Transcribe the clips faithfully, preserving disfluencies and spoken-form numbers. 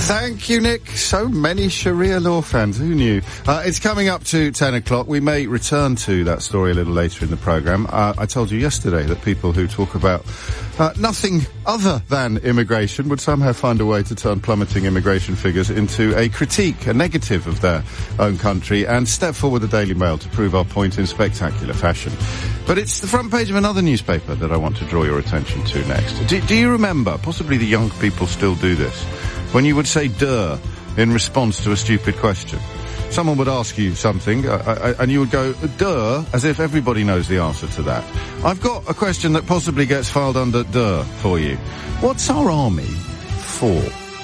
Thank you, Nick. So many Sharia law fans. Who knew? Uh, it's coming up to ten o'clock. We may return to that story a little later in the programme. Uh, I told you yesterday that people who talk about uh, nothing other than immigration would somehow find a way to turn plummeting immigration figures into a critique, a negative of their own country, and step forward the Daily Mail to prove our point in spectacular fashion. But it's the front page of another newspaper that I want to draw your attention to next. Do, do you remember, possibly the young people still do this, when you would say "duh" in response to a stupid question? Someone would ask you something, uh, uh, and you would go "duh," as if everybody knows the answer to that. I've got a question that possibly gets filed under "duh" for you. What's our army for?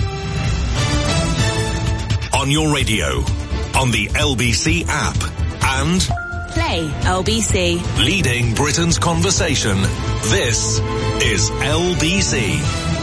On your radio, on the L B C app, and Play L B C. Leading Britain's conversation. This is L B C.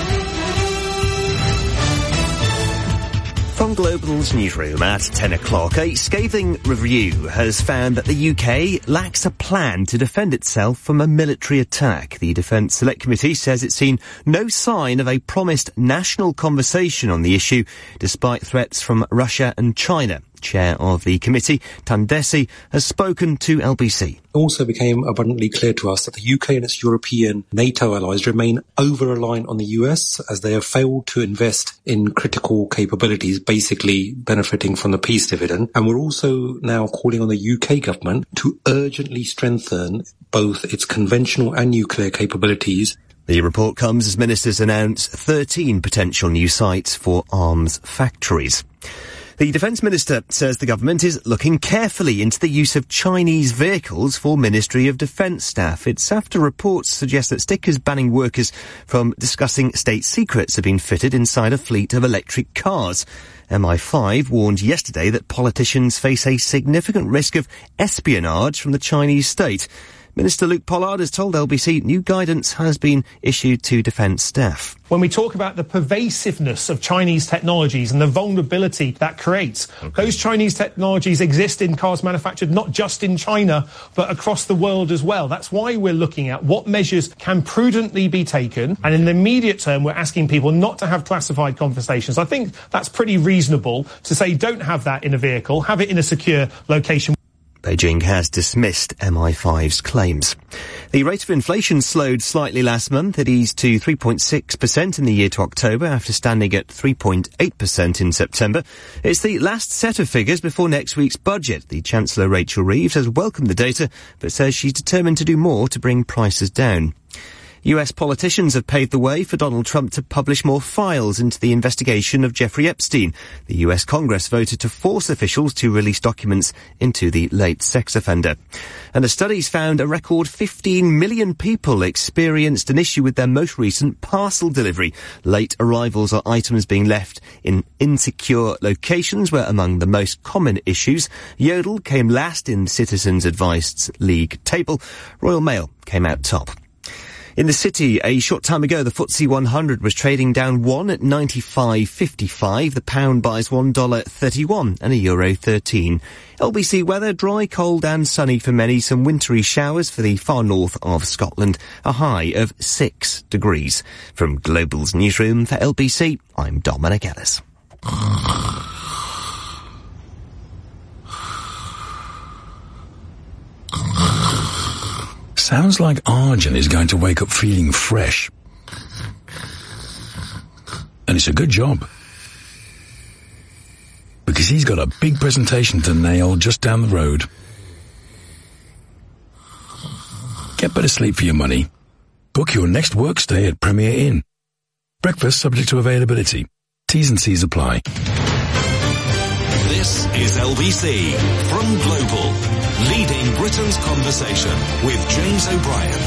From Global's newsroom at ten o'clock, a scathing review has found that the U K lacks a plan to defend itself from a military attack. The Defence Select Committee says it's seen no sign of a promised national conversation on the issue, despite threats from Russia and China. Chair of the committee, Tandesi, has spoken to L B C. It also became abundantly clear to us that the U K and its European NATO allies remain over-reliant on the U S as they have failed to invest in critical capabilities, basically benefiting from the peace dividend. And we're also now calling on the U K government to urgently strengthen both its conventional and nuclear capabilities. The report comes as ministers announce thirteen potential new sites for arms factories. The Defence Minister says the government is looking carefully into the use of Chinese vehicles for Ministry of Defence staff. It's after reports suggest that stickers banning workers from discussing state secrets have been fitted inside a fleet of electric cars. M I five warned yesterday that politicians face a significant risk of espionage from the Chinese state. Minister Luke Pollard has told L B C new guidance has been issued to defence staff. When we talk about the pervasiveness of Chinese technologies and the vulnerability that creates, okay. Those Chinese technologies exist in cars manufactured not just in China, but across the world as well. That's why we're looking at what measures can prudently be taken. And in the immediate term, we're asking people not to have classified conversations. I think that's pretty reasonable to say don't have that in a vehicle, have it in a secure location. Beijing has dismissed M I five's claims. The rate of inflation slowed slightly last month. It eased to three point six percent in the year to October after standing at three point eight percent in September. It's the last set of figures before next week's budget. The Chancellor Rachel Reeves has welcomed the data, but says she's determined to do more to bring prices down. U S politicians have paved the way for Donald Trump to publish more files into the investigation of Jeffrey Epstein. The U S Congress voted to force officials to release documents into the late sex offender. And the studies found a record fifteen million people experienced an issue with their most recent parcel delivery. Late arrivals or items being left in insecure locations were among the most common issues. Yodel came last in Citizens Advice League table. Royal Mail came out top. In the city, a short time ago, the F T S E one hundred was trading down one at ninety-five fifty-five. The pound buys one dollar thirty-one and a euro thirteen. L B C weather, dry, cold and sunny for many. Some wintry showers for the far north of Scotland. A high of six degrees. From Global's newsroom for L B C, I'm Dominic Ellis. Sounds like Arjun is going to wake up feeling fresh. And it's a good job. Because he's got a big presentation to nail just down the road. Get better sleep for your money. Book your next work stay at Premier Inn. Breakfast subject to availability. T's and C's apply. This is L B C from Global, leading Britain's conversation with James O'Brien.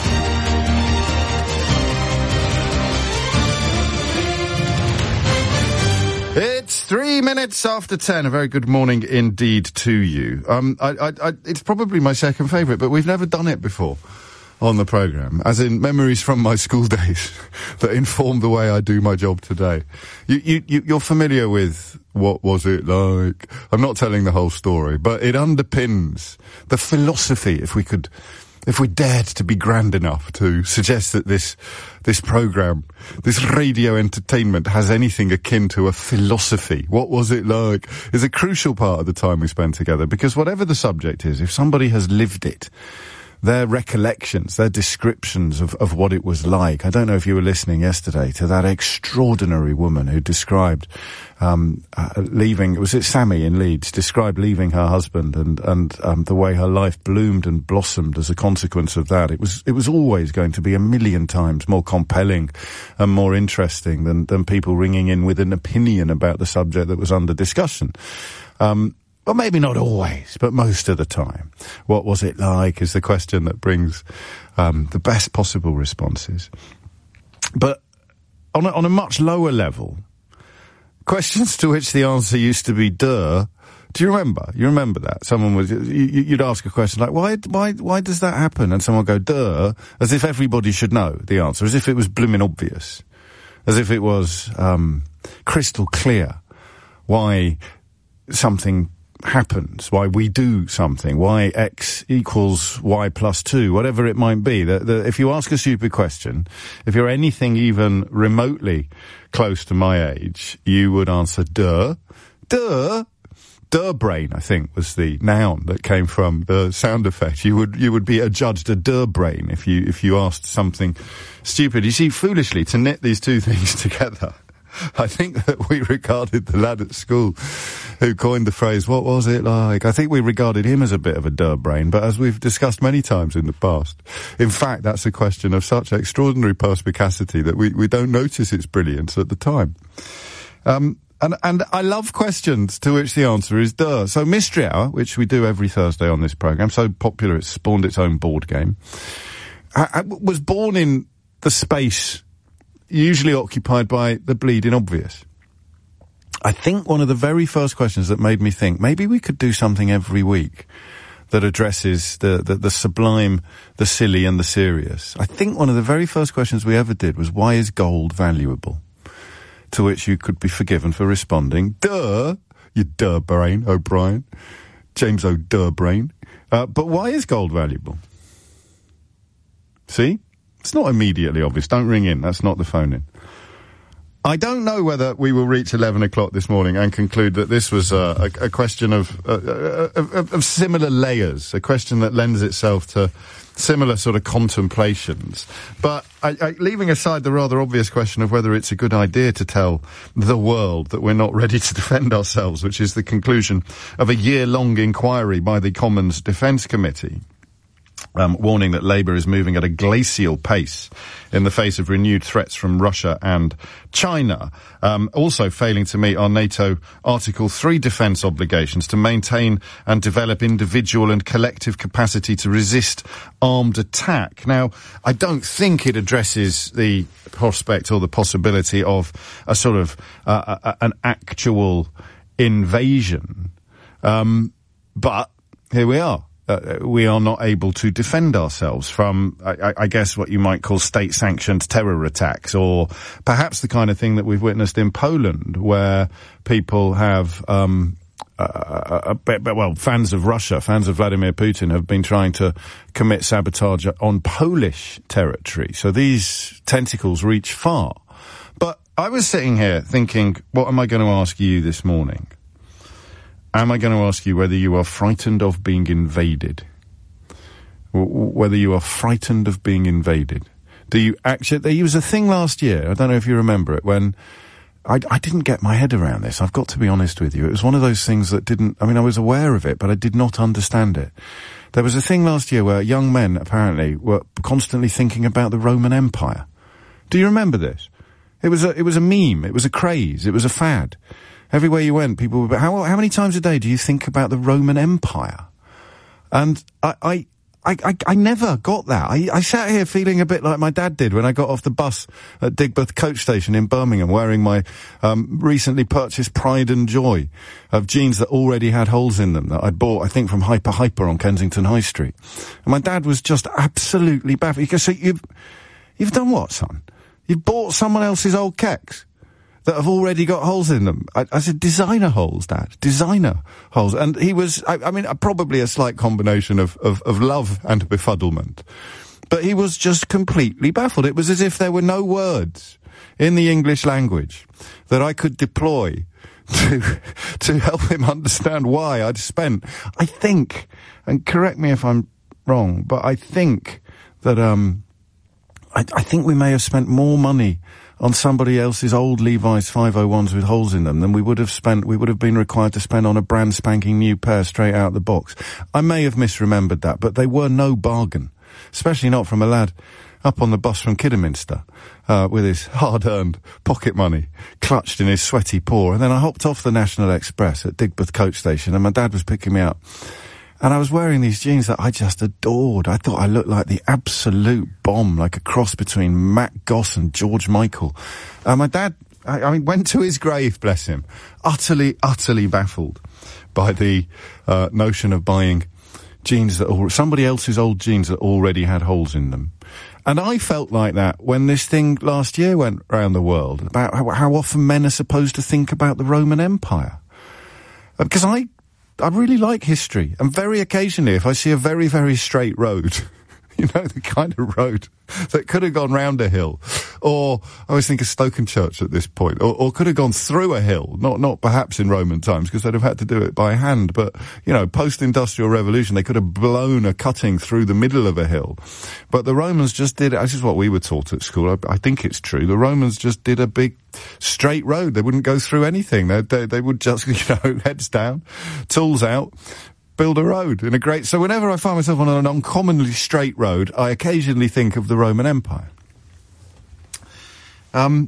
It's three minutes after ten. A very good morning indeed to you. Um, I, I, I, it's probably my second favourite, but we've never done it before on the programme, as in memories from my school days that inform the way I do my job today. You, you, you, you're familiar with What Was It Like? I'm not telling the whole story, but it underpins the philosophy, if we could if we dared to be grand enough to suggest that this this programme, this radio entertainment has anything akin to a philosophy. What was it like? Is a crucial part of the time we spend together, because whatever the subject is, if somebody has lived it, their recollections, their descriptions of, of what it was like. I don't know if you were listening yesterday to that extraordinary woman who described um uh, leaving, was it Sammy in Leeds, described leaving her husband and, and um the way her life bloomed and blossomed as a consequence of that. It was it was always going to be a million times more compelling and more interesting than, than people ringing in with an opinion about the subject that was under discussion. Um Well, maybe not always, but most of the time. What was it like is the question that brings um, the best possible responses. But on a, on a much lower level, questions to which the answer used to be duh. Do you remember? You remember that? Someone was, you, you'd ask a question like, why, why, why does that happen? And someone would go, duh, as if everybody should know the answer, as if it was blooming obvious, as if it was um, crystal clear why something happens, why we do something, why X equals Y plus two, whatever it might be. The, the, if you ask a stupid question, if you're anything even remotely close to my age, you would answer duh. Duh. Duh brain, I think, was the noun that came from the sound effect. You would, you would be adjudged a duh brain if you, if you asked something stupid. You see, foolishly, to knit these two things together, I think that we regarded the lad at school who coined the phrase, what was it like? I think we regarded him as a bit of a duh brain, but as we've discussed many times in the past, in fact, that's a question of such extraordinary perspicacity that we, we don't notice its brilliance at the time. Um, and, and I love questions to which the answer is duh. So Mystery Hour, which we do every Thursday on this programme, so popular it's spawned its own board game, I, I was born in the space usually occupied by the bleeding obvious. I think one of the very first questions that made me think maybe we could do something every week that addresses the, the, the sublime, the silly and the serious. I think one of the very first questions we ever did was, why is gold valuable? To which you could be forgiven for responding, duh, you duh brain, O'Brien, James O. Duh brain. Uh, but why is gold valuable? See? It's not immediately obvious. Don't ring in. That's not the phone in. I don't know whether we will reach eleven o'clock this morning and conclude that this was uh, a, a question of, uh, of, of similar layers, a question that lends itself to similar sort of contemplations. But I, I, leaving aside the rather obvious question of whether it's a good idea to tell the world that we're not ready to defend ourselves, which is the conclusion of a year-long inquiry by the Commons Defence Committee, Um, warning that Labour is moving at a glacial pace in the face of renewed threats from Russia and China. Um, also failing to meet our NATO Article three defence obligations to maintain and develop individual and collective capacity to resist armed attack. Now, I don't think it addresses the prospect or the possibility of a sort of uh, a, an actual invasion. Um, but here we are. Uh, we are not able to defend ourselves from, I, I guess, what you might call state-sanctioned terror attacks, or perhaps the kind of thing that we've witnessed in Poland, where people have, um, uh, a bit, well, fans of Russia, fans of Vladimir Putin, have been trying to commit sabotage on Polish territory. So these tentacles reach far. But I was sitting here thinking, what am I going to ask you this morning? Am I going to ask you whether you are frightened of being invaded? Whether you are frightened of being invaded? Do you actually, there was a thing last year, I don't know if you remember it, when I, I didn't get my head around this, I've got to be honest with you. It was one of those things that didn't, I mean, I was aware of it, but I did not understand it. There was a thing last year where young men, apparently, were constantly thinking about the Roman Empire. Do you remember this? It was a, it was a meme, it was a craze, it was a fad. Everywhere you went, people were, how, how many times a day do you think about the Roman Empire? And I, I, I, I, I never got that. I, I sat here feeling a bit like my dad did when I got off the bus at Digbeth coach station in Birmingham, wearing my, um, recently purchased Pride and Joy of jeans that already had holes in them that I'd bought, I think, from Hyper Hyper on Kensington High Street. And my dad was just absolutely baffled. He goes, so you've, you've done what, son? You've bought someone else's old kecks? that have already got holes in them. I, I said, designer holes, Dad. Designer holes. And he was, I, I mean, probably a slight combination of, of, of love and befuddlement. But he was just completely baffled. It was as if there were no words in the English language that I could deploy to, to help him understand why I'd spent, I think, and correct me if I'm wrong, but I think that, um, I, I think we may have spent more money on somebody else's old Levi's five oh ones with holes in them than we would have spent, we would have been required to spend on a brand spanking new pair straight out of the box. I may have misremembered that, but they were no bargain, especially not from a lad up on the bus from Kidderminster, uh, with his hard-earned pocket money clutched in his sweaty paw. And then I hopped off the National Express at Digbeth coach station, and my dad was picking me up. And I was wearing these jeans that I just adored. I thought I looked like the absolute bomb, like a cross between Matt Goss and George Michael. And my dad, I, I mean, went to his grave, bless him, utterly, utterly baffled by the uh, notion of buying jeans that, or somebody else's old jeans that already had holes in them. And I felt like that when this thing last year went around the world about how, how often men are supposed to think about the Roman Empire. Because I, I really like history, and very occasionally if I see a very, very straight road, you know, the kind of road that could have gone round a hill, or I always think of Stokenchurch at this point, or, or could have gone through a hill, not not perhaps in Roman times, because they'd have had to do it by hand, but, you know, post-industrial revolution, they could have blown a cutting through the middle of a hill. But the Romans just did, this is what we were taught at school, I, I think it's true, the Romans just did a big straight road. They wouldn't go through anything. They, they, they would just, you know, heads down, tools out, build a road in a great... So whenever I find myself on an uncommonly straight road, I occasionally think of the Roman Empire. Um,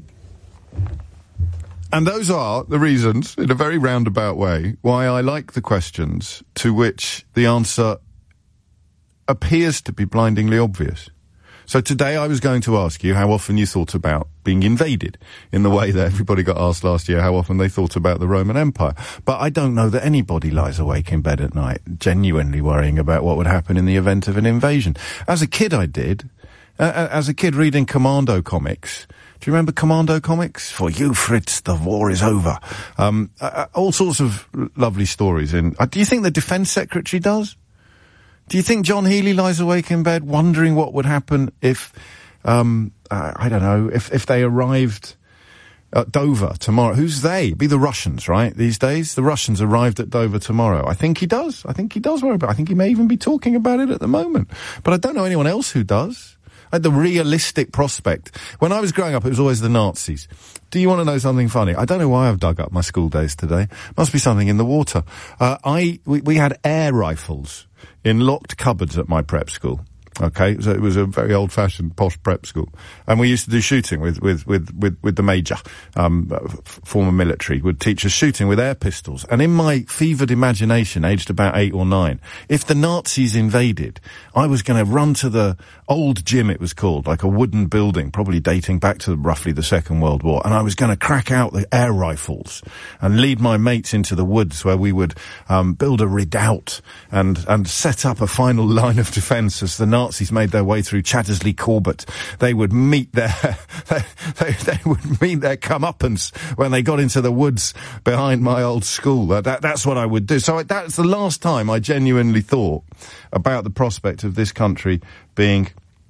and those are the reasons, in a very roundabout way, why I like the questions to which the answer appears to be blindingly obvious. So today I was going to ask you how often you thought about being invaded, in the way that everybody got asked last year how often they thought about the Roman Empire. But I don't know that anybody lies awake in bed at night genuinely worrying about what would happen in the event of an invasion. As a kid I did. Uh, as a kid reading Commando comics. Do you remember Commando comics? For you, Fritz, the war is over. Um, uh, all sorts of lovely stories. In, uh, do you think the Defence Secretary does? Do you think John Healey lies awake in bed wondering what would happen if, um, uh, I don't know, if, if they arrived at Dover tomorrow? Who's they? It'd be the Russians, right, these days? The Russians arrived at Dover tomorrow. I think he does. I think he does worry about it. I think he may even be talking about it at the moment. But I don't know anyone else who does. Like the realistic prospect. When I was growing up, it was always the Nazis. Do you want to know something funny? I don't know why I've dug up my school days today. Must be something in the water. Uh, I, we, we had air rifles in locked cupboards at my prep school. Okay, so it was a very old-fashioned posh prep school, and we used to do shooting with with with with, with the major, um, f- former military would teach us shooting with air pistols. And in my fevered imagination, aged about eight or nine, if the Nazis invaded, I was going to run to the old gym, it was called, like a wooden building, probably dating back to roughly the Second World War, and I was going to crack out the air rifles and lead my mates into the woods where we would um, build a redoubt and and set up a final line of defence as the Nazis Nazis made their way through Chattersley Corbett. They would meet their they, they, they would meet their comeuppance when they got into the woods behind my old school. That, that that's what I would do. So I, that's the last time I genuinely thought about the prospect of this country being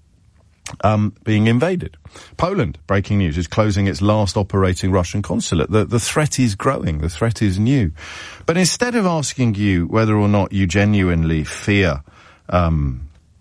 um being invaded. Poland, breaking news, is closing its last operating Russian consulate. The the threat is growing. The threat is new. But instead of asking you whether or not you genuinely fear um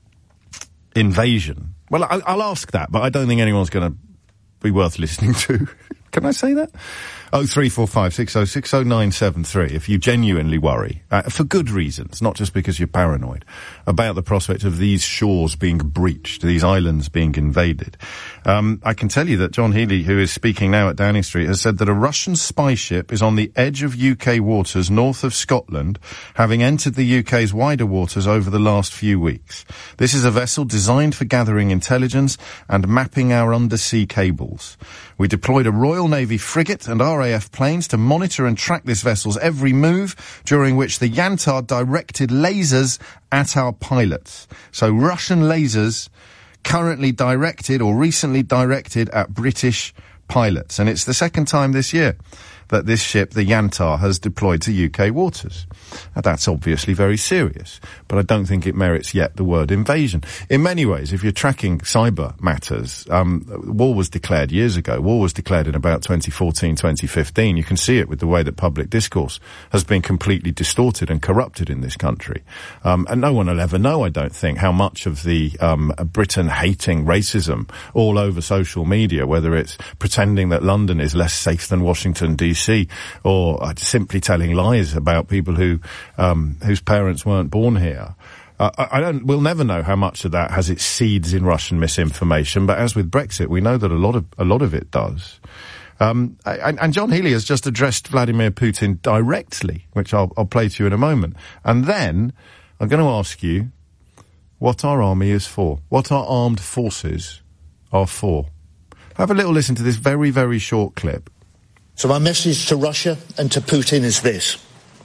invasion. Well, I, I'll ask that, but I don't think anyone's going to be worth listening to. Can I say that? oh three four five six oh six oh nine seven three if you genuinely worry, uh, for good reasons, not just because you're paranoid, about the prospect of these shores being breached, these islands being invaded. Um, I can tell you that John Healey, who is speaking now at Downing Street, has said that a Russian spy ship is on the edge of U K waters north of Scotland, having entered the U K's wider waters over the last few weeks. This is a vessel designed for gathering intelligence and mapping our undersea cables. We deployed a Royal Navy frigate and R A F planes to monitor and track this vessel's every move, during which the Yantar directed lasers at our pilots. So Russian lasers currently directed or recently directed at British pilots, and it's the second time this year that this ship, the Yantar, has deployed to U K waters. Now, that's obviously very serious, but I don't think it merits yet the word invasion. In many ways, if you're tracking cyber matters, um, war was declared years ago. War was declared in about twenty fourteen, twenty fifteen. You can see it with the way that public discourse has been completely distorted and corrupted in this country. Um, and no one will ever know, I don't think, how much of the um, Britain-hating racism all over social media, whether it's pretending that London is less safe than Washington, D C, or uh, simply telling lies about people who um, whose parents weren't born here. Uh, I, I don't. We'll never know how much of that has its seeds in Russian misinformation. But as with Brexit, we know that a lot of a lot of it does. Um, and, and John Healey has just addressed Vladimir Putin directly, which I'll, I'll play to you in a moment. And then I'm going to ask you what our army is for, what our armed forces are for. Have a little listen to this very, very short clip. So my message to Russia and to Putin is this.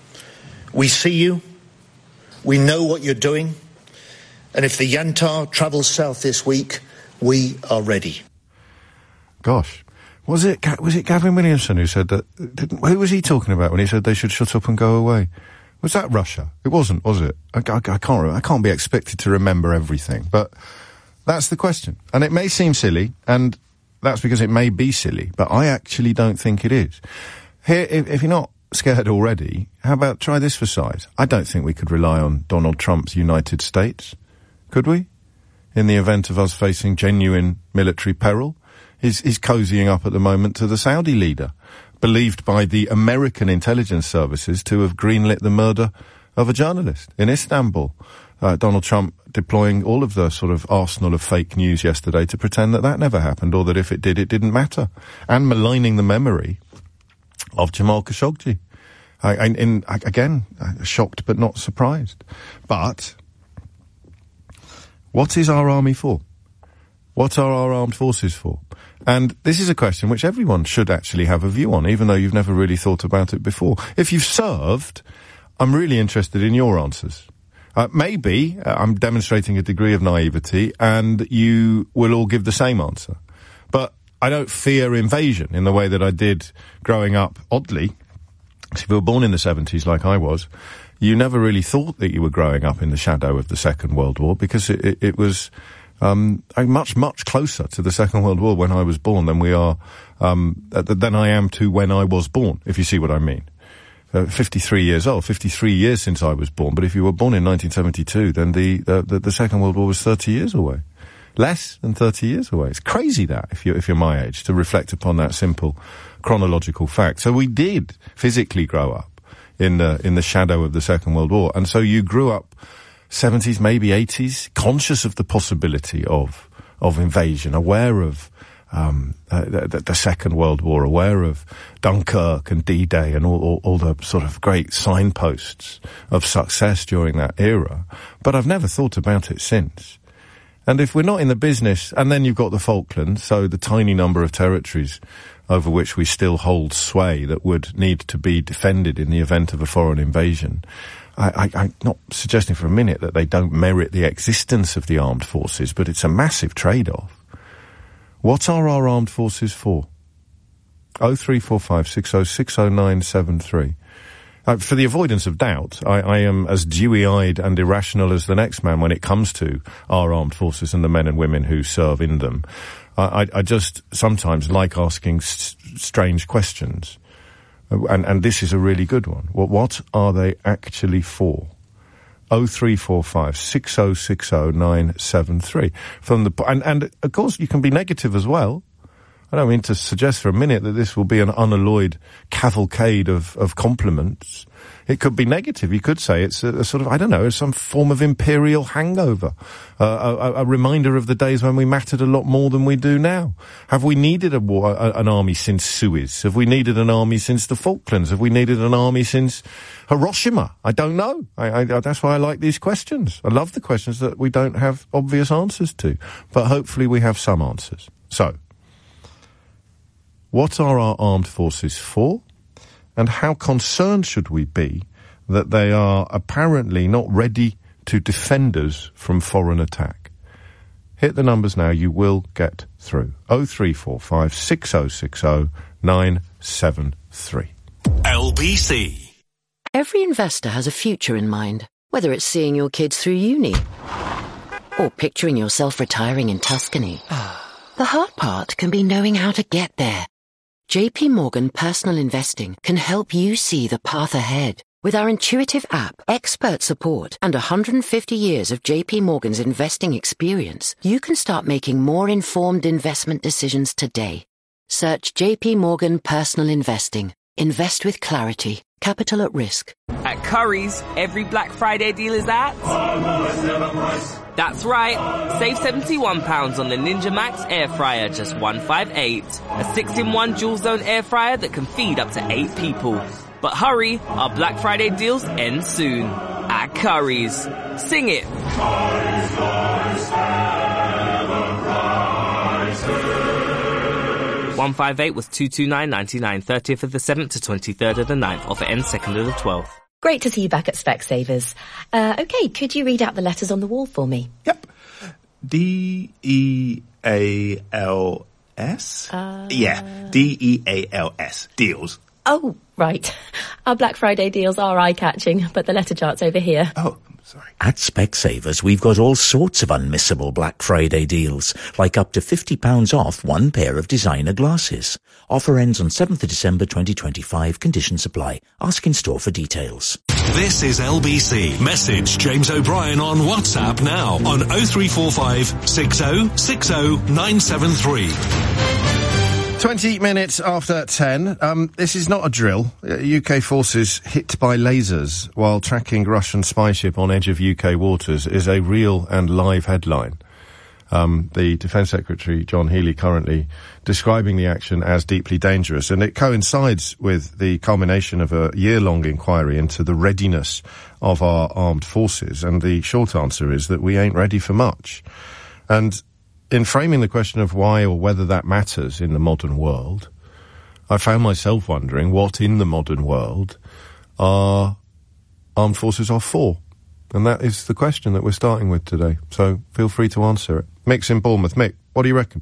We see you. We know what you're doing. And if the Yantar travels south this week, we are ready. Gosh. Was it was it Gavin Williamson who said that? Didn't, who was he talking about when he said they should shut up and go away? Was that Russia? It wasn't, was it? I, I, I can't remember. I can't be expected to remember everything. But that's the question. And it may seem silly, and that's because it may be silly, but I actually don't think it is. Here, if, if you're not scared already, how about try this for size? I don't think we could rely on Donald Trump's United States. Could we? In the event of us facing genuine military peril? He's, he's cozying up at the moment to the Saudi leader, believed by the American intelligence services to have greenlit the murder of a journalist in Istanbul. Uh, Donald Trump deploying all of the sort of arsenal of fake news yesterday to pretend that that never happened, or that if it did, it didn't matter. And maligning the memory of Jamal Khashoggi. I, I, in, I, again, shocked but not surprised. But what is our army for? What are our armed forces for? And this is a question which everyone should actually have a view on, even though you've never really thought about it before. If you've served, I'm really interested in your answers. Uh, maybe uh, I'm demonstrating a degree of naivety and you will all give the same answer. But I don't fear invasion in the way that I did growing up, oddly. If you were born in the seventies like I was, you never really thought that you were growing up in the shadow of the Second World War, because it, it, it was um, much, much closer to the Second World War when I was born than we are, um, than I am to when I was born, if you see what I mean. Uh, fifty-three years old, fifty-three years since I was born. But if you were born in nineteen seventy-two, then the, the, the, the Second World War was thirty years away. Less than thirty years away. It's crazy that, if you're, if you're my age, to reflect upon that simple chronological fact. So we did physically grow up in the, in the shadow of the Second World War. And so you grew up seventies, maybe eighties, conscious of the possibility of, of invasion, aware of Um, uh, the, the Second World War, aware of Dunkirk and D-Day and all, all, all the sort of great signposts of success during that era. But I've never thought about it since. And if we're not in the business, and then you've got the Falklands, so the tiny number of territories over which we still hold sway that would need to be defended in the event of a foreign invasion. I, I, I'm not suggesting for a minute that they don't merit the existence of the armed forces, but it's a massive trade-off. What are our armed forces for? oh three four five six oh six oh nine seven three. Uh, for the avoidance of doubt, I, I am as dewy-eyed and irrational as the next man when it comes to our armed forces and the men and women who serve in them. I, I, I just sometimes like asking s- strange questions. Uh, and, and this is a really good one. Well, what are they actually for? oh three four five six oh six oh nine seven three. From the, and, and of course you can be negative as well. I don't mean to suggest for a minute that this will be an unalloyed cavalcade of, of compliments. It could be negative. You could say it's a, a sort of, I don't know, some form of imperial hangover. Uh, a, a reminder of the days when we mattered a lot more than we do now. Have we needed a war, a, an army since Suez? Have we needed an army since the Falklands? Have we needed an army since Hiroshima? I don't know. I, I, that's why I like these questions. I love the questions that we don't have obvious answers to. But hopefully we have some answers. So, what are our armed forces for? And how concerned should we be that they are apparently not ready to defend us from foreign attack? Hit the numbers now. You will get through. oh three four five, six oh six oh, nine seven three. L B C. Every investor has a future in mind, whether it's seeing your kids through uni or picturing yourself retiring in Tuscany. The hard part can be knowing how to get there. J P Morgan Personal Investing can help you see the path ahead. With our intuitive app, expert support, and one hundred fifty years of J P Morgan's investing experience, you can start making more informed investment decisions today. Search J P Morgan Personal Investing. Invest with clarity. Capital at risk. At Curry's, every Black Friday deal is at... That's right. Save seventy-one pounds on the Ninja Max Air Fryer, just one hundred fifty-eight pounds. A six in one dual zone air fryer that can feed up to eight people. But hurry, our Black Friday deals end soon. At Curry's. Sing it. one fifty-eight was two twenty-nine ninety-nine, thirtieth of the seventh to twenty-third of the ninth. Offer ends second of the twelfth. Great to see you back at Specsavers. Uh, okay, could you read out the letters on the wall for me? Yep. D E A L S? Uh... Yeah, D E A L S. Deals. Oh, right. Our Black Friday deals are eye-catching, but the letter chart's over here. Oh, sorry. At Specsavers, we've got all sorts of unmissable Black Friday deals, like up to fifty pounds off one pair of designer glasses. Offer ends on seventh of December twenty twenty-five. Conditions apply. Ask in store for details. This is L B C. Message James O'Brien on WhatsApp now on oh three four five, six oh six oh, nine seven three. twenty minutes after ten. Um, this is not a drill. Uh, U K forces hit by lasers while tracking Russian spy ship on edge of U K waters is a real and live headline. Um, the Defence Secretary, John Healey, currently describing the action as deeply dangerous, and it coincides with the culmination of a year-long inquiry into the readiness of our armed forces, and the short answer is that we ain't ready for much. And in framing the question of why or whether that matters in the modern world, I found myself wondering what in the modern world our armed forces are for. And that is the question that we're starting with today. So feel free to answer it. Mick's in Bournemouth. Mick, what do you reckon?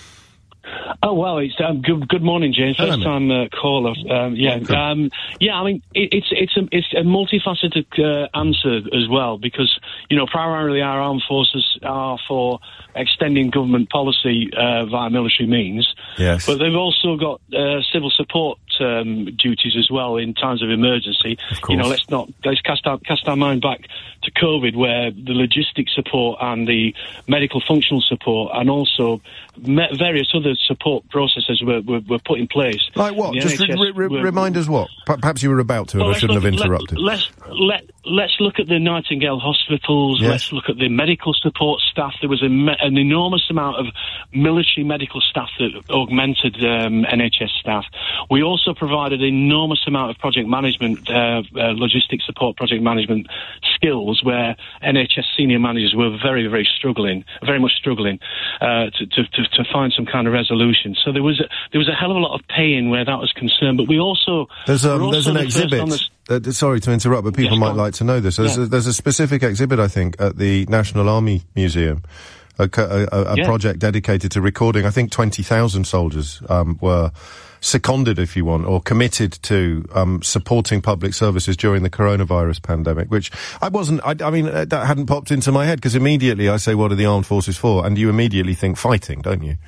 Oh, well, it's um, good, good morning, James. Hello, First time uh, caller. Um, yeah, um, yeah. I mean, it, it's it's a it's a multifaceted uh, answer as well, because you know primarily our armed forces are for extending government policy uh, via military means. Yes. But they've also got uh, civil support um, duties as well in times of emergency. Of course. You know, let's not let's cast our cast our mind back to COVID, where the logistic support and the medical functional support and also me- various other support processes were, were, were put in place. Like what? The Just N H S re- re- were, remind us what? P- perhaps you were about to, well, and I shouldn't have interrupted. Let, let's let let's look at the Nightingale hospitals. Yes. Let's look at the medical support staff. There was a me- an enormous amount of military medical staff that augmented um, N H S staff. We also provided an enormous amount of project management, uh, uh, logistic support, project management skills, where N H S senior managers were very, very struggling, very much struggling uh, to, to, to, to find some kind of resolution. So there was a, there was a hell of a lot of pain where that was concerned. But we also there's um, also there's an the exhibit. The uh, sorry to interrupt, but people yes, might like to know this. There's, yeah. a, there's a specific exhibit, I think, at the National Army Museum. A, a, a yeah. project dedicated to recording. I think twenty thousand soldiers um, were seconded, if you want, or committed to um, supporting public services during the coronavirus pandemic, which I wasn't, I, I mean, uh, that hadn't popped into my head, because immediately I say, what are the armed forces for? And you immediately think fighting, don't you?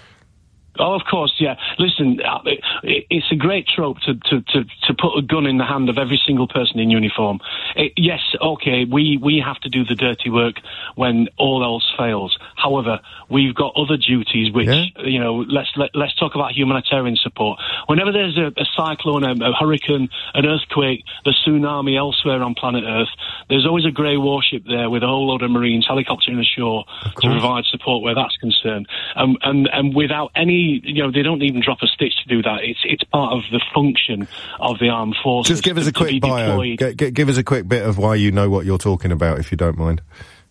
Oh, of course, yeah. Listen, it, it's a great trope to, to, to, to put a gun in the hand of every single person in uniform. It, yes, okay, we, we have to do the dirty work when all else fails. However, we've got other duties which, yeah. you know, let's let, let's talk about humanitarian support. Whenever there's a, a cyclone, a, a hurricane, an earthquake, the tsunami elsewhere on planet Earth, there's always a grey warship there with a whole load of Marines helicoptering ashore to provide support where that's concerned. Um, and, and without any You know, they don't even drop a stitch to do that. It's it's part of the function of the armed forces. Just give us a quick bio. G- g- give us a quick bit of why you know what you're talking about, if you don't mind.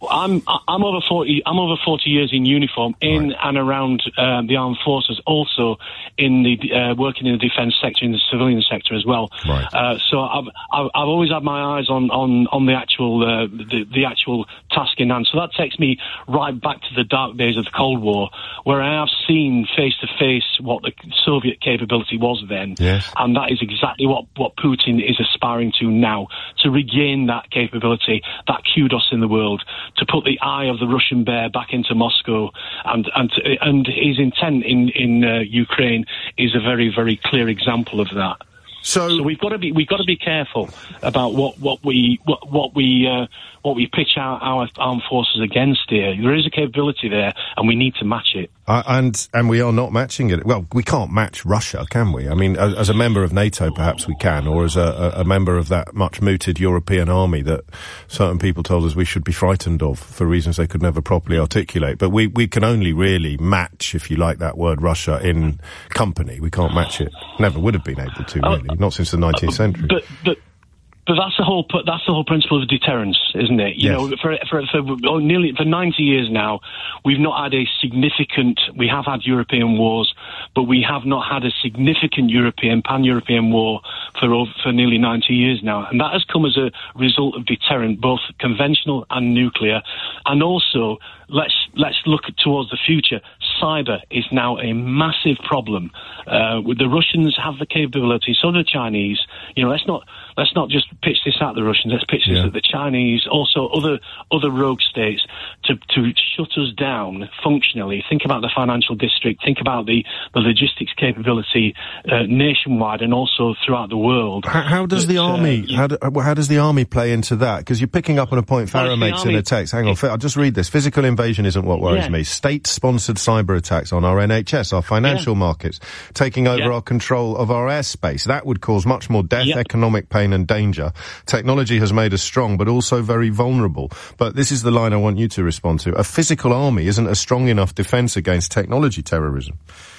I'm I'm over forty. I'm over forty years in uniform, in right. and around uh, the armed forces. Also, in the uh, working in the defence sector, in the civilian sector as well. Right. Uh, so I've, I've I've always had my eyes on on on the actual uh, the the actual task in hand. So that takes me right back to the dark days of the Cold War, where I have seen face to face what the Soviet capability was then, yes. and that is exactly what what Putin is aspiring to now, to regain that capability, that kudos in the world, to put the eye of the Russian bear back into Moscow, and and and his intent in in uh, Ukraine is a very very clear example of that. So, so we've got to be we've got to be careful about what what we what, what we uh, what we pitch our, our armed forces against here. There is a capability there, and we need to match it. Uh, and and we are not matching it. Well, we can't match Russia, can we? I mean, as, as a member of NATO, perhaps we can, or as a, a, a member of that much mooted European army that certain people told us we should be frightened of for reasons they could never properly articulate. But we, we can only really match, if you like that word, Russia in company. We can't match it. Never would have been able to, really, uh, not since the nineteenth century. But, but But that's the whole that's the whole principle of deterrence, isn't it? You yes. know, for for for nearly for ninety years now, we've not had a significant. We have had European wars, but we have not had a significant European pan-European war for over, for nearly ninety years now, and that has come as a result of deterrent, both conventional and nuclear, and also. Let's let's look towards the future. Cyber is now a massive problem. Uh, the Russians have the capability, so do the Chinese. You know, let's not let's not just pitch this at the Russians. Let's pitch this yeah. at the Chinese, also other other rogue states, to to shut us down functionally. Think about the financial district. Think about the, the logistics capability uh, nationwide and also throughout the world. How, how does but, the army? Uh, how, do, how does the army play into that? Because you're picking up on a point Farah makes army, in a text. Hang on, I'll just read this. Physical invasion isn't what worries yeah. me. State-sponsored cyber attacks on our N H S, our financial yeah. markets, taking over yeah. our control of our airspace. That would cause much more death, yeah. economic pain and danger. Technology has made us strong, but also very vulnerable. But this is the line I want you to respond to. A physical army isn't a strong enough defence against technology terrorism.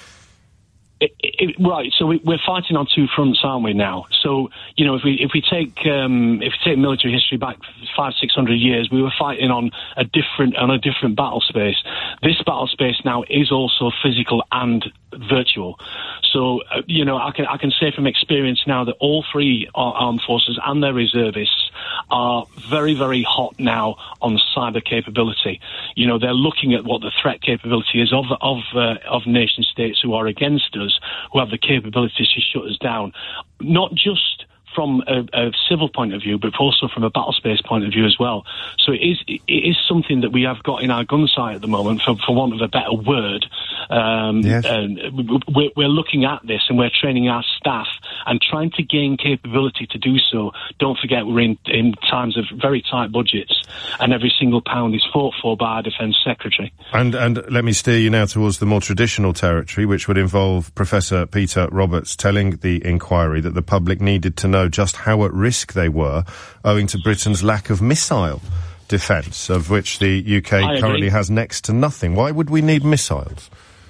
It, it, right, so we, we're fighting on two fronts, aren't we now? So, you know, if we if we take um, if we take military history back five six hundred years, we were fighting on a different on a different battle space. This battle space now is also physical and virtual. So, uh, you know, I can I can say from experience now that all three armed forces and their reservists are very very hot now on cyber capability. You know, they're looking at what the threat capability is of of uh, of nation states who are against us, who have the capabilities to shut us down, not just from a, a civil point of view, but also from a battle space point of view as well. So it is it is something that we have got in our gun sight at the moment, for, for want of a better word. Um, yes. and we're, we're looking at this and we're training our staff and trying to gain capability to do so. Don't forget, we're in, in times of very tight budgets, and every single pound is fought for by our Defence Secretary. And, and let me steer you now towards the more traditional territory, which would involve Professor Peter Roberts telling the inquiry that the public needed to know just how at risk they were owing to Britain's lack of missile defence, of which the U K currently has next to nothing. Why would we need missiles?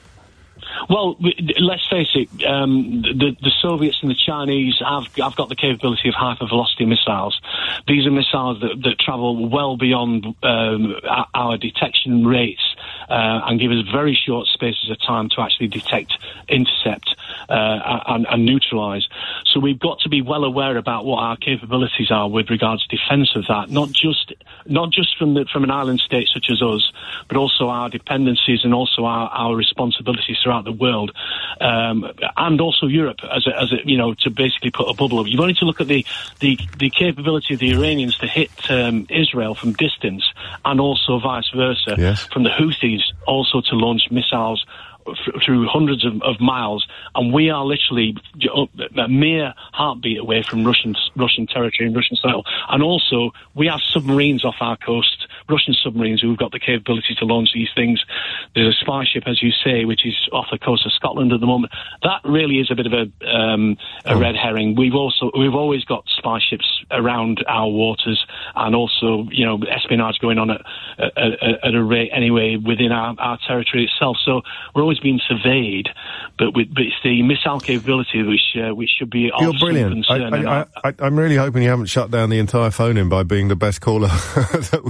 Well, let's face it, um, the, the Soviets and the Chinese have, have got the capability of hypervelocity missiles. These are missiles that, that travel well beyond um, our detection rates uh, and give us very short spaces of time to actually detect, intercept, uh, and, and neutralise. So we've got to be well aware about what our capabilities are with regards to defence of that, not just not just from the, from an island state such as us, but also our dependencies and also our, our responsibilities throughout the world, um, and also Europe as a, as a, you know, to basically put a bubble up. You've only to look at the the, the capability of the Iranians to hit um, Israel from distance, and also vice versa, yes. from the Houthis also to launch missiles through hundreds of, of miles, and we are literally a mere heartbeat away from Russian Russian territory and Russian soil. And also, we have submarines off our coast, Russian submarines who've got the capability to launch these things. There's a spy ship, as you say, which is off the coast of Scotland at the moment. That really is a bit of a um, a oh. red herring. We've also we've always got spy ships around our waters, and also, you know, espionage going on at, at, at a rate anyway within our, our territory itself. So we're always being surveyed, but, with, but it's the missile capability which uh, which should be You're of brilliant. some concern. I, I, I, I'm really hoping you haven't shut down the entire phone-in by being the best caller that we've had in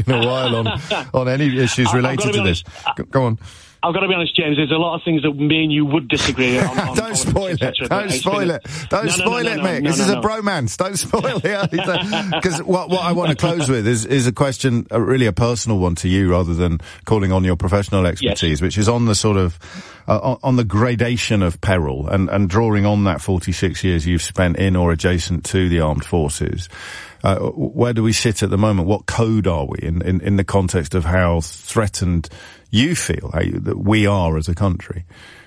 in a while on on any issues related to this. Go, go on. I've got to be honest, James, there's a lot of things that me and you would disagree on. on Don't spoil it. Don't spoil it. Don't spoil it, Mick. This is a bromance. Don't spoil it. Because what, what I want to close with is, is a question, uh, really a personal one to you rather than calling on your professional expertise, yes. which is on the sort of, uh, on, on the gradation of peril and, and drawing on that forty-six years you've spent in or adjacent to the armed forces. Uh, where do we sit at the moment? What code are we in, in, in the context of how threatened you feel how you, that we are as a country?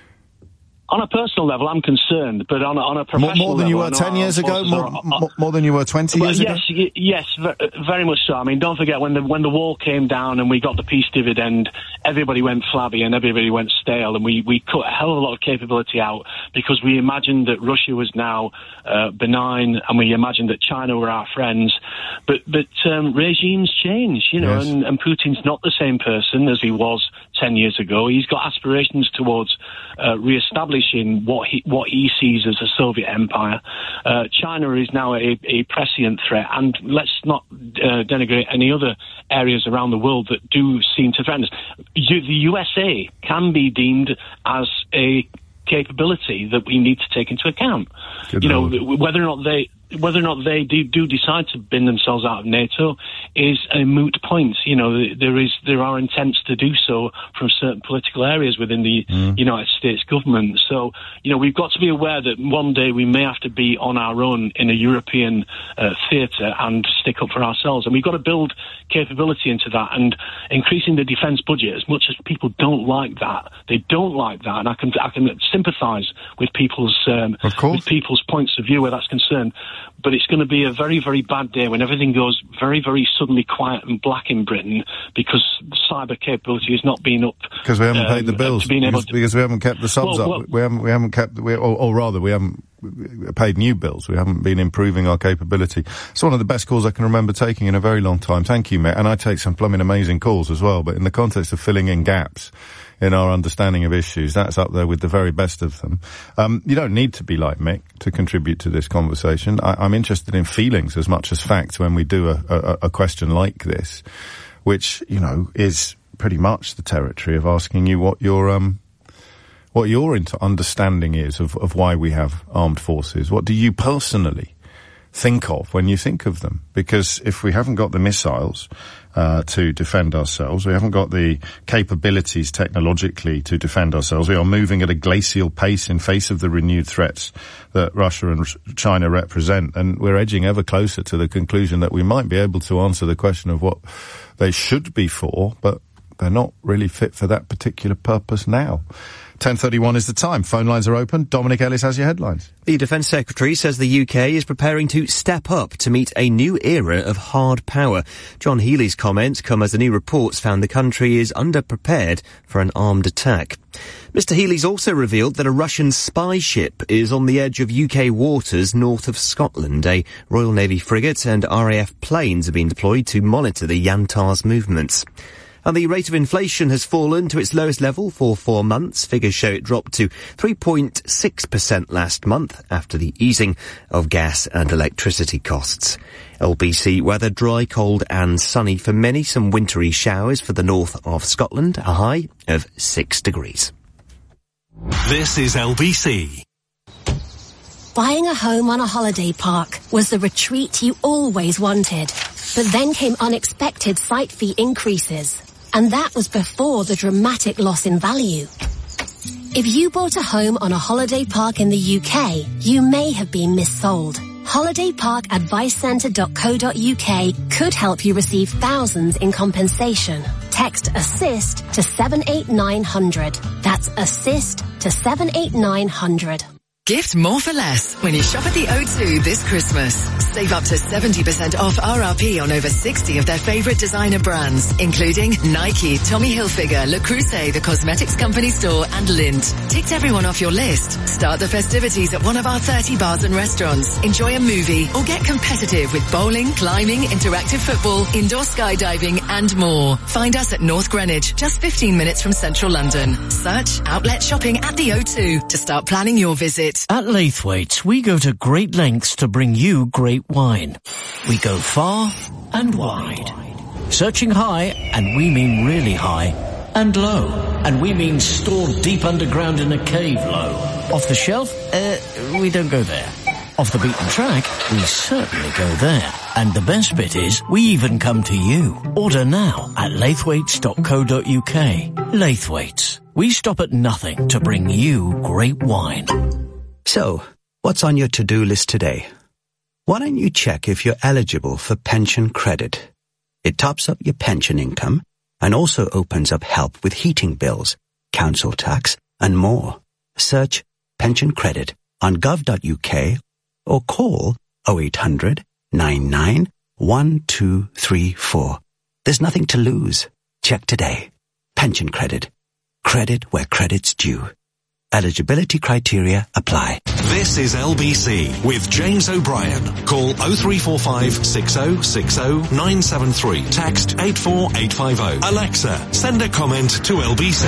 On a personal level, I'm concerned, but on a, on a professional level... More, more than you were ten years ago? More, are, more, more than you were twenty years yes, ago? Y- yes, very much so. I mean, don't forget, when the when the wall came down and we got the peace dividend, everybody went flabby and everybody went stale, and we, we cut a hell of a lot of capability out because we imagined that Russia was now uh, benign and we imagined that China were our friends. But but um, regimes change, you know, yes. and, and Putin's not the same person as he was ten years ago. He's got aspirations towards uh, re-establishing what he what he sees as a Soviet empire. Uh, China is now a, a prescient threat, and let's not uh, denigrate any other areas around the world that do seem to threaten us. You, the U S A can be deemed as a capability that we need to take into account. Good you Lord. know, whether or not they whether or not they do, do decide to bin themselves out of NATO is a moot point. You know, there is there are intents to do so from certain political areas within the mm. United States government. So, you know, we've got to be aware that one day we may have to be on our own in a European uh, theatre and stick up for ourselves. And we've got to build capability into that. And increasing the defence budget, as much as people don't like that, they don't like that. And I can I can sympathise with people's um, of course. with people's points of view where that's concerned. But it's going to be a very, very bad day when everything goes very, very suddenly quiet and black in Britain because cyber capability has not been up. Because we haven't um, paid the bills. Being because, able to, because we haven't kept the subs well, up. Well, we haven't. We haven't kept. We, or, or rather, we haven't paid new bills. We haven't been improving our capability. It's one of the best calls I can remember taking in a very long time. Thank you, mate. And I take some plumbing amazing calls as well. But in the context of filling in gaps in our understanding of issues, that's up there with the very best of them. Um, you don't need to be like Mick to contribute to this conversation. I, I'm interested in feelings as much as facts when we do a, a, a question like this, which, you know, is pretty much the territory of asking you what your, um, what your into understanding is of, of why we have armed forces. What do you personally think of when you think of them? Because if we haven't got the missiles uh, to defend ourselves, we haven't got the capabilities technologically to defend ourselves, we are moving at a glacial pace in face of the renewed threats that Russia and China represent, and we're edging ever closer to the conclusion that we might be able to answer the question of what they should be for, but they're not really fit for that particular purpose now. ten thirty-one is the time. Phone lines are open. Dominic Ellis has your headlines. The Defence Secretary says the U K is preparing to step up to meet a new era of hard power. John Healey's comments come as the new reports found the country is underprepared for an armed attack. Mister Healey's also revealed that a Russian spy ship is on the edge of U K waters north of Scotland. A Royal Navy frigate and R A F planes have been deployed to monitor the Yantar's movements. And the rate of inflation has fallen to its lowest level for four months. Figures show it dropped to three point six percent last month after the easing of gas and electricity costs. L B C weather: dry, cold and sunny for many. Some wintry showers for the north of Scotland. A high of six degrees. This is L B C. Buying a home on a holiday park was the retreat you always wanted. But then came unexpected site fee increases. And that was before the dramatic loss in value. If you bought a home on a holiday park in the U K, you may have been missold. holiday park advice centre dot co dot uk could help you receive thousands in compensation. Text ASSIST to seven eight nine hundred. That's ASSIST to seven eight nine hundred. Gift more for less when you shop at the O two this Christmas. Save up to seventy percent off R R P on over sixty of their favourite designer brands, including Nike, Tommy Hilfiger, Le Creuset, the Cosmetics Company store, and Lindt. Ticked everyone off your list? Start the festivities at one of our thirty bars and restaurants. Enjoy a movie or get competitive with bowling, climbing, interactive football, indoor skydiving, and more. Find us at North Greenwich, just fifteen minutes from central London. Search Outlet Shopping at the O two to start planning your visit. At Laithwaite, we go to great lengths to bring you great wine. We go far and wide. Searching high, and we mean really high. And low, and we mean stored deep underground in a cave low. Off the shelf? Uh, we don't go there. Off the beaten track? We certainly go there. And the best bit is, we even come to you. Order now at laithwaites dot co dot uk. Laithwaites. We stop at nothing to bring you great wine. So, what's on your to-do list today? Why don't you check if you're eligible for pension credit? It tops up your pension income and also opens up help with heating bills, council tax, and more. Search pension credit on gov dot uk or call oh eight hundred, nine nine, one two three four. There's nothing to lose. Check today. Pension credit. Credit where credit's due. Eligibility criteria apply. This is L B C with James O'Brien. Call oh three four five, six oh six oh, nine seven three. Text eight four eight five oh. Alexa, send a comment to L B C.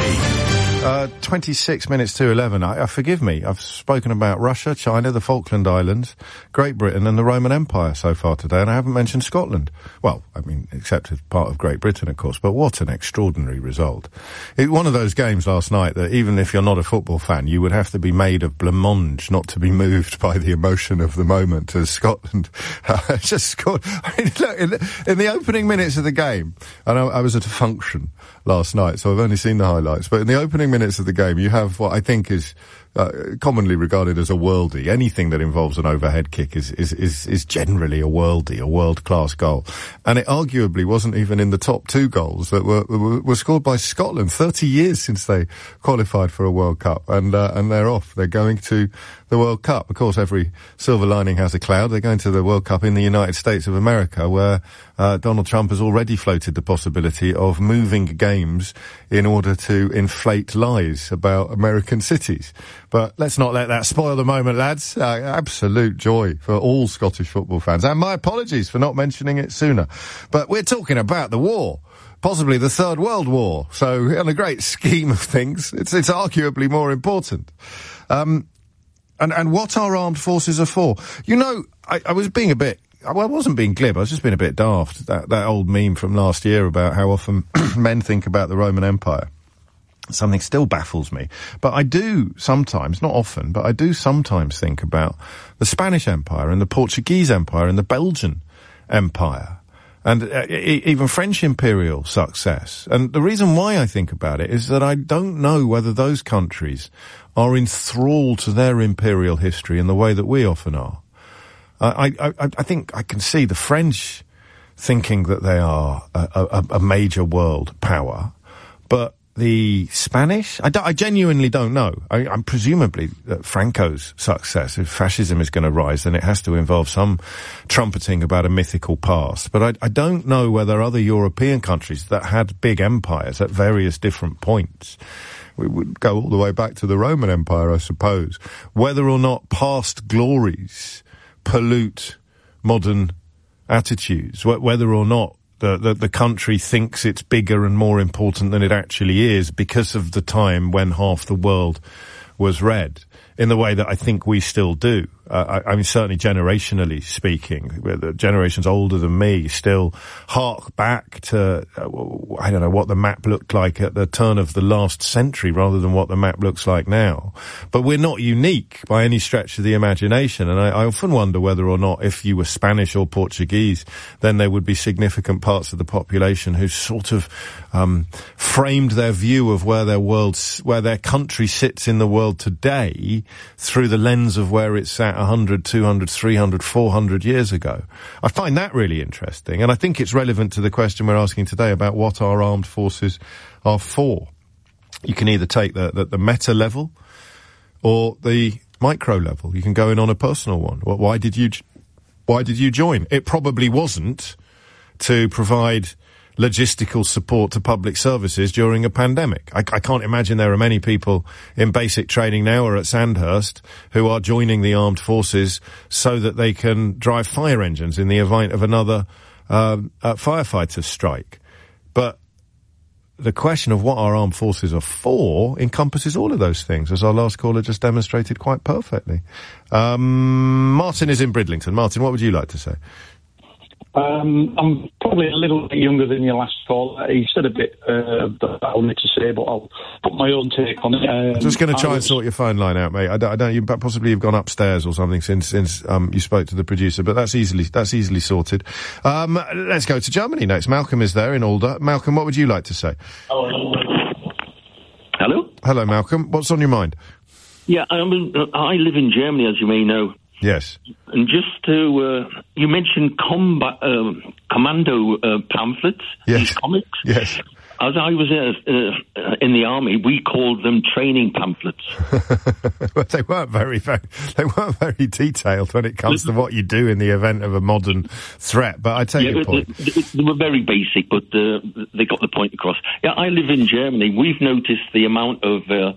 Uh, twenty-six minutes to eleven. I, uh, forgive me, I've spoken about Russia, China, the Falkland Islands, Great Britain and the Roman Empire so far today, and I haven't mentioned Scotland. Well, I mean, except as part of Great Britain, of course, but what an extraordinary result. It, one of those games last night that even if you're not a football fan, you would have to be made of blancmange not to be moved by the emotion of the moment as Scotland uh, just scored. I mean, look, in the, in the opening minutes of the game, and I, I was at a function last night, so I've only seen the highlights, but in the opening minutes of the game, you have what I think is uh, commonly regarded as a worldie. Anything that involves an overhead kick is, is, is, is generally a worldie, a world-class goal. And it arguably wasn't even in the top two goals that were, were, were scored by Scotland, thirty years since they qualified for a World Cup. And, uh, and they're off. They're going to the World Cup. Of course, every silver lining has a cloud. They're going to the World Cup in the United States of America, where uh, Donald Trump has already floated the possibility of moving games in order to inflate lies about American cities. But let's not let that spoil the moment, lads. Uh, absolute joy for all Scottish football fans. And my apologies for not mentioning it sooner. But we're talking about the war. Possibly the Third World War. So, in a great scheme of things, it's, it's arguably more important. Um, and, and what our armed forces are for. You know, I, I was being a bit, well, I wasn't being glib, I was just being a bit daft. That, that old meme from last year about how often men think about the Roman Empire. Something still baffles me. But I do sometimes, not often, but I do sometimes think about the Spanish Empire and the Portuguese Empire and the Belgian Empire. And uh, e- even French imperial success. And the reason why I think about it is that I don't know whether those countries are enthralled to their imperial history in the way that we often are. I, I, I think I can see the French thinking that they are a, a, a major world power, but the Spanish, I, I genuinely don't know. I, I'm presumably uh, Franco's success. If fascism is going to rise, then it has to involve some trumpeting about a mythical past. But I, I don't know whether other European countries that had big empires at various different points, we would go all the way back to the Roman Empire, I suppose, whether or not past glories pollute modern attitudes, whether or not The, the, the country thinks it's bigger and more important than it actually is because of the time when half the world was red, in the way that I think we still do. Uh, I, I mean, certainly generationally speaking, the generations older than me still hark back to, uh, I don't know, what the map looked like at the turn of the last century rather than what the map looks like now. But we're not unique by any stretch of the imagination. And I, I often wonder whether or not if you were Spanish or Portuguese, then there would be significant parts of the population who sort of um, framed their view of where their world, where their country sits in the world today through the lens of where it sat one hundred, two hundred, three hundred, four hundred years ago. I find that really interesting, and I think it's relevant to the question we're asking today about what our armed forces are for. You can either take the, the, the meta level or the micro level. You can go in on a personal one. Why did you, why did you join? It probably wasn't to provide logistical support to public services during a pandemic. I, I can't imagine there are many people in basic training now or at Sandhurst who are joining the armed forces so that they can drive fire engines in the event of another um, uh, firefighter strike. But the question of what our armed forces are for encompasses all of those things, as our last caller just demonstrated quite perfectly. Um, Martin is in Bridlington. Martin, what would you like to say? Um, I'm probably a little bit younger than your last caller. He said a bit uh, that I wanted to say, but I'll put my own take on it. Um, I'm just going to try I and was- sort your phone line out, mate. I don't, I don't you, possibly you've gone upstairs or something since since um, you spoke to the producer, but that's easily that's easily sorted. Um, let's go to Germany next. Malcolm is there in Alder. Malcolm, what would you like to say? Hello? Hello, Malcolm. What's on your mind? Yeah, um, I live in Germany, as you may know. Yes. And just to, uh, you mentioned combat, um commando uh, pamphlets, Yes. these comics. Yes. As I was uh, uh, in the army, we called them training pamphlets. But they weren't very, very, they weren't very detailed when it comes to what you do in the event of a modern threat. But I take Yeah, your point. They, they, they were very basic, but uh, they got the point across. Yeah, I live in Germany. We've noticed the amount of uh,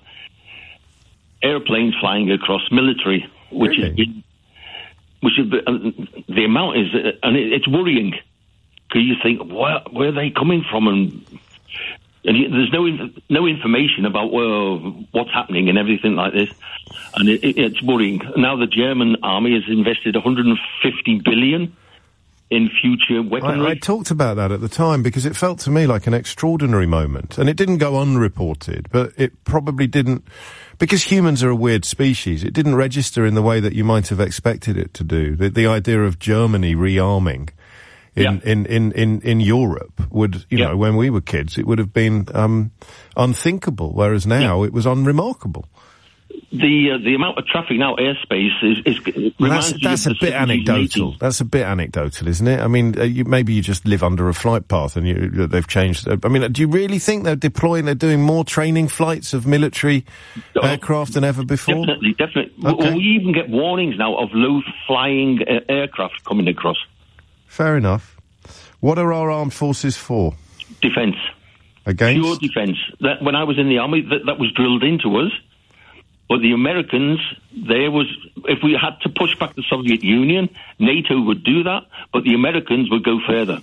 airplanes flying across military, which Really? is been, which is uh, the amount is, uh, and it, it's worrying because you think, where where are they coming from, and and you, there's no inf- no information about well, what's happening and everything like this, and it, it, it's worrying. Now the German army has invested one hundred fifty billion in future weaponry. I, I talked about that at the time because it felt to me like an extraordinary moment, and it didn't go unreported, but it probably didn't, because humans are a weird species, it didn't register in the way that you might have expected it to do. The, the idea of Germany rearming in, Yeah. in, in, in, in Europe would, you Yeah. know, when we were kids, it would have been um, unthinkable, whereas now it was unremarkable. The uh, the amount of traffic now, airspace, is, is it Well, reminds that's you that's of a the bit seventies and anecdotal. eighties. That's a bit anecdotal, isn't it? I mean, uh, you, maybe you just live under a flight path and you, they've changed. Uh, I mean, do you really think they're deploying, they're doing more training flights of military Oh, aircraft than ever before? Definitely, definitely. Okay. We, we even get warnings now of low-flying uh, aircraft coming across. Fair enough. What are our armed forces for? Defence. Against? Pure defence. That, when I was in the army, that, that was drilled into us. But the Americans, there was, if we had to push back the Soviet Union, NATO would do that, but the Americans would go further.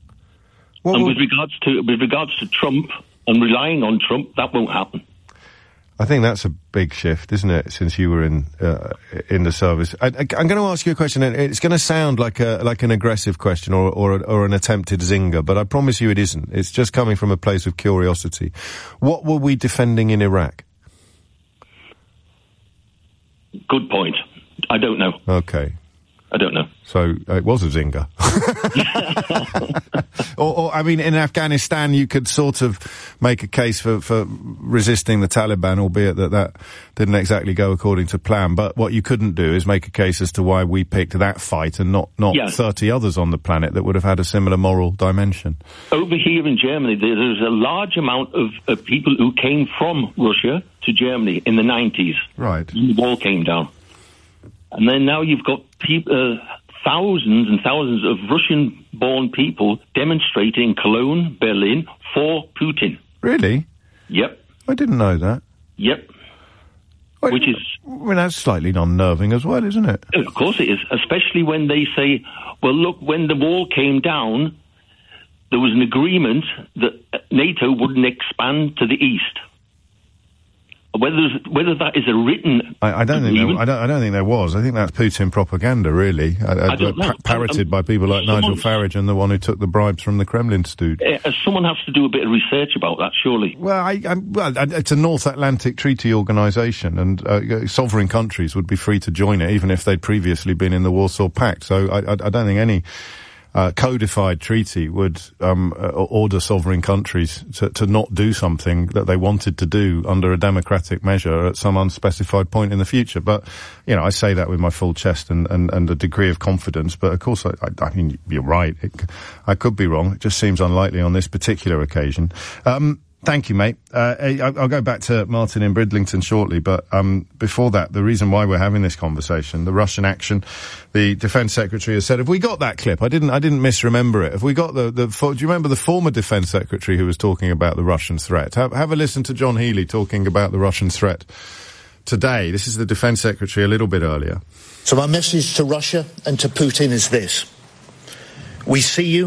What and would- with regards to with regards to Trump and relying on Trump, that won't happen. I think that's a big shift, isn't it, since you were in uh, in the service. I, I, I'm going to ask you a question, and it's going to sound like a like an aggressive question or, or or an attempted zinger, but I promise you it isn't. It's just coming from a place of curiosity. What were we defending in Iraq? Good point. I don't know. Okay. I don't know. So uh, it was a zinger. or, or, I mean, in Afghanistan, you could sort of make a case for, for resisting the Taliban, albeit that that didn't exactly go according to plan. But what you couldn't do is make a case as to why we picked that fight and not, not Yeah. thirty others on the planet that would have had a similar moral dimension. Over here in Germany, there- there's a large amount of, of people who came from Russia to Germany in the nineties. Right. When the wall came down. And then now you've got peop uh, thousands and thousands of Russian-born people demonstrating in Cologne, Berlin, for Putin. Really? Yep. I didn't know that. Yep. Which is, I mean, that's slightly unnerving as well, isn't it? of course it is, especially when they say, well, look, when the wall came down, there was an agreement that NATO wouldn't expand to the east. Whether whether that is a written I, I don't think agreement, there, I don't. I don't think there was. I think that's Putin propaganda, really. I, I, I don't know. parroted by people like Someone- Nigel Farage and the one who took the bribes from the Kremlin stooge. uh, someone has to do a bit of research about that, surely. Well, I, I, well, I- it's a North Atlantic Treaty Organisation, and uh, sovereign countries would be free to join it, even if they'd previously been in the Warsaw Pact. So I, I, I don't think any uh, codified treaty would um, uh, order sovereign countries to, to not do something that they wanted to do under a democratic measure at some unspecified point in the future. But, you know, I say that with my full chest and, and, and a degree of confidence. But, of course, I, I, I mean, you're right. It, I could be wrong. It just seems unlikely on this particular occasion. Um, Thank you, mate. Uh, I- I'll go back to Martin in Bridlington shortly, but um, before that, the reason why we're having this conversation, the Russian action, the Defence Secretary has said, have we got that clip? I didn't I didn't misremember it. Have we got the... the for, do you remember the former Defence Secretary who was talking about the Russian threat? Have, have a listen to John Healey talking about the Russian threat today. This is the Defence Secretary a little bit earlier. So my message to Russia and to Putin is this. We see you.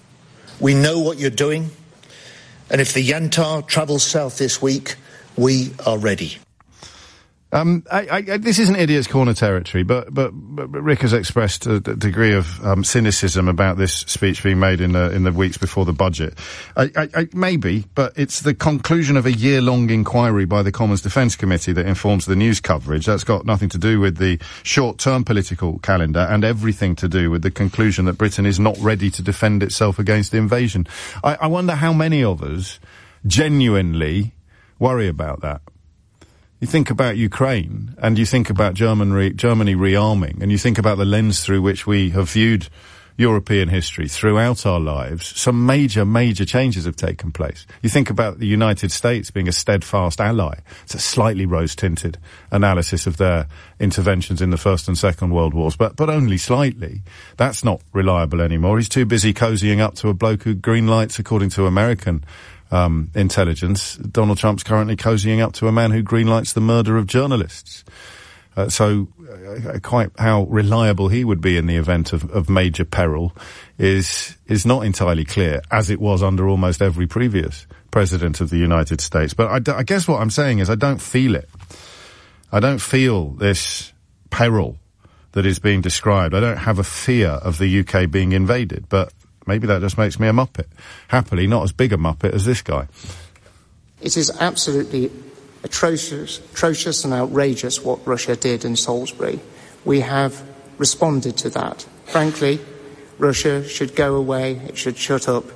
We know what you're doing. And if the Yantar travels south this week, we are ready. Um, I, I, this isn't Idiot's Corner territory, but, but, but Rick has expressed a, a degree of um, cynicism about this speech being made in the, in the weeks before the budget. I, I, I, maybe, but it's the conclusion of a year-long inquiry by the Commons Defence Committee that informs the news coverage. That's got nothing to do with the short-term political calendar and everything to do with the conclusion that Britain is not ready to defend itself against invasion. I, I wonder how many of us genuinely worry about that. You think about Ukraine, and you think about German re- Germany rearming, and you think about the lens through which we have viewed European history throughout our lives. Some major, major changes have taken place. You think about the United States being a steadfast ally. It's a slightly rose-tinted analysis of their interventions in the First and Second World Wars, but, but only slightly. That's not reliable anymore. He's too busy cozying up to a bloke who greenlights, according to American Um, intelligence. Donald Trump's currently cozying up to a man who greenlights the murder of journalists. Uh, so, uh, quite how reliable he would be in the event of, of major peril is is not entirely clear, as it was under almost every previous president of the United States. But I, d- I guess what I'm saying is I don't feel it. I don't feel this peril that is being described. I don't have a fear of the U K being invaded, but maybe that just makes me a muppet. Happily, not as big a muppet as this guy. It is absolutely atrocious, atrocious and outrageous what Russia did in Salisbury. We have responded to that. Frankly, Russia should go away. It should shut up.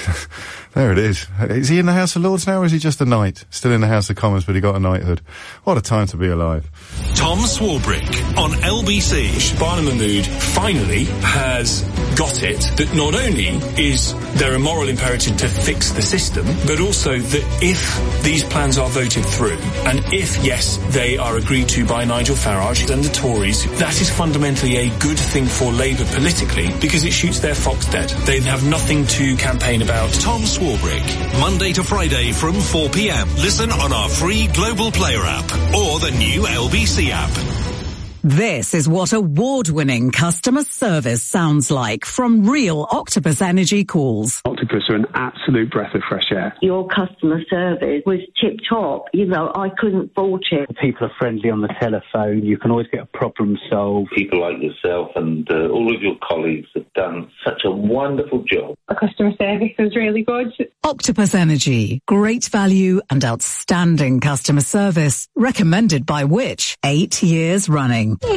There it is. Is he in the House of Lords now, or is he just a knight? Still in the House of Commons, but he got a knighthood. What a time to be alive. Tom Swarbrick on L B C. Barnum Mahmood finally has got it that not only is there a moral imperative to fix the system, but also that if these plans are voted through, and if, yes, they are agreed to by Nigel Farage and the Tories, that is fundamentally a good thing for Labour politically, because it shoots their fox dead. They have nothing to campaign about. Tom Swarbrick, Monday to Friday from four p.m. Listen on our free Global Player app or the new L B C app. This is what award-winning customer service sounds like from real Octopus Energy calls. Octopus are an absolute breath of fresh air. Your customer service was tip-top. You know, I couldn't fault it. People are friendly on the telephone. You can always get a problem solved. People like yourself and uh, all of your colleagues have done such a wonderful job. The customer service was really good. Octopus Energy. Great value and outstanding customer service. Recommended by Which? Eight years running. Do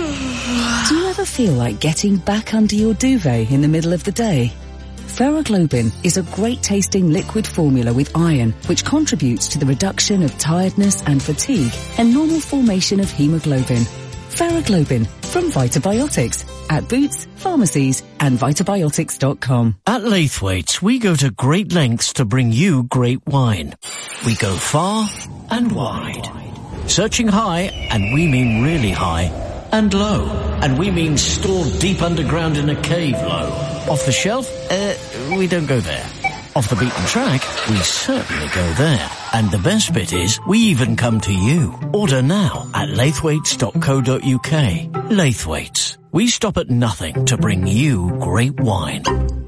you ever feel like getting back under your duvet in the middle of the day? Ferroglobin is a great-tasting liquid formula with iron, which contributes to the reduction of tiredness and fatigue and normal formation of hemoglobin. Ferroglobin from Vitabiotics at Boots, pharmacies and vitabiotics dot com. At Laithwaite's, we go to great lengths to bring you great wine. We go far and wide. Searching high, and we mean really high, and low, and we mean stored deep underground in a cave low. Off the shelf? Uh, we don't go there. Off the beaten track? We certainly go there. And the best bit is, we even come to you. Order now at laithwaites dot co dot uk. Laithwaite's. We stop at nothing to bring you great wine.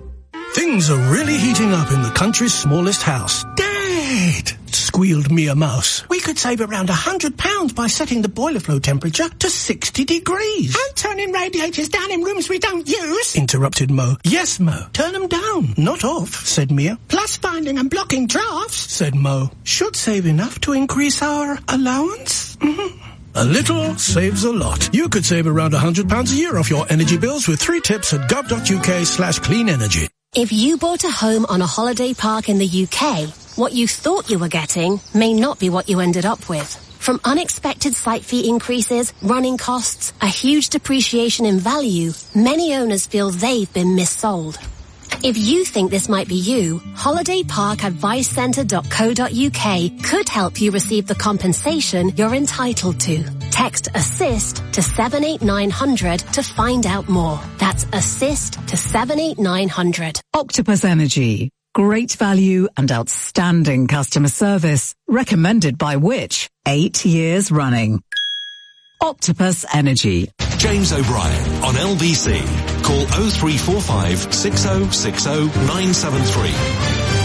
Things are really heating up in the country's smallest house. Dad! Squealed Mia Mouse. We could save around a hundred pounds by setting the boiler flow temperature to sixty degrees. And turning radiators down in rooms we don't use. Interrupted Mo. Yes, Mo. Turn them down, not off, said Mia. Plus finding and blocking drafts, said Mo. Should save enough to increase our allowance. Mm-hmm. A little saves a lot. You could save around a hundred pounds a year off your energy bills with three tips at gov.uk slash clean energy. If you bought a home on a holiday park in the U K, what you thought you were getting may not be what you ended up with. From unexpected site fee increases, running costs, a huge depreciation in value, many owners feel they've been missold. If you think this might be you, holiday park advice centre dot co dot uk could help you receive the compensation you're entitled to. Text ASSIST to seven eight nine hundred to find out more. That's ASSIST to seven eight nine hundred. Octopus Energy. Great value and outstanding customer service. Recommended by Which? Eight years running. Octopus Energy. James O'Brien on L B C. Call oh three four five, six oh six oh, nine seven three.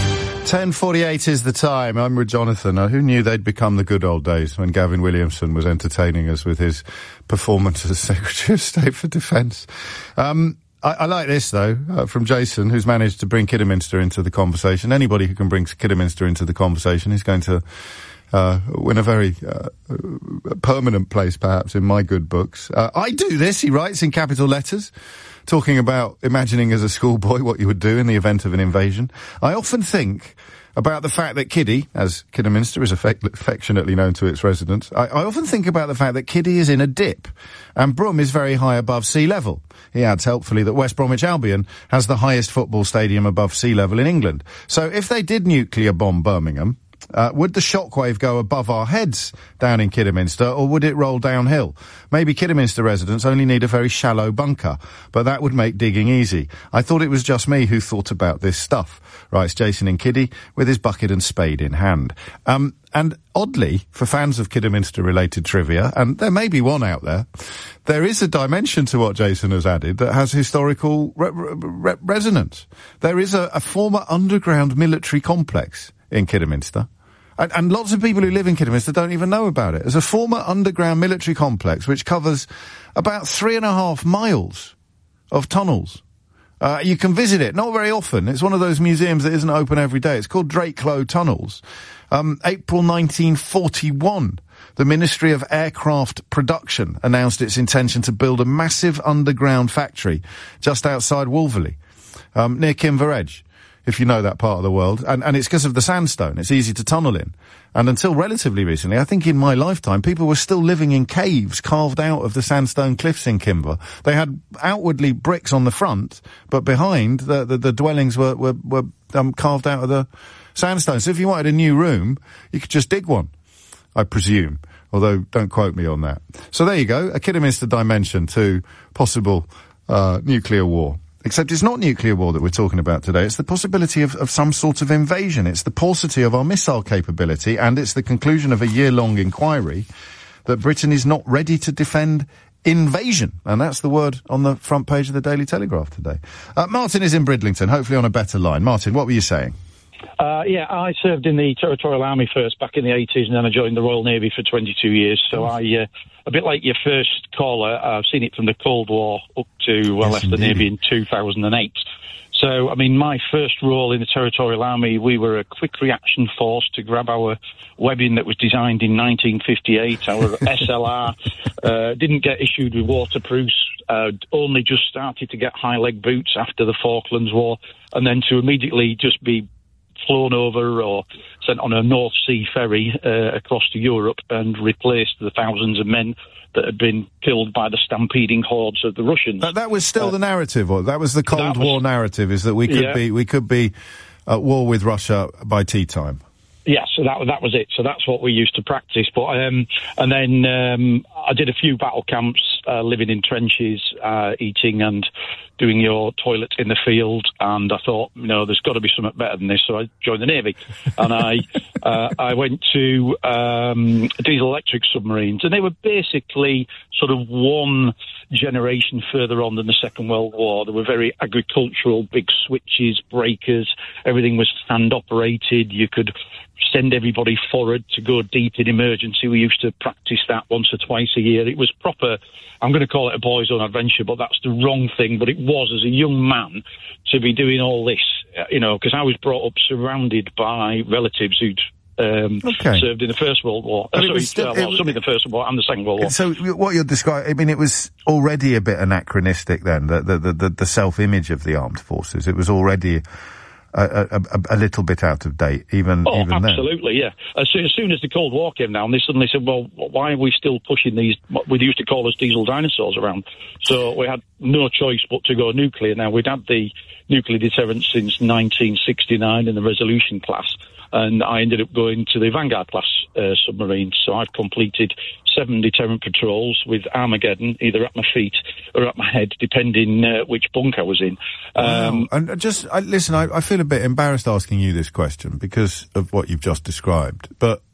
ten forty-eight is the time. I'm with Jonathan. Now, who knew they'd become the good old days when Gavin Williamson was entertaining us with his performance as Secretary of State for Defence? Um, I, I like this, though, uh, from Jason, who's managed to bring Kidderminster into the conversation. Anybody who can bring Kidderminster into the conversation is going to uh, win a very uh, permanent place, perhaps, in my good books. Uh, I do this, he writes, in capital letters, talking about imagining as a schoolboy what you would do in the event of an invasion. I often think about the fact that Kiddie, as Kidderminster is affect- affectionately known to its residents, I, I often think about the fact that Kiddie is in a dip, and Broome is very high above sea level. He adds helpfully that West Bromwich Albion has the highest football stadium above sea level in England. So if they did nuclear bomb Birmingham, Uh, would the shockwave go above our heads down in Kidderminster, or would it roll downhill? Maybe Kidderminster residents only need a very shallow bunker, but that would make digging easy. I thought it was just me who thought about this stuff, writes Jason in Kiddie, with his bucket and spade in hand. Um, and oddly, for fans of Kidderminster-related trivia, and there may be one out there, there is a dimension to what Jason has added that has historical re- re- resonance. There is a, a former underground military complex in Kidderminster. And, and lots of people who live in Kidderminster don't even know about it. There's a former underground military complex which covers about three and a half miles of tunnels. Uh, you can visit it, not very often. It's one of those museums that isn't open every day. It's called Drakelow Tunnels. Um, April nineteen forty-one, the Ministry of Aircraft Production announced its intention to build a massive underground factory just outside Wolverley, um, near Kimber Edge, if you know that part of the world. And, and it's because of the sandstone. It's easy to tunnel in. And until relatively recently, I think in my lifetime, people were still living in caves carved out of the sandstone cliffs in Kimber. They had outwardly bricks on the front, but behind, the, the, the dwellings were, were, were um, carved out of the sandstone. So if you wanted a new room, you could just dig one, I presume. Although, don't quote me on that. So there you go, a Kidderminster dimension to possible uh, nuclear war. Except it's not nuclear war that we're talking about today. It's the possibility of, of some sort of invasion. It's the paucity of our missile capability, and it's the conclusion of a year-long inquiry that Britain is not ready to defend invasion. And that's the word on the front page of the Daily Telegraph today. Uh, Martin is in Bridlington, hopefully on a better line. Martin, what were you saying? Uh, yeah, I served in the Territorial Army first back in the eighties, and then I joined the Royal Navy for twenty-two years. So I, uh, a bit like your first caller, I've seen it from the Cold War up to, well, I left the Navy in two thousand eight. So, I mean, my first role in the Territorial Army, we were a quick reaction force to grab our webbing that was designed in nineteen fifty-eight. Our S L R uh, didn't get issued with waterproofs, uh, only just started to get high leg boots after the Falklands War, and then to immediately just be flown over or sent on a North Sea ferry uh, across to Europe and replaced the thousands of men that had been killed by the stampeding hordes of the Russians. That, that was still uh, the narrative, or that was the Cold was, War narrative, is that we could yeah. be we could be at war with Russia by tea time. Yeah, so that that was it. So that's what we used to practice. But um, and then um, I did a few battle camps, uh, living in trenches, uh, eating and doing your toilet in the field. And I thought, you know, there's got to be something better than this. So I joined the Navy, and I uh, I went to um, diesel electric submarines, and they were basically sort of one generation further on than the Second World War. They were very agricultural, big switches, breakers. Everything was hand operated. You could send everybody forward to go deep in emergency. We used to practice that once or twice a year. It was proper, I'm going to call it a boys' own adventure, but that's the wrong thing. But it was, as a young man, to be doing all this, you know, because I was brought up surrounded by relatives who'd Um, okay. served in the First World War. Uh, sorry, still, well, some in the First World War and the Second World War. So what you're describing, I mean, it was already a bit anachronistic then, the, the, the, the self-image of the armed forces. It was already a, a, a, a little bit out of date, even, oh, even then. Absolutely, yeah. As soon, as soon as the Cold War came down, they suddenly said, well, why are we still pushing these, what we used to call us diesel dinosaurs around? So we had no choice but to go nuclear. Now, we'd had the nuclear deterrent since nineteen sixty-nine in the Resolution class, and I ended up going to the Vanguard class uh, submarines. So I've completed seven deterrent patrols with Armageddon, either at my feet or at my head, depending uh, which bunk I was in. Um, wow. And just, I, listen, I, I feel a bit embarrassed asking you this question because of what you've just described, but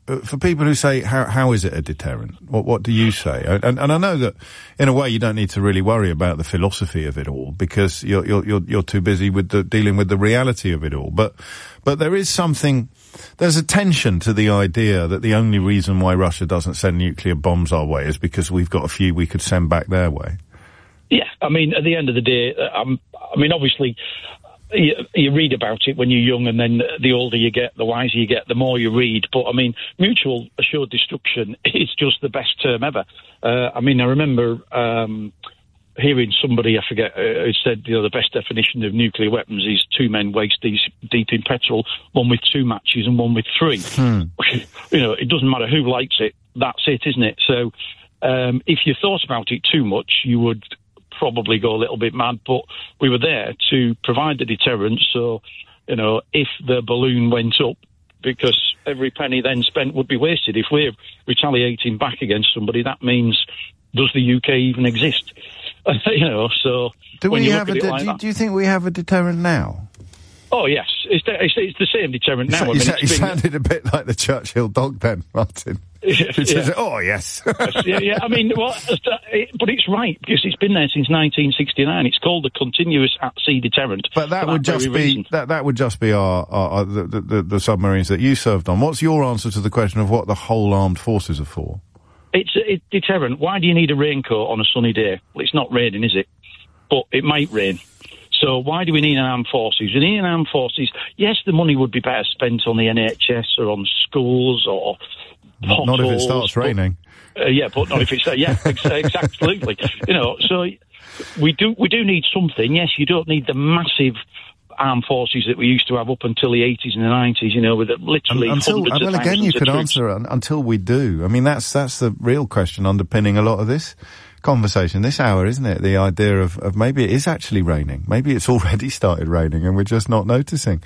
uh, for people who say, how how is it a deterrent? What what do you say? And and I know that in a way you don't need to really worry about the philosophy of it all because you're you're you're, you're too busy with the dealing with the reality of it all. But but there is something. There's a tension to the idea that the only reason why Russia doesn't send nuclear bombs our way is because we've got a few we could send back their way. Yeah, I mean, at the end of the day, um, I mean, obviously. You, you read about it when you're young, and then the older you get, the wiser you get, the more you read. But, I mean, mutual assured destruction is just the best term ever. Uh, I mean, I remember um, hearing somebody, I forget, uh, who said, you know, the best definition of nuclear weapons is two men waist deep, deep in petrol, one with two matches and one with three. Hmm. You know, it doesn't matter who lights it, that's it, isn't it? So um, if you thought about it too much, you would probably go a little bit mad, but we were there to provide the deterrent. So, you know, if the balloon went up, because every penny then spent would be wasted. If we're retaliating back against somebody, that means, does the U K even exist? You know, so... Do we have a... De- like do, you, do you think we have a deterrent now? Oh, yes. It's, it's, it's the same deterrent now. You, I mean, sa- it's you been... sounded a bit like the Churchill dog then, Martin. Yeah. Says, oh, yes. yeah, yeah. I mean, well, but it's right, because it's been there since nineteen sixty-nine. It's called the Continuous At-Sea Deterrent. But that would just be that, that would just be our, our, our the, the, the submarines that you served on. What's your answer to the question of what the whole armed forces are for? It's a it's deterrent. Why do you need a raincoat on a sunny day? Well, it's not raining, is it? But it might rain. So why do we need an armed forces? We need an armed forces. Yes, the money would be better spent on the N H S or on schools or not, not if it starts but, raining. Uh, yeah, but not if it's uh, yeah, ex- absolutely. You know, so we do we do need something. Yes, you don't need the massive armed forces that we used to have up until the eighties and the nineties. You know, with literally until, hundreds well, of again, you could troops. answer it until we do. I mean, that's that's the real question underpinning a lot of this conversation this hour, isn't it? The idea of, of maybe it is actually raining. Maybe it's already started raining and we're just not noticing.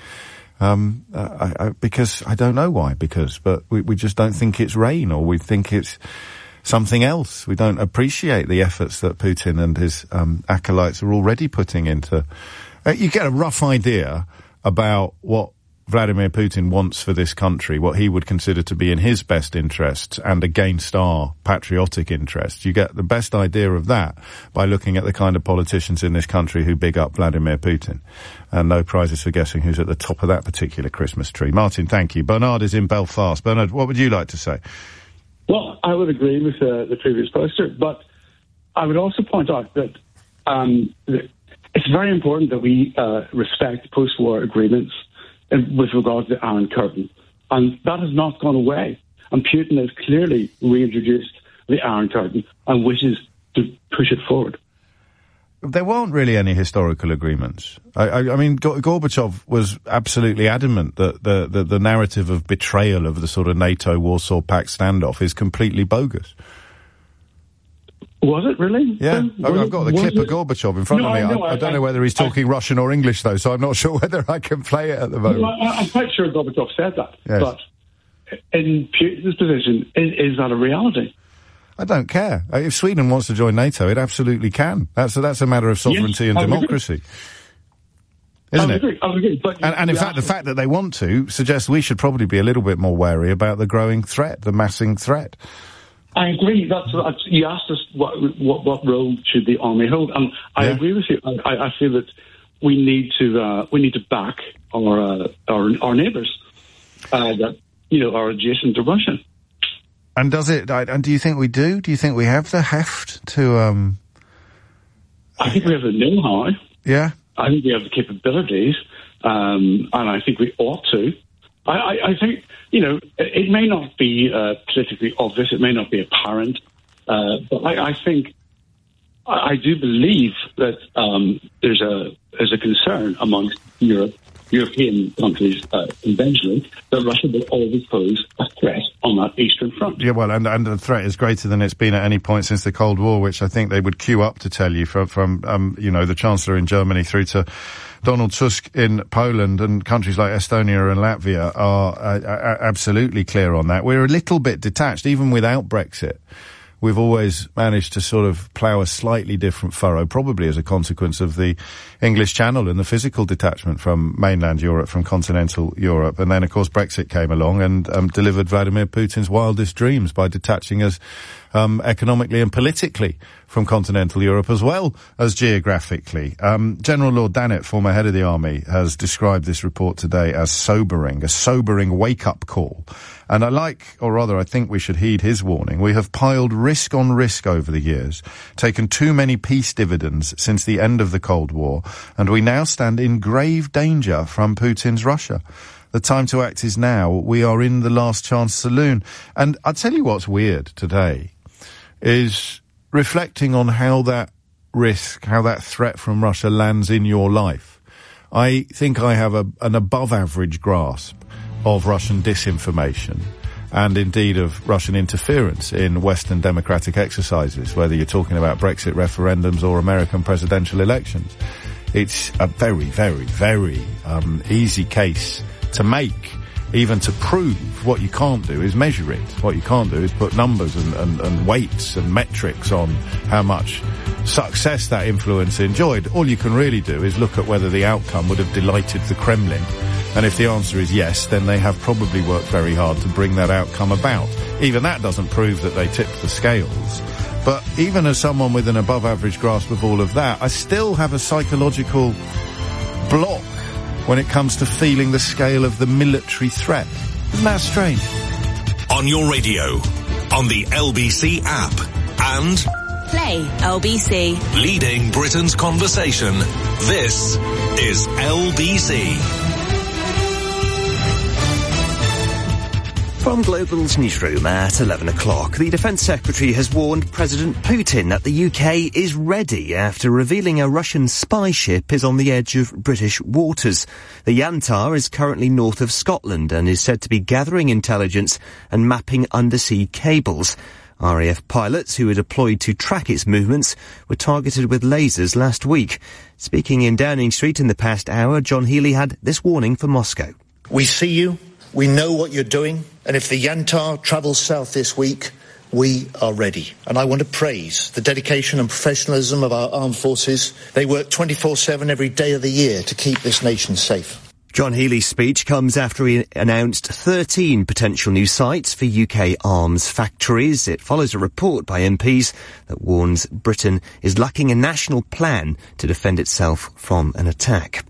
Um, uh, I, I, because I don't know why, because, but we, we just don't think it's rain, or we think it's something else. We don't appreciate the efforts that Putin and his um, acolytes are already putting into. Uh, you get a rough idea about what Vladimir Putin wants for this country, what he would consider to be in his best interests and against our patriotic interests. You get the best idea of that by looking at the kind of politicians in this country who big up Vladimir Putin. And no prizes for guessing who's at the top of that particular Christmas tree. Martin, thank you. Bernard is in Belfast. Bernard, what would you like to say? Well, I would agree with uh, the previous poster, but I would also point out that um, it's very important that we uh, respect post-war agreements with regard to the Iron Curtain. And that has not gone away. And Putin has clearly reintroduced the Iron Curtain and wishes to push it forward. There weren't really any historical agreements. I, I, I mean, Gorbachev was absolutely adamant that the, the, the narrative of betrayal of the sort of NATO-Warsaw Pact standoff is completely bogus. Was it really? Yeah, was I've it, got the clip it? of Gorbachev in front no, of me. I, no, I, I don't I, know whether he's talking I, Russian or English, though, so I'm not sure whether I can play it at the moment. No, I, I'm quite sure Gorbachev said that. Yes. But in Putin's position, is, is that a reality? I don't care. If Sweden wants to join NATO, it absolutely can. That's a, that's a matter of sovereignty yes, and I democracy. Agree. Isn't I it? Agree, I agree, but and, and in fact, the fact that they want to suggests we should probably be a little bit more wary about the growing threat, the massing threat. I agree. That's, that's you asked us what, what what role should the army hold, and I yeah. agree with you. I, I feel that we need to uh, we need to back our uh, our, our neighbours uh, that you know are adjacent to Russia. And does it? And do you think we do? Do you think we have the heft to? Um... I think we have the know-how. Yeah. I think we have the capabilities, um, and I think we ought to. I, I, I think, you know, it may not be uh, politically obvious, it may not be apparent, uh, but I, I think, I, I do believe that um, there's a there's a concern amongst Europe, European countries uh, conventionally, that Russia will always pose a threat on that eastern front. Yeah, well, and, and the threat is greater than it's been at any point since the Cold War, which I think they would queue up to tell you from, from um, you know, the Chancellor in Germany through to Donald Tusk in Poland, and countries like Estonia and Latvia are uh, absolutely clear on that. We're a little bit detached, even without Brexit. we've always managed to sort of plough a slightly different furrow, probably as a consequence of the English Channel and the physical detachment from mainland Europe, from continental Europe. And then, of course, Brexit came along and um, delivered Vladimir Putin's wildest dreams by detaching us um, economically and politically from continental Europe as well as geographically. Um, General Lord Dannatt, former head of the army, has described this report today as sobering, a sobering wake-up call. And I like, or rather I think we should heed his warning. We have piled risk on risk over the years, taken too many peace dividends since the end of the Cold War, and we now stand in grave danger from Putin's Russia. The time to act is now. We are in the last chance saloon. And I'll tell you what's weird today is reflecting on how that risk, how that threat from Russia lands in your life. I think I have a, an above-average grasp of Russian disinformation and indeed of Russian interference in Western democratic exercises, whether you're talking about Brexit referendums or American presidential elections. It's a very, very, very um, easy case to make. Even to prove. What you can't do is measure it. What you can't do is put numbers and, and, and weights and metrics on how much success that influence enjoyed. All you can really do is look at whether the outcome would have delighted the Kremlin. And if the answer is yes, then they have probably worked very hard to bring that outcome about. Even that doesn't prove that they tipped the scales. But even as someone with an above-average grasp of all of that, I still have a psychological block when it comes to feeling the scale of the military threat. Isn't that strange? On your radio, on the L B C app, and Play L B C. Leading Britain's conversation. This is L B C. From Global's newsroom at eleven o'clock, the Defence Secretary has warned President Putin that the U K is ready after revealing a Russian spy ship is on the edge of British waters. The Yantar is currently north of Scotland and is said to be gathering intelligence and mapping undersea cables. R A F pilots who were deployed to track its movements were targeted with lasers last week. Speaking in Downing Street in the past hour, John Healey had this warning for Moscow. We see you. We know what you're doing, and if the Yantar travels south this week, we are ready. And I want to praise the dedication and professionalism of our armed forces. They work twenty-four seven every day of the year to keep this nation safe. John Healey's speech comes after he announced thirteen potential new sites for U K arms factories. It follows a report by M Ps that warns Britain is lacking a national plan to defend itself from an attack.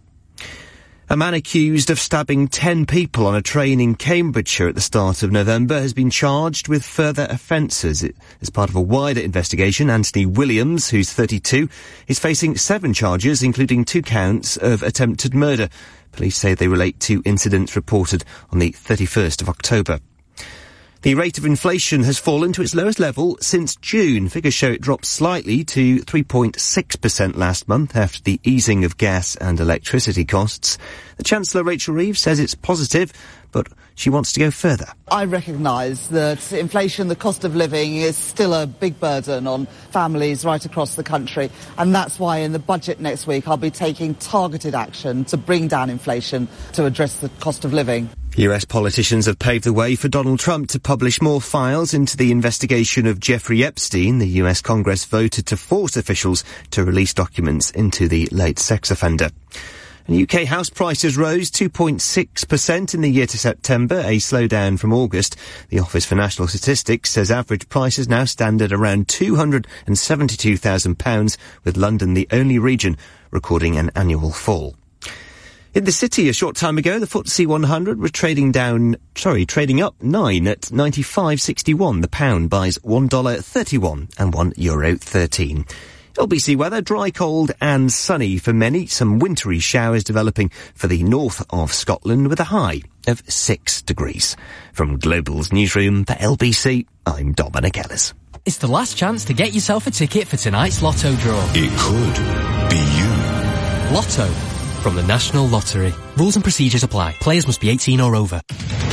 A man accused of stabbing ten people on a train in Cambridgeshire at the start of November has been charged with further offences. As part of a wider investigation, Anthony Williams, who's thirty-two, is facing seven charges, including two counts of attempted murder. Police say they relate to incidents reported on the thirty-first of October. The rate of inflation has fallen to its lowest level since June. Figures show it dropped slightly to three point six percent last month after the easing of gas and electricity costs. The Chancellor, Rachel Reeves, says it's positive, but she wants to go further. I recognise that inflation, the cost of living, is still a big burden on families right across the country, and that's why in the budget next week I'll be taking targeted action to bring down inflation to address the cost of living. U S politicians have paved the way for Donald Trump to publish more files into the investigation of Jeffrey Epstein. The U S Congress voted to force officials to release documents into the late sex offender. And U K house prices rose two point six percent in the year to September, a slowdown from August. The Office for National Statistics says average prices now stand at around two hundred seventy-two thousand pounds, with London the only region recording an annual fall. In the city a short time ago, the F T S E one hundred was trading down, sorry, trading up nine at ninety-five sixty-one. The pound buys one dollar thirty-one and one euro thirteen. L B C weather, dry, cold and sunny for many. Some wintry showers developing for the north of Scotland with a high of six degrees. From Global's newsroom for L B C, I'm Dominic Ellis. It's the last chance to get yourself a ticket for tonight's Lotto draw. It could be you. Lotto. From the National Lottery. Rules and procedures apply. Players must be eighteen or over.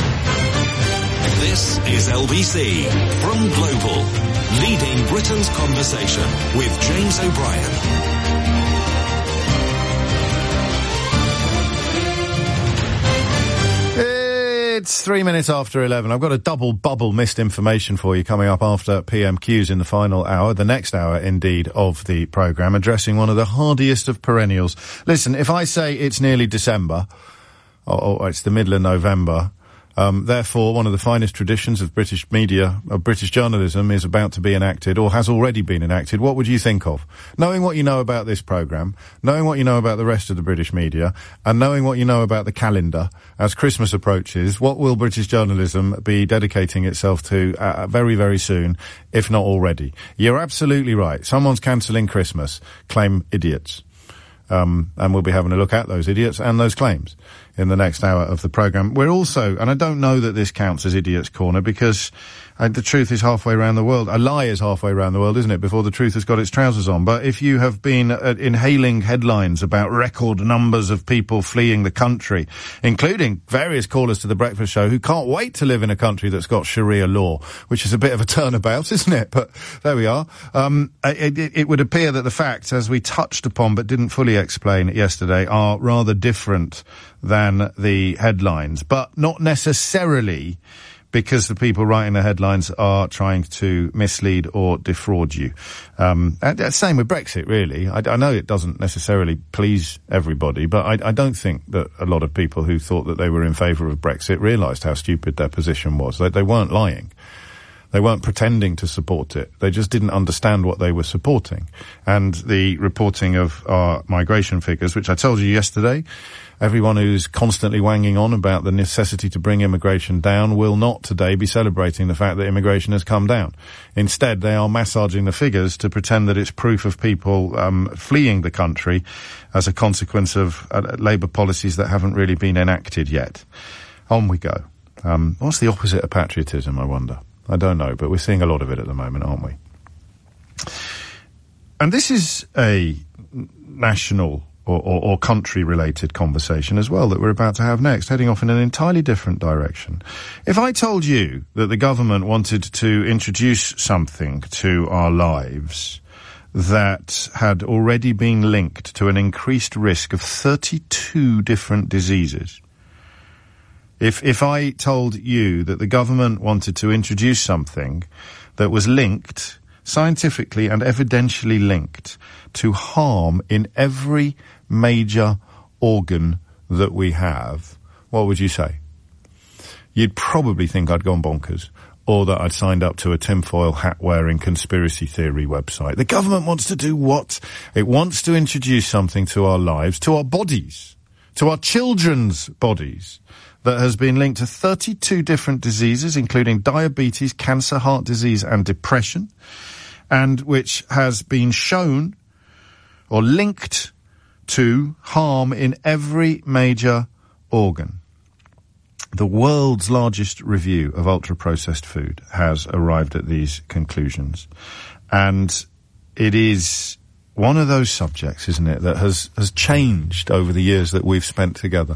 This is L B C from Global, leading Britain's conversation with James O'Brien. It's three minutes after eleven. I've got a double bubble missed information for you coming up after P M Qs in the final hour, the next hour, indeed, of the programme, addressing one of the hardiest of perennials. Listen, if I say it's nearly December, or, or it's the middle of November, Um, therefore, one of the finest traditions of British media, of British journalism, is about to be enacted, or has already been enacted. What would you think of? Knowing what you know about this programme, knowing what you know about the rest of the British media, and knowing what you know about the calendar as Christmas approaches, what will British journalism be dedicating itself to uh, very, very soon, if not already? You're absolutely right. Someone's cancelling Christmas. Claim idiots. Um, and we'll be having a look at those idiots and those claims in the next hour of the programme. We're also, and I don't know that this counts as Idiot's Corner, because uh, the truth is halfway around the world. A lie is halfway around the world, isn't it, before the truth has got its trousers on. But if you have been uh, inhaling headlines about record numbers of people fleeing the country, including various callers to the breakfast show who can't wait to live in a country that's got Sharia law, which is a bit of a turnabout, isn't it? But there we are. Um, it, it, it would appear that the facts, as we touched upon but didn't fully explain yesterday, are rather different than the headlines, but not necessarily because the people writing the headlines are trying to mislead or defraud you. Um, and same with Brexit, really. I, I know it doesn't necessarily please everybody, but I, I don't think that a lot of people who thought that they were in favour of Brexit realised how stupid their position was. They, they weren't lying. They weren't pretending to support it. They just didn't understand what they were supporting. And the reporting of our migration figures, which I told you yesterday, everyone who's constantly wanging on about the necessity to bring immigration down will not today be celebrating the fact that immigration has come down. Instead, they are massaging the figures to pretend that it's proof of people um, fleeing the country as a consequence of uh, Labour policies that haven't really been enacted yet. On we go. Um, what's the opposite of patriotism, I wonder? I don't know, but we're seeing a lot of it at the moment, aren't we? And this is a national or, or, or country-related conversation as well that we're about to have next, heading off in an entirely different direction. If I told you that the government wanted to introduce something to our lives that had already been linked to an increased risk of thirty-two different diseases, If, if I told you that the government wanted to introduce something that was linked, scientifically and evidentially linked, to harm in every major organ that we have, what would you say? You'd probably think I'd gone bonkers, or that I'd signed up to a tinfoil hat-wearing conspiracy theory website. The government wants to do what? It wants to introduce something to our lives, to our bodies, to our children's bodies, that has been linked to thirty-two different diseases, including diabetes, cancer, heart disease, and depression, and which has been shown or linked to harm in every major organ. The world's largest review of ultra-processed food has arrived at these conclusions. And it is one of those subjects, isn't it, that has, has changed over the years that we've spent together.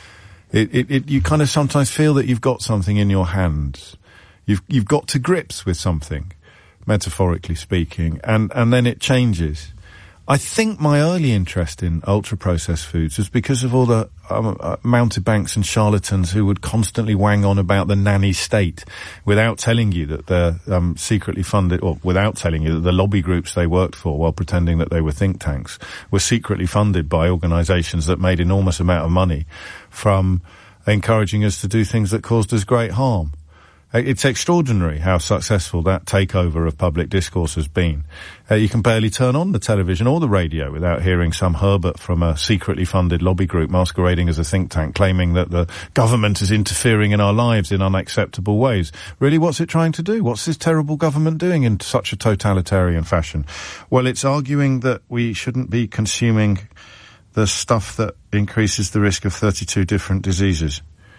It, it, it, you kind of sometimes feel that you've got something in your hands. You've, you've got to grips with something, metaphorically speaking, and, and then it changes. I think my early interest in ultra-processed foods was because of all the um, uh, mountebanks and charlatans who would constantly wang on about the nanny state without telling you that they're um, secretly funded, or without telling you that the lobby groups they worked for, while pretending that they were think tanks, were secretly funded by organisations that made enormous amount of money from encouraging us to do things that caused us great harm. It's extraordinary how successful that takeover of public discourse has been. Uh, you can barely turn on the television or the radio without hearing some Herbert from a secretly funded lobby group masquerading as a think tank, claiming that the government is interfering in our lives in unacceptable ways. Really, what's it trying to do? What's this terrible government doing in such a totalitarian fashion? Well, it's arguing that we shouldn't be consuming the stuff that increases the risk of thirty-two different diseases.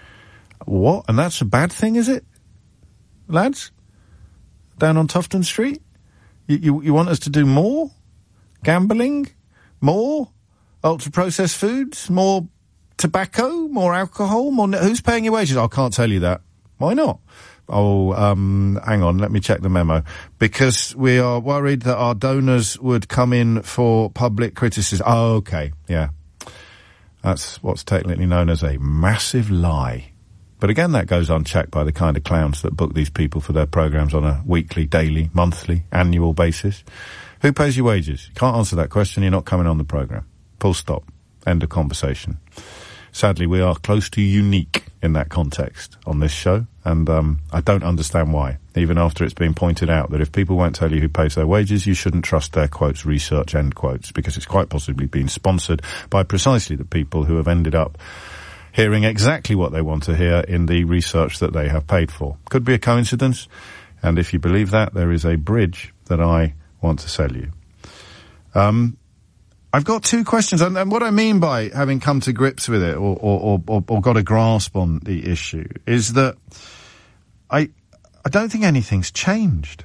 What? And that's a bad thing, is it? Lads, down on Tufton Street, you, you, you want us to do more gambling, more ultra-processed foods, more tobacco, more alcohol, more... Who's paying your wages? I can't tell you that. Why not? Oh, um, hang on, let me check the memo. Because we are worried that our donors would come in for public criticism. Oh, okay, yeah. That's what's technically known as a massive lie. But again, that goes unchecked by the kind of clowns that book these people for their programmes on a weekly, daily, monthly, annual basis. Who pays your wages? You can't answer that question, you're not coming on the programme. Full stop. End of conversation. Sadly, we are close to unique in that context on this show, and um, I don't understand why, even after it's been pointed out that if people won't tell you who pays their wages, you shouldn't trust their quotes, research, end quotes, because it's quite possibly been sponsored by precisely the people who have ended up hearing exactly what they want to hear in the research that they have paid for. Could be a coincidence, and if you believe that, there is a bridge that I want to sell you. Um... I've got two questions, and, and what I mean by having come to grips with it or, or, or, or got a grasp on the issue is that I, I don't think anything's changed.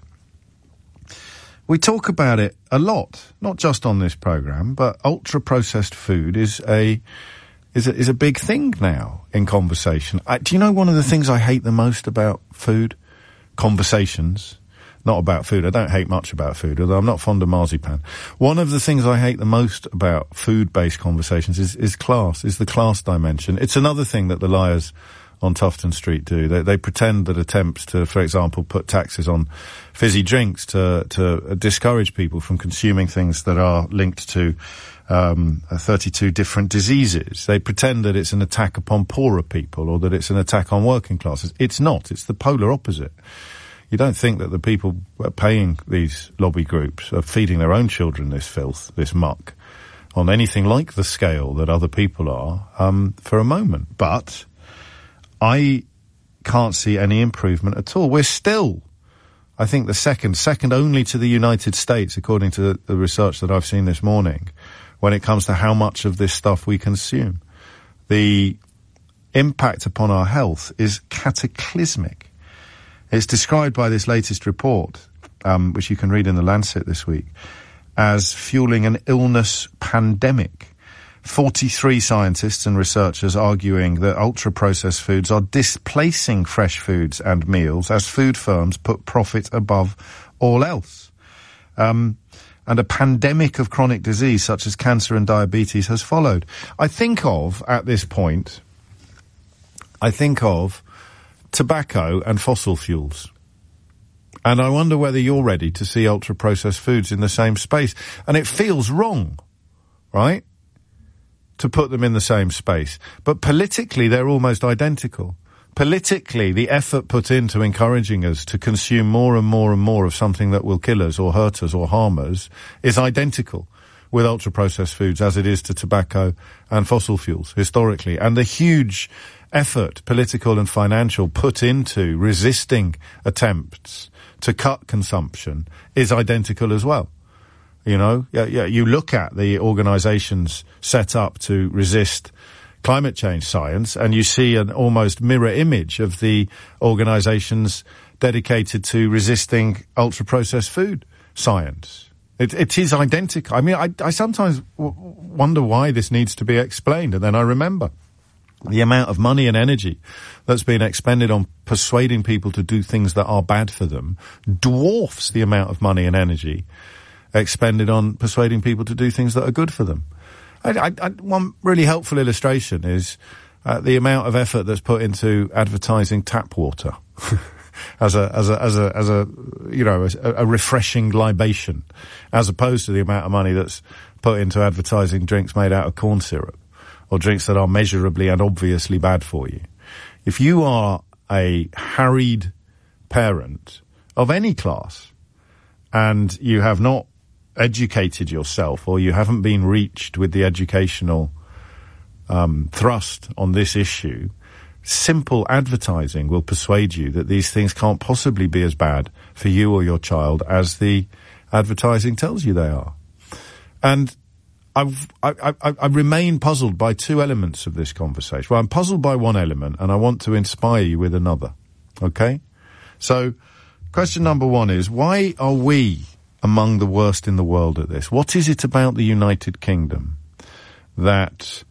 We talk about it a lot, not just on this programme, but ultra-processed food is a, is a, is a big thing now in conversation. I, do you know one of the things I hate the most about food? Conversations. Not about food. I don't hate much about food, although I'm not fond of marzipan. One of the things I hate the most about food-based conversations is, is class, is the class dimension. It's another thing that the liars on Tufton Street do. They, they pretend that attempts to, for example, put taxes on fizzy drinks to, to discourage people from consuming things that are linked to um, thirty-two different diseases. They pretend that it's an attack upon poorer people or that it's an attack on working classes. It's not. It's the polar opposite. You don't think that the people paying these lobby groups are feeding their own children this filth, this muck, on anything like the scale that other people are, um, for a moment. But I can't see any improvement at all. We're still, I think, the second, second only to the United States, according to the research that I've seen this morning, when it comes to how much of this stuff we consume. The impact upon our health is cataclysmic. It's described by this latest report, um, which you can read in The Lancet this week, as fueling an illness pandemic. forty-three scientists and researchers arguing that ultra-processed foods are displacing fresh foods and meals as food firms put profit above all else. Um, and a pandemic of chronic disease such as cancer and diabetes has followed. I think of, at this point, I think of tobacco and fossil fuels. And I wonder whether you're ready to see ultra-processed foods in the same space. And it feels wrong, right, to put them in the same space. But politically, they're almost identical. Politically, the effort put into encouraging us to consume more and more and more of something that will kill us or hurt us or harm us is identical with ultra-processed foods as it is to tobacco and fossil fuels, historically. And the huge effort, political and financial, put into resisting attempts to cut consumption is identical as well. You know, yeah, yeah, you look at the organisations set up to resist climate change science and you see an almost mirror image of the organisations dedicated to resisting ultra-processed food science. It, it is identical. I mean, I, I sometimes w- wonder why this needs to be explained, and then I remember the amount of money and energy that's been expended on persuading people to do things that are bad for them dwarfs the amount of money and energy expended on persuading people to do things that are good for them. I, I, I, one really helpful illustration is uh, the amount of effort that's put into advertising tap water as a as a as a as a you know a, a refreshing libation, as opposed to the amount of money that's put into advertising drinks made out of corn syrup, or drinks that are measurably and obviously bad for you. If you are a harried parent of any class and you have not educated yourself, or you haven't been reached with the educational um, thrust on this issue, simple advertising will persuade you that these things can't possibly be as bad for you or your child as the advertising tells you they are. And I've, I, I, I remain puzzled by two elements of this conversation. Well, I'm puzzled by one element, and I want to inspire you with another. Okay? So, question number one is, why are we among the worst in the world at this? What is it about the United Kingdom that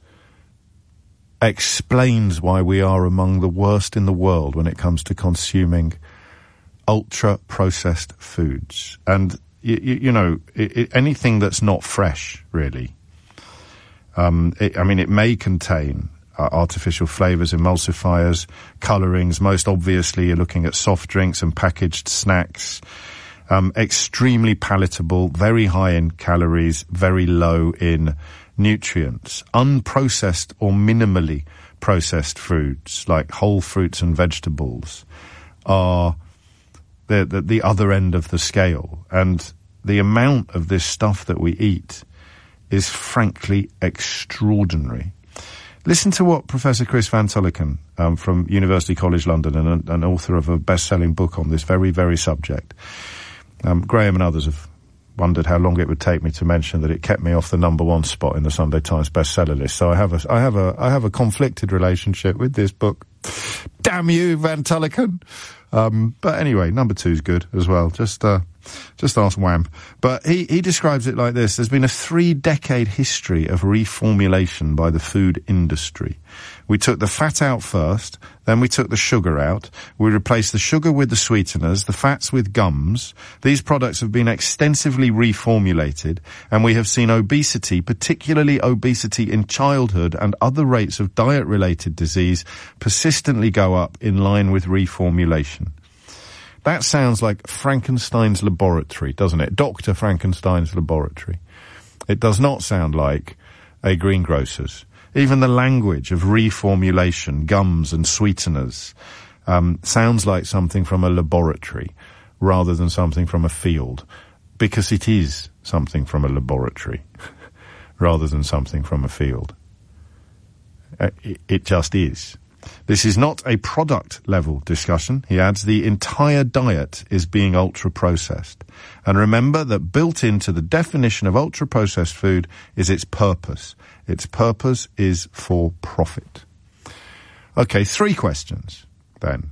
explains why we are among the worst in the world when it comes to consuming ultra-processed foods? And You, you know, it, it, anything that's not fresh, really. Um, it, I mean, it may contain uh, artificial flavours, emulsifiers, colourings. Most obviously, you're looking at soft drinks and packaged snacks. Um, extremely palatable, very high in calories, very low in nutrients. Unprocessed or minimally processed foods, like whole fruits and vegetables, are the, the, the other end of the scale. And the amount of this stuff that we eat is frankly extraordinary. Listen to what Professor Chris Van Tulleken, um, from University College London, and an author of a best-selling book on this very, very subject. Um, Graham and others have wondered how long it would take me to mention that it kept me off the number one spot in the Sunday Times bestseller list. So I have a, I have a, I have a conflicted relationship with this book. Damn you, Van Tulleken. Um, but anyway, number two's good as well. Just, uh, just ask Wham. But he, he describes it like this. There's been a three-decade history of reformulation by the food industry. We took the fat out first, then we took the sugar out. We replaced the sugar with the sweeteners, the fats with gums. These products have been extensively reformulated, and we have seen obesity, particularly obesity in childhood and other rates of diet-related disease, persistently go up in line with reformulation. That sounds like Frankenstein's laboratory, doesn't it? Doctor Frankenstein's laboratory. It does not sound like a greengrocer's. Even the language of reformulation, gums and sweeteners, um, sounds like something from a laboratory rather than something from a field, because it is something from a laboratory rather than something from a field. Uh, it, it just is. This is not a product-level discussion, he adds. The entire diet is being ultra-processed. And remember that built into the definition of ultra-processed food is its purpose. Its purpose is for profit. Okay, three questions, then.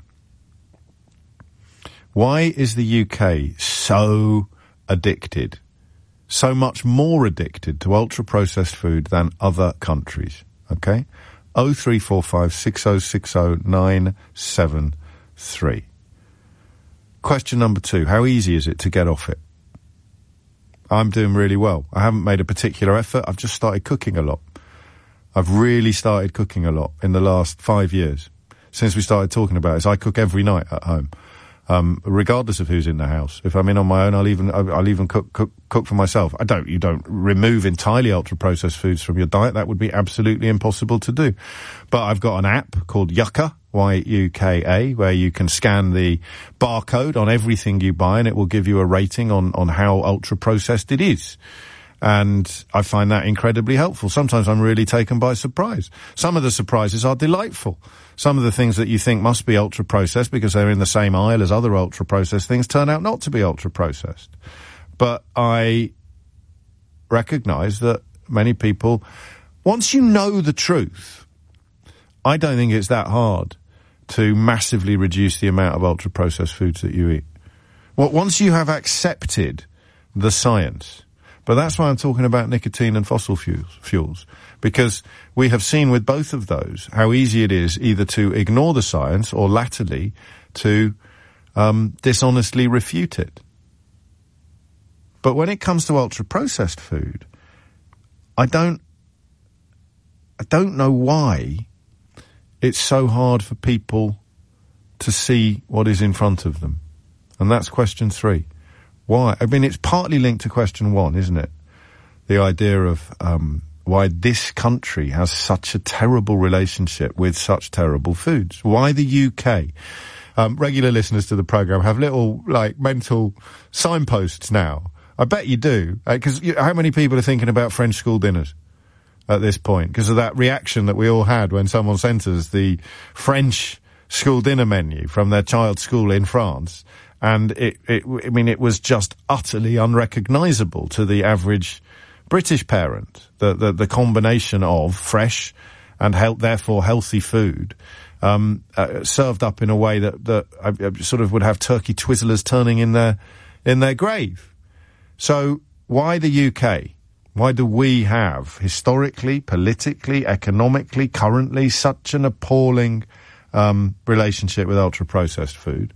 Why is the U K so addicted, so much more addicted to ultra-processed food than other countries? Okay? oh three four five, six oh six oh, nine seven three. Question number two, how easy is it to get off it? I'm doing really well. I haven't made a particular effort. I've just started cooking a lot. I've really started cooking a lot in the last five years. Since we started talking about this, I cook every night at home. Um, regardless of who's in the house. If I'm in on my own, I'll even, I'll even cook, cook, cook for myself. I don't, you don't remove entirely ultra-processed foods from your diet. That would be absolutely impossible to do. But I've got an app called Yuka, Y U K A, where you can scan the barcode on everything you buy and it will give you a rating on, on how ultra-processed it is. And I find that incredibly helpful. Sometimes I'm really taken by surprise. Some of the surprises are delightful. Some of the things that you think must be ultra-processed because they're in the same aisle as other ultra-processed things turn out not to be ultra-processed. But I recognise that many people, once you know the truth, I don't think it's that hard to massively reduce the amount of ultra-processed foods that you eat. Well, once you have accepted the science, but that's why I'm talking about nicotine and fossil fuels, fuels, because we have seen with both of those how easy it is either to ignore the science or latterly to um, dishonestly refute it. But when it comes to ultra-processed food, I don't, I don't know why it's so hard for people to see what is in front of them. And that's question three. Why? I mean, it's partly linked to question one, isn't it? The idea of um, why this country has such a terrible relationship with such terrible foods. Why the U K? Um, regular listeners to the programme have little, like, mental signposts now. I bet you do. Because uh, how many people are thinking about French school dinners at this point? Because of that reaction that we all had when someone sent us the French school dinner menu from their child's school in France. And it, it, I mean, it was just utterly unrecognisable to the average British parent. The, the, the combination of fresh and health, therefore healthy food, um, uh, served up in a way that, that I, I sort of would have turkey twizzlers turning in their, in their grave. So why the U K? Why do we have historically, politically, economically, currently such an appalling, um, relationship with ultra-processed food?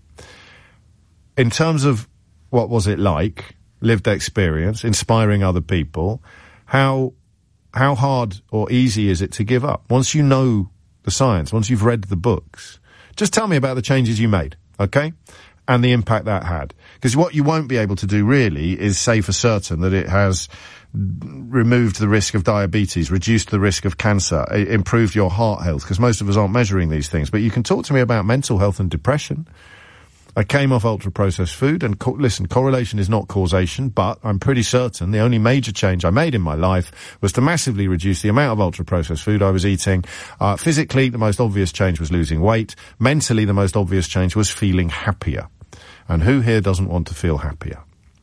In terms of what was it like, lived experience, inspiring other people, how how hard or easy is it to give up? Once you know the science, once you've read the books, just tell me about the changes you made, okay? And the impact that had. Because what you won't be able to do really is say for certain that it has removed the risk of diabetes, reduced the risk of cancer, improved your heart health, because most of us aren't measuring these things. But you can talk to me about mental health and depression. I came off ultra-processed food, and co- listen, correlation is not causation, but I'm pretty certain the only major change I made in my life was to massively reduce the amount of ultra-processed food I was eating. Uh, physically, the most obvious change was losing weight. Mentally, the most obvious change was feeling happier. And who here doesn't want to feel happier?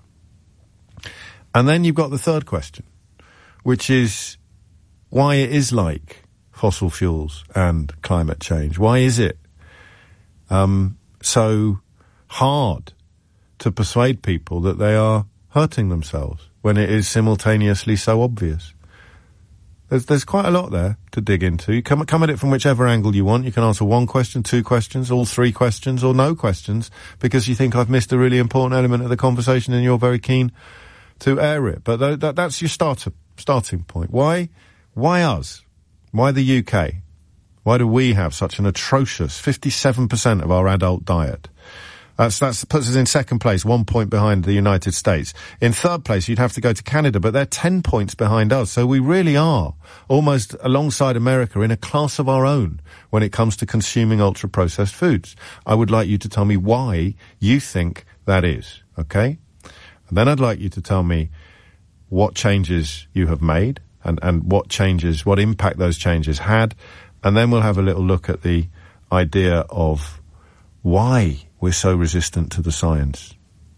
And then you've got the third question, which is why it is like fossil fuels and climate change. Why is it um, so hard to persuade people that they are hurting themselves when it is simultaneously so obvious? There's, there's quite a lot there to dig into. You come, come at it from whichever angle you want. You can answer one question, two questions, all three questions, or no questions, because you think I've missed a really important element of the conversation and you're very keen to air it. But th- that, that's your starter, starting point. Why, why us? Why the U K? Why do we have such an atrocious fifty-seven percent of our adult diet? That's, that's, puts us in second place, one point behind the United States. In third place, you'd have to go to Canada, but they're ten points behind us. So we really are almost alongside America in a class of our own when it comes to consuming ultra-processed foods. I would like you to tell me why you think that is, okay? And then I'd like you to tell me what changes you have made and, and what changes, what impact those changes had. And then we'll have a little look at the idea of why we're so resistant to the science.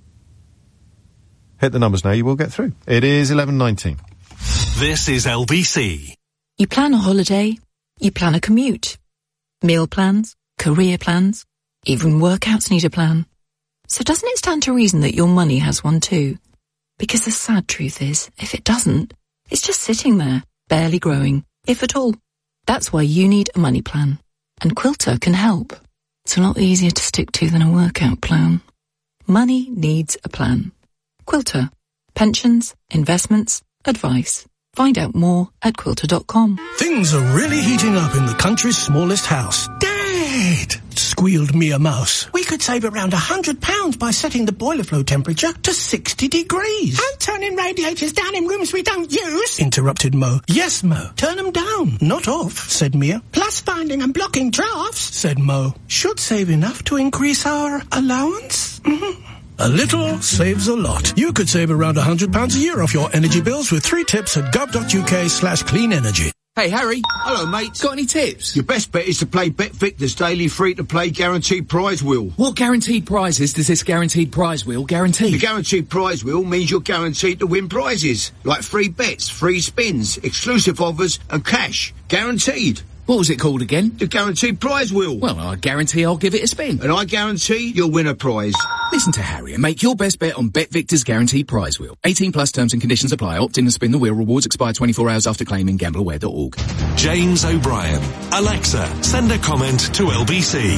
Hit the numbers now, you will get through. It is eleven nineteen. This is L B C. You plan a holiday, you plan a commute, meal plans, career plans, even workouts need a plan. So doesn't it stand to reason that your money has one too? Because the sad truth is, if it doesn't, it's just sitting there, barely growing, if at all. That's why you need a money plan. And Quilter can help. It's a lot easier to stick to than a workout plan. Money needs a plan. Quilter. Pensions, investments, advice. Find out more at quilter dot com. Things are really heating up in the country's smallest house. Dad! Squealed Mia Mouse. We could save around one hundred pounds by setting the boiler flow temperature to sixty degrees. And turning radiators down in rooms we don't use. Interrupted Mo. Yes, Mo. Turn them down, not off, said Mia. Plus finding and blocking drafts, said Mo. Should save enough to increase our allowance? Mm-hmm. A little saves a lot. You could save around one hundred pounds a year off your energy bills with three tips at gov.uk slash clean energy. Hey, Harry. Hello, mate. Got any tips? Your best bet is to play Bet Victor's daily free-to-play guaranteed prize wheel. What guaranteed prizes does this guaranteed prize wheel guarantee? The guaranteed prize wheel means you're guaranteed to win prizes, like free bets, free spins, exclusive offers, and cash. Guaranteed. What was it called again? The guaranteed prize wheel. Well, I guarantee I'll give it a spin. And I guarantee you'll win a prize. Listen to Harry and make your best bet on Bet Victor's guaranteed prize wheel. eighteen plus terms and conditions apply. Opt in and spin the wheel. Rewards expire twenty-four hours after claiming. gamble aware dot org. James O'Brien. Alexa, send a comment to L B C.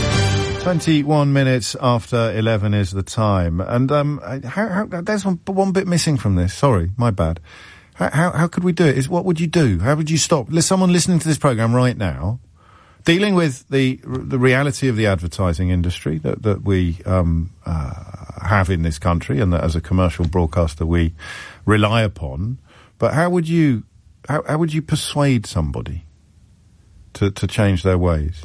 twenty-one minutes after eleven is the time. And um, how, how, there's one, one bit missing from this. Sorry, my bad. How, how, how could we do it? Is what would you do? How would you stop? Someone listening to this program right now, dealing with the the reality of the advertising industry that that we um, uh, have in this country, and that as a commercial broadcaster we rely upon. But how would you how, how would you persuade somebody to to change their ways?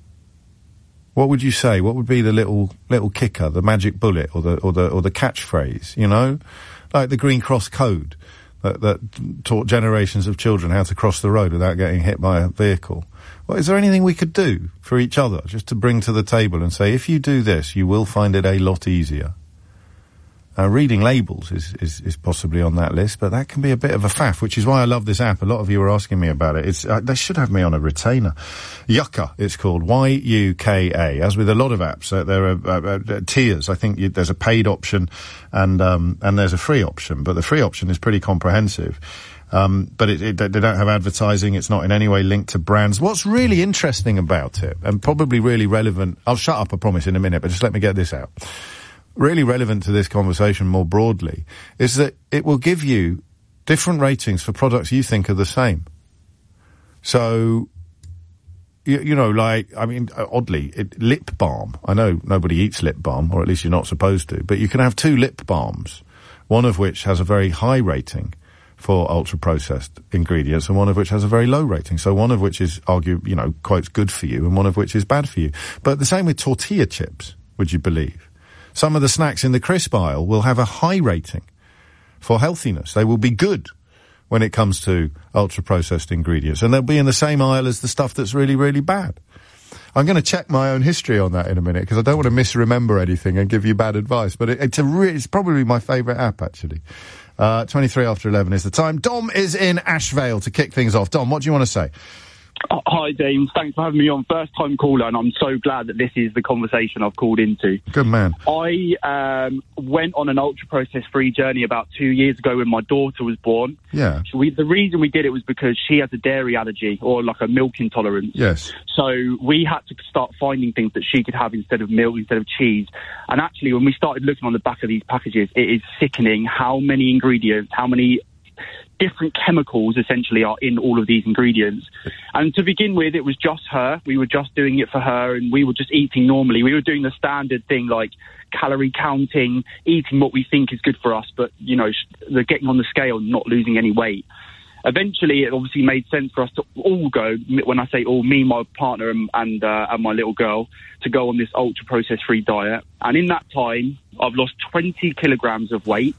What would you say? What would be the little little kicker, the magic bullet, or the or the or the catchphrase? You know, like the Green Cross Code. That, that taught generations of children how to cross the road without getting hit by a vehicle. Well, is there anything we could do for each other, just to bring to the table and say, if you do this, you will find it a lot easier? Uh, reading labels is, is, is possibly on that list, but that can be a bit of a faff, which is why I love this app. A lot of you are asking me about it. It's, uh, they should have me on a retainer. Yucca, it's called. Y U K A. As with a lot of apps, uh, there are uh, uh, tiers. I think you, there's a paid option and, um, and there's a free option, but the free option is pretty comprehensive. Um, but it, it, they don't have advertising. It's not in any way linked to brands. What's really interesting about it, and probably really relevant, I'll shut up, I promise, in a minute, but just let me get this out. Really relevant to this conversation more broadly, is that it will give you different ratings for products you think are the same. So, you, you know, like, I mean, oddly, it, lip balm. I know nobody eats lip balm, or at least you're not supposed to, but you can have two lip balms, one of which has a very high rating for ultra-processed ingredients, and one of which has a very low rating. So one of which is, argue, you know, quotes good for you, and one of which is bad for you. But the same with tortilla chips, would you believe? Some of the snacks in the crisp aisle will have a high rating for healthiness. They will be good when it comes to ultra-processed ingredients, and they'll be in the same aisle as the stuff that's really, really bad. I'm going to check my own history on that in a minute, because I don't want to misremember anything and give you bad advice, but it, it's, a re- it's probably my favourite app, actually. Uh, twenty-three after eleven is the time. Dom is in Ashvale to kick things off. Dom, what do you want to say? Uh, hi, James. Thanks for having me on. First time caller, and I'm so glad that this is the conversation I've called into. Good man. I um, went on an ultra-processed free journey about two years ago when my daughter was born. Yeah. So we, the reason we did it was because she has a dairy allergy, or like a milk intolerance. Yes. So we had to start finding things that she could have instead of milk, instead of cheese. And actually, when we started looking on the back of these packages, it is sickening how many ingredients, how many different chemicals essentially are in all of these ingredients. And to begin with, it was just her. We were just doing it for her, and we were just eating normally. We were doing the standard thing like calorie counting, eating what we think is good for us, but, you know, the getting on the scale and not losing any weight. Eventually, it obviously made sense for us to all go, when I say all, me, my partner, and and, uh, and my little girl, to go on this ultra-processed free diet. And in that time, I've lost twenty kilograms of weight.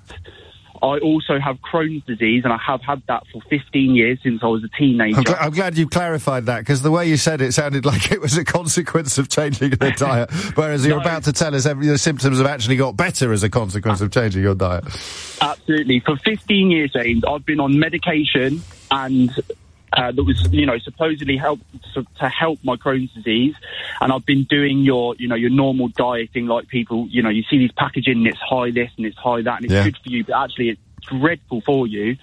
I also have Crohn's disease, and I have had that for fifteen years since I was a teenager. I'm, gl- I'm glad you clarified that, because the way you said it sounded like it was a consequence of changing the diet, whereas you're no. about to tell us every, the symptoms have actually got better as a consequence of changing your diet. Absolutely. For fifteen years, James, I've been on medication, and uh, that was, you know, supposedly help to, to help my Crohn's disease. And I've been doing your, you know, your normal dieting, like people, you know, you see these packaging and it's high this and it's high that and it's yeah. good for you, but actually it's dreadful for you.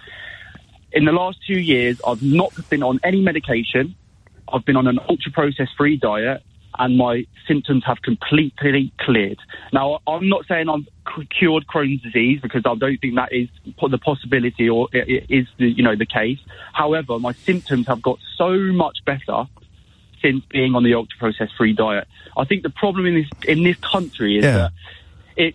In the last two years, I've not been on any medication. I've been on an ultra-processed free diet, and my symptoms have completely cleared. Now, I'm not saying I've cured Crohn's disease, because I don't think that is the possibility, or it is the, you know, the case. However, my symptoms have got so much better since being on the ultra-processed free diet. I think the problem in this in this country is yeah. that it's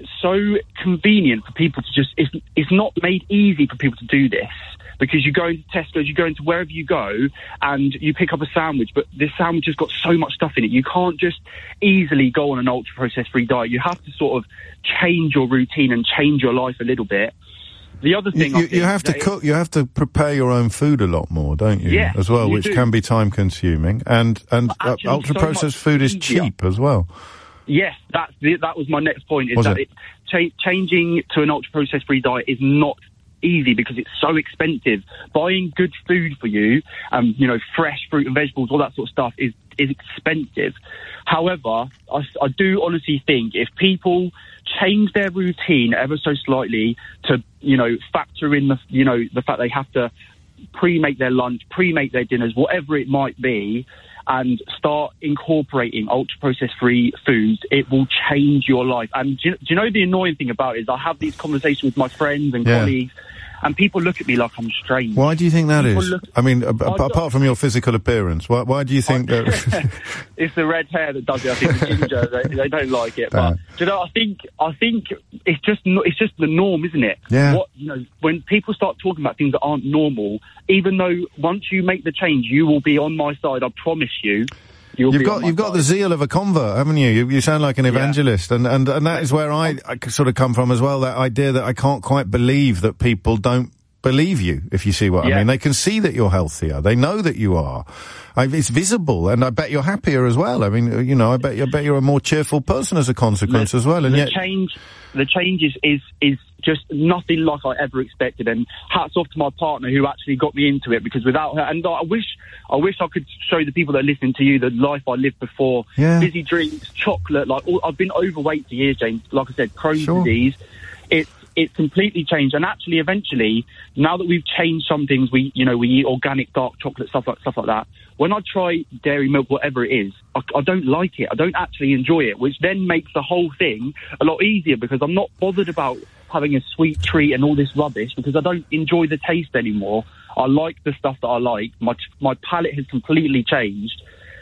so convenient for people to just, it's, it's not made easy for people to do this, because you go into Tesco's, you go into wherever you go, and you pick up a sandwich, but this sandwich has got so much stuff in it. You can't just easily go on an ultra-processed free diet. You have to sort of change your routine and change your life a little bit. The other thing, you, you, you have to cook, you have to prepare your own food a lot more, don't you? Yeah, as well, you which do. can be time consuming, and and uh, ultra-processed so food is easier. cheap as well. Yes, that's the, that was my next point, is was that it? it, cha- changing to an ultra-processed free diet is not easy, because it's so expensive. Buying good food for you, um, you know, fresh fruit and vegetables, all that sort of stuff is, is expensive. However, I, I do honestly think if people change their routine ever so slightly to, you know, factor in the, you know, the fact they have to pre-make their lunch, pre-make their dinners, whatever it might be, and start incorporating ultra-processed free foods, it will change your life. And do you, do you know the annoying thing about it is I have these conversations with my friends and yeah. colleagues, and people look at me like I'm strange. Why do you think that people is? Look, I mean, ab- apart from your physical appearance, why, why do you think I, that... It's the red hair that does it. I think the ginger, they, they don't like it. But uh, do you know, I think I think it's just it's just the norm, isn't it? Yeah. What, you know, when people start talking about things that aren't normal, even though once you make the change, you will be on my side. I promise you. You'll you've got you've got the zeal of a convert, haven't you? You, you sound like an evangelist, yeah. and, and and that is where I, I sort of come from as well. That idea that I can't quite believe that people don't believe you, if you see what yeah. I mean. They can see that you're healthier. They know that you are. I, it's visible, and I bet you're happier as well. I mean, you know, I bet, I bet you're a more cheerful person as a consequence the, as well. And the yet, change, the change is, is is just nothing like I ever expected. And hats off to my partner who actually got me into it, because without her, and I wish, I wish I could show the people that are listening to you the life I lived before. Yeah. Busy drinks, chocolate, like all, I've been overweight for years, James. Like I said, Crohn's sure. disease. It's it's completely changed, and actually, eventually, now that we've changed some things, we you know we eat organic dark chocolate, stuff like stuff like that. When I try dairy milk, whatever it is, I, I don't like it. I don't actually enjoy it, which then makes the whole thing a lot easier, because I'm not bothered about having a sweet treat and all this rubbish, because I don't enjoy the taste anymore. I like the stuff that I like. My my palate has completely changed.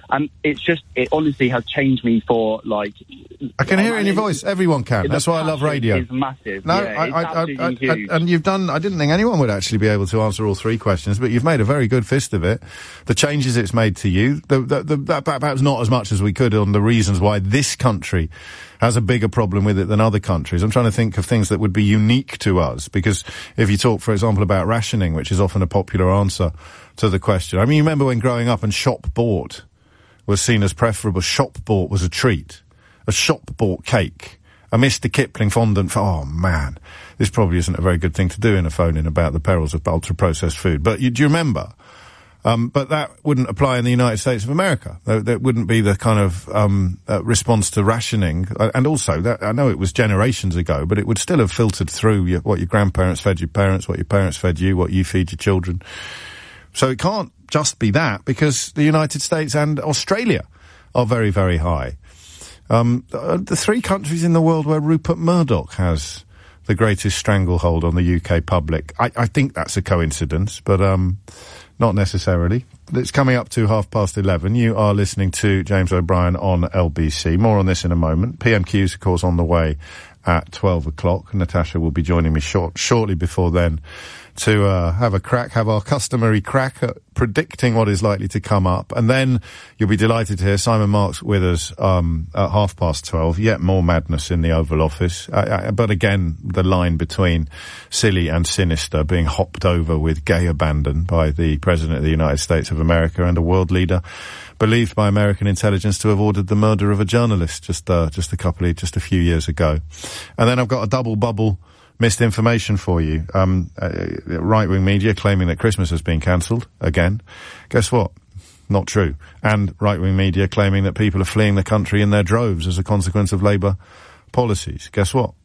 and it's just, it honestly has changed me for, like... I can hear it in your voice. Everyone can. That's why I love radio. It's massive. No, yeah, I, it's I, absolutely I, I, huge. I, and you've done, I didn't think anyone would actually be able to answer all three questions, but you've made a very good fist of it. The changes it's made to you, the, the, the, that, perhaps not as much as we could on the reasons why this country has a bigger problem with it than other countries. I'm trying to think of things that would be unique to us, because if you talk, for example, about rationing, which is often a popular answer to the question. I mean, you remember when growing up and shop bought was seen as preferable. Shop bought was a treat. A shop bought cake. A Mister Kipling fondant for, oh man, this probably isn't a very good thing to do in a phone-in about the perils of ultra-processed food. But you, do you remember? Um, but that wouldn't apply in the United States of America. That, that wouldn't be the kind of um, uh, response to rationing. Uh, and also, that, I know it was generations ago, but it would still have filtered through your, what your grandparents fed your parents, what your parents fed you, what you feed your children. So it can't just be that, because the United States and Australia are very, very high. Um, the, the three countries in the world where Rupert Murdoch has the greatest stranglehold on the U K public. I, I think that's a coincidence, but um, not necessarily. It's coming up to half past eleven. You are listening to James O'Brien on L B C. More on this in a moment. P M Q's, of course, on the way at twelve o'clock. Natasha will be joining me short, shortly before then to uh, have a crack, have our customary crack at predicting what is likely to come up. And then you'll be delighted to hear Simon Marks with us um, at half past twelve. Yet more madness in the Oval Office. Uh, uh, but again, the line between silly and sinister being hopped over with gay abandon by the President of the United States of America and a world leader believed by American intelligence to have ordered the murder of a journalist just uh, just a couple of, just a few years ago. And then I've got a double bubble missed information for you. Um, uh, right-wing media claiming that Christmas has been cancelled again. Guess what? Not true. And right-wing media claiming that people are fleeing the country in their droves as a consequence of Labour policies. Guess what?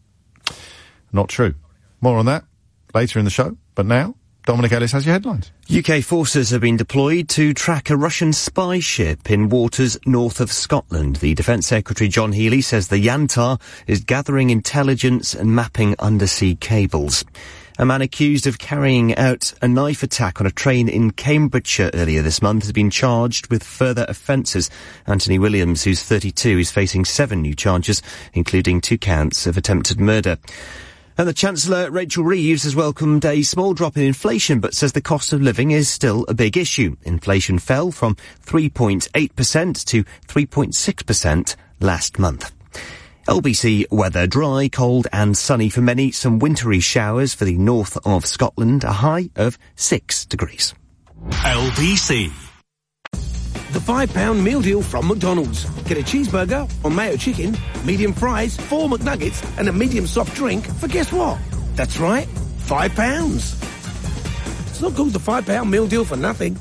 Not true. More on that later in the show. But now, Dominic Ellis has your headlines. U K forces have been deployed to track a Russian spy ship in waters north of Scotland. The Defence Secretary John Healey says the Yantar is gathering intelligence and mapping undersea cables. A man accused of carrying out a knife attack on a train in Cambridgeshire earlier this month has been charged with further offences. Anthony Williams, who's thirty-two, is facing seven new charges, including two counts of attempted murder. And the Chancellor, Rachel Reeves, has welcomed a small drop in inflation, but says the cost of living is still a big issue. Inflation fell from three point eight percent to three point six percent last month. L B C weather: dry, cold and sunny for many. Some wintry showers for the north of Scotland, a high of six degrees. L B C. The five pound meal deal from McDonald's. Get a cheeseburger or mayo chicken, medium fries, four McNuggets and a medium soft drink for guess what? That's right, five pounds. It's not called the five pound meal deal for nothing.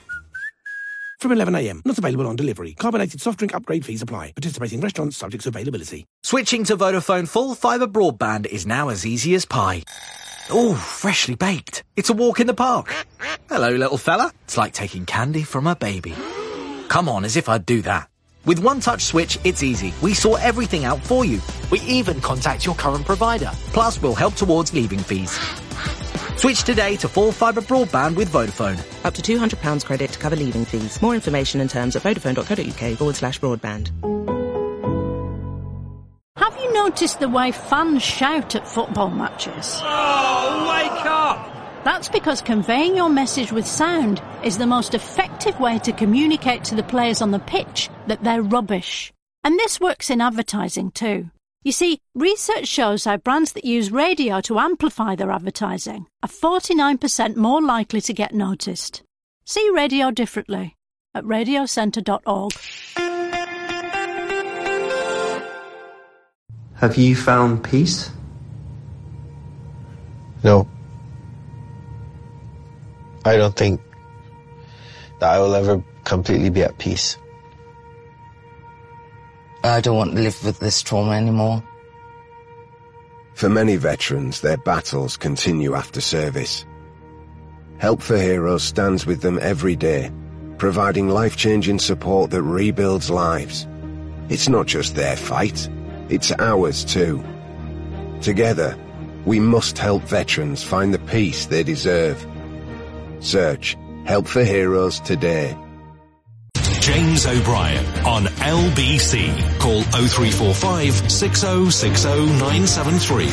From eleven a m. Not available on delivery. Carbonated soft drink upgrade fees apply. Participating restaurants subject to availability. Switching to Vodafone full fibre broadband is now as easy as pie. Ooh, freshly baked. It's a walk in the park. Hello, little fella. It's like taking candy from a baby. Come on, as if I'd do that. With One Touch Switch, it's easy. We sort everything out for you. We even contact your current provider. Plus, we'll help towards leaving fees. Switch today to full fibre broadband with Vodafone. Up to two hundred pounds credit to cover leaving fees. More information and terms at vodafone.co.uk forward slash broadband. Have you noticed the way fans shout at football matches? Oh, wake up! That's because conveying your message with sound is the most effective way to communicate to the players on the pitch that they're rubbish. And this works in advertising too. You see, research shows how brands that use radio to amplify their advertising are forty-nine percent more likely to get noticed. See radio differently at radio centre dot org. Have you found peace? No. I don't think that I will ever completely be at peace. I don't want to live with this trauma anymore. For many veterans, their battles continue after service. Help for Heroes stands with them every day, providing life-changing support that rebuilds lives. It's not just their fight, it's ours too. Together, we must help veterans find the peace they deserve. Search Help for Heroes today. James O'Brien on L B C. Call oh three four five, six oh six oh, nine seven three.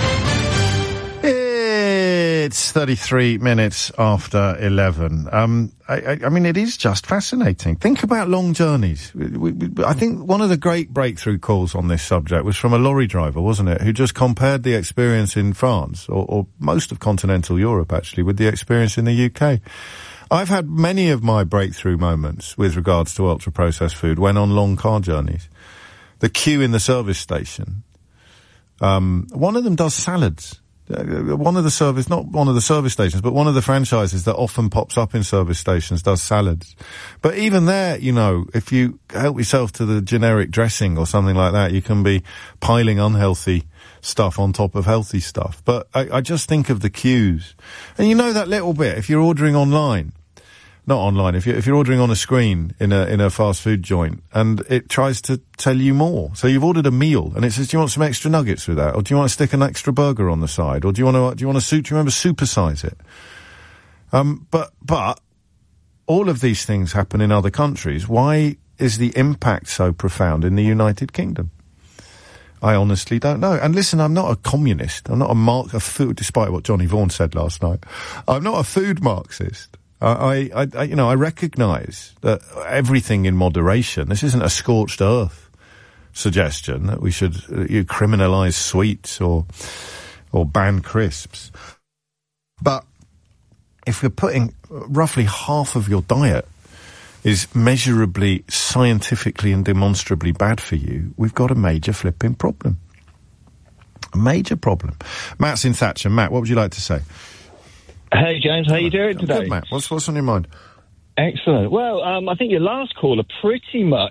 It's thirty-three minutes after eleven. Um, I, I, I mean, it is just fascinating. Think about long journeys. We, we, I think one of the great breakthrough calls on this subject was from a lorry driver, wasn't it, who just compared the experience in France, or, or most of continental Europe, actually, with the experience in the U K. I've had many of my breakthrough moments with regards to ultra-processed food when on long car journeys. The queue in the service station. Um, one of them does salads. Uh, one of the service, not one of the service stations, but one of the franchises that often pops up in service stations does salads. But even there, you know, if you help yourself to the generic dressing or something like that, you can be piling unhealthy stuff on top of healthy stuff. But I, I just think of the queues. And you know that little bit, if you're ordering online, not online, if you're, if you're ordering on a screen in a, in a fast food joint, and it tries to tell you more. So you've ordered a meal, and it says, do you want some extra nuggets with that? Or do you want to stick an extra burger on the side? Or do you want to, do you want to, do you remember supersize it? Um, but, but, all of these things happen in other countries. Why is the impact so profound in the United Kingdom? I honestly don't know. And listen, I'm not a communist. I'm not a mark, a food, despite what Johnny Vaughan said last night. I'm not a food Marxist. I, I, I, you know, I recognise that everything in moderation. This isn't a scorched earth suggestion that we should uh, you criminalise sweets or or ban crisps. But if you're putting roughly half of your diet is measurably, scientifically and demonstrably bad for you, we've got a major flipping problem. A major problem. Matt's in Thatcham. Matt, what would you like to say? Hey, James, how you doing today? Good, Matt. What's, what's on your mind? Excellent. Well, um, I think your last caller pretty much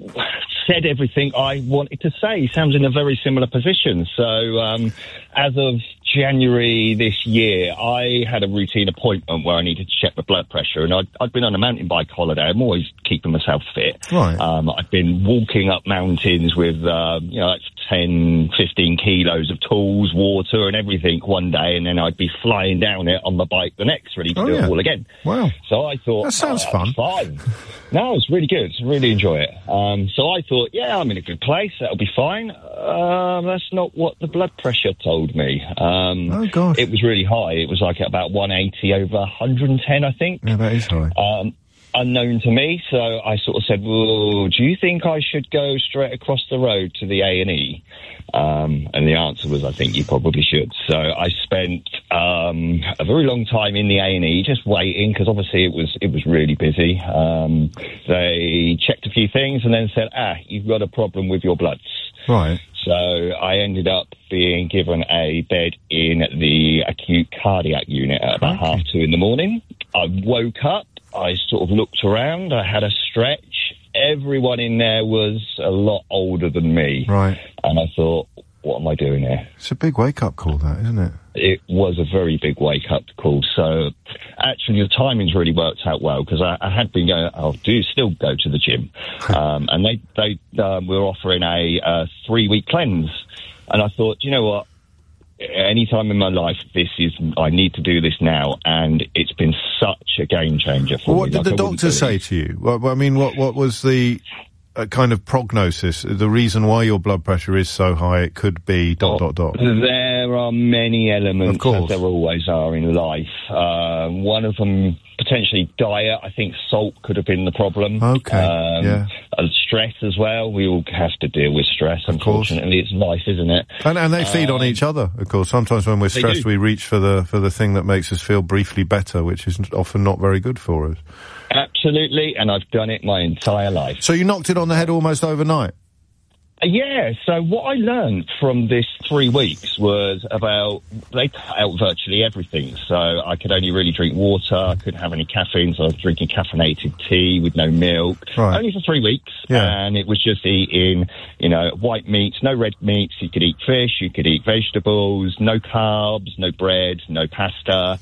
said everything I wanted to say. He sounds in a very similar position. So, um, as of January this year, I had a routine appointment where I needed to check my blood pressure, and I'd, I'd been on a mountain bike holiday. I'm always keeping myself fit. Right. Um, I'd been walking up mountains with, um, you know, like ten, fifteen kilos of tools, water and everything one day, and then I'd be flying down it on the bike the next, ready to oh, do yeah. it all again. Wow. So I thought... That sounds oh, fun. Fine. No, it's really good. Really enjoy it. Um, so I thought, yeah, I'm in a good place. That'll be fine. Um, that's not what the blood pressure told me. Um, oh, gosh. It was really high. It was like about one eighty over one hundred ten, I think. Yeah, that is high. Um, unknown to me, so I sort of said, well, do you think I should go straight across the road to the A and E? Um, and the answer was, I think you probably should. So I spent um, a very long time in the A and E just waiting, because obviously it was it was really busy. Um, they checked a few things and then said, ah, you've got a problem with your bloods. Right. So I ended up being given a bed in the acute cardiac unit at about okay. half two in the morning. I woke up, I sort of looked around, I had a stretch. Everyone in there was a lot older than me. Right. And I thought, what am I doing here? It's a big wake-up call, that, isn't it? It was a very big wake-up call. So, actually, the timings really worked out well, because I, I had been going, I do still go to the gym. um, and they, they um, were offering a uh, three-week cleanse. And I thought, you know what? Any time in my life, this is, I need to do this now. And it's been such a game changer for well, what me. What like did the doctor say to you? Well, I mean, what, what was the... a kind of prognosis, the reason why your blood pressure is so high? It could be dot, oh, dot, dot. There are many elements, of course. as there always are in life. Uh, one of them, potentially diet. I think salt could have been the problem. Okay, um, yeah. Uh, stress as well. We all have to deal with stress, of unfortunately. Course. It's life, isn't it? And, and they feed um, on each other, of course. Sometimes when we're stressed, do. we reach for the, for the thing that makes us feel briefly better, which is often not very good for us. Absolutely, and I've done it my entire life. So you knocked it on the head almost overnight? Uh, yeah, so what I learned from this three weeks was about, they cut out virtually everything. So I could only really drink water, I couldn't have any caffeine, so I was drinking caffeinated tea with no milk. Right. Only for three weeks, yeah. And it was just eating, you know, white meats, no red meats. You could eat fish, you could eat vegetables, no carbs, no bread, no pasta.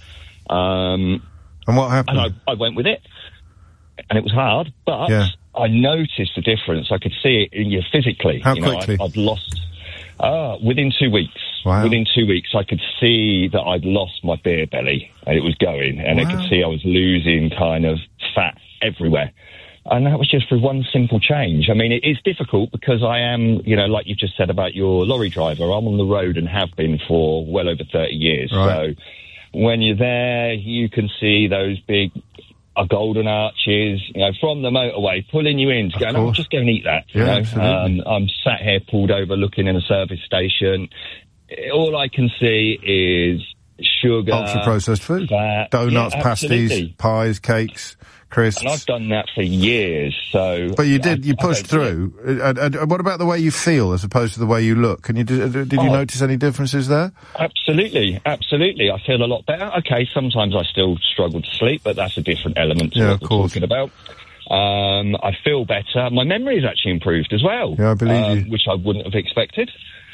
Um, and what happened? And I, I went with it. And it was hard, but yeah. I noticed the difference. I could see it in you physically. How you know, quickly? I, I'd lost, uh, within two weeks. Wow. Within two weeks, I could see that I'd lost my beer belly, and it was going, and wow. I could see I was losing kind of fat everywhere. And that was just for one simple change. I mean, it is difficult because I am, you know, like you just said about your lorry driver, I'm on the road and have been for well over thirty years. Right. So when you're there, you can see those big uh, golden arches, you know, from the motorway, pulling you in to go, no, just go and eat that. Yeah, you know? absolutely. Um, I'm sat here pulled over looking in a service station. All I can see is sugar. Ultra-processed food. Fat. Donuts, Yeah, pasties, absolutely. pies, cakes, crisps. And I've done that for years, so... But you did, I, you I pushed don't- through. And, and, and what about the way you feel as opposed to the way you look? Can you, did, did you Oh. notice any differences there? Absolutely, absolutely. I feel a lot better. Okay, sometimes I still struggle to sleep, but that's a different element to Yeah, what of we're course. talking about. Um, I feel better. My memory has actually improved as well. Yeah, I believe um, you. Which I wouldn't have expected.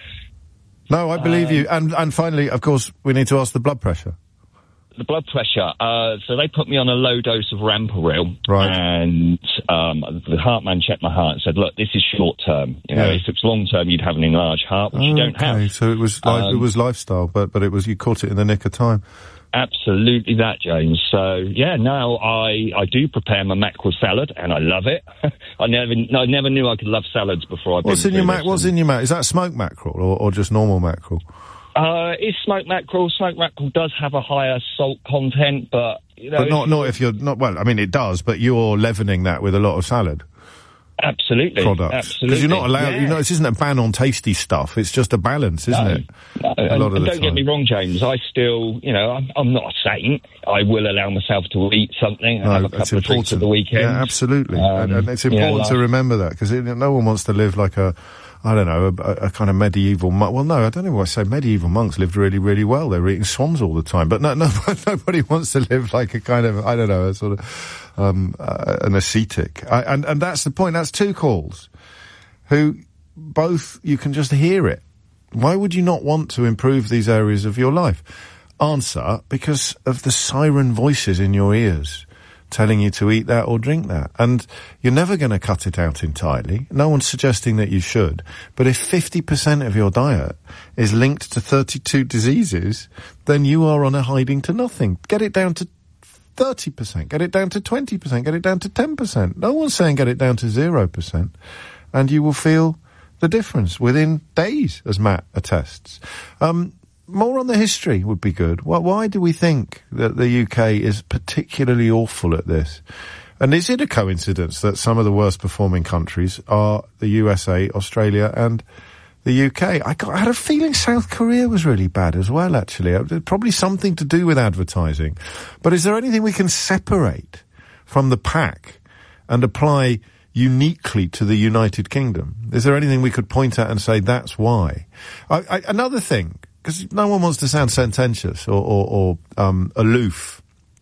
No, I believe Um, you. And, and finally, of course, we need to ask the blood pressure. The blood pressure. Uh, so they put me on a low dose of Rampuril, Right. and um, the heart man checked my heart and said, "Look, this is short term. You know, Yeah. if it's long term, you'd have an enlarged heart, which you don't have." Okay, so it was like, it Um, was lifestyle, but, but it was, you caught it in the nick of time. Absolutely that, James. So, yeah, now I, I do prepare my mackerel salad, and I love it. I never I never knew I could love salads before I What's in your mac? What's in your mac? Is that smoked mackerel or, or just normal mackerel? Uh, it's smoked mackerel. Smoked mackerel does have a higher salt content, but, you know... But not, not if you're not, well, I mean, it does, but you're leavening that with a lot of salad Absolutely. products. Absolutely. Because you're not allowed, Yeah. you know, this isn't a ban on tasty stuff, it's just a balance, isn't No, it? No, A and, lot of and the don't get time. me wrong, James. I still, you know, I'm, I'm not a saint. I will allow myself to eat something and No, have a it's couple of drinks at the weekend. Yeah, absolutely. Um, and, and it's you know, important to like- remember that, because no one wants to live like a, I don't know, a, a kind of medieval monk. Well, no, I don't know why I say medieval monks lived really, really well. They were eating swans all the time. But no, no, nobody wants to live like a kind of, I don't know, a sort of, um, uh, an ascetic. I, and, and that's the point. That's two calls who both, you can just hear it. Why would you not want to improve these areas of your life? Answer, because of the siren voices in your ears telling you to eat that or drink that. And you're never going to cut it out entirely. No one's suggesting that you should. But if fifty percent of your diet is linked to thirty-two diseases, then you are on a hiding to nothing. Get it down to thirty percent. Get it down to twenty percent. Get it down to ten percent. No one's saying get it down to zero percent. And you will feel the difference within days, as Matt attests. Um, more on the history would be good. Why, why do we think that the U K is particularly awful at this? And is it a coincidence that some of the worst performing countries are the U S A, Australia and the U K? I, got, I had a feeling South Korea was really bad as well, actually. It, probably something to do with advertising. But is there anything we can separate from the pack and apply uniquely to the United Kingdom? Is there anything we could point at and say that's why? I, I, another thing, because no one wants to sound sententious or, or, or um, aloof.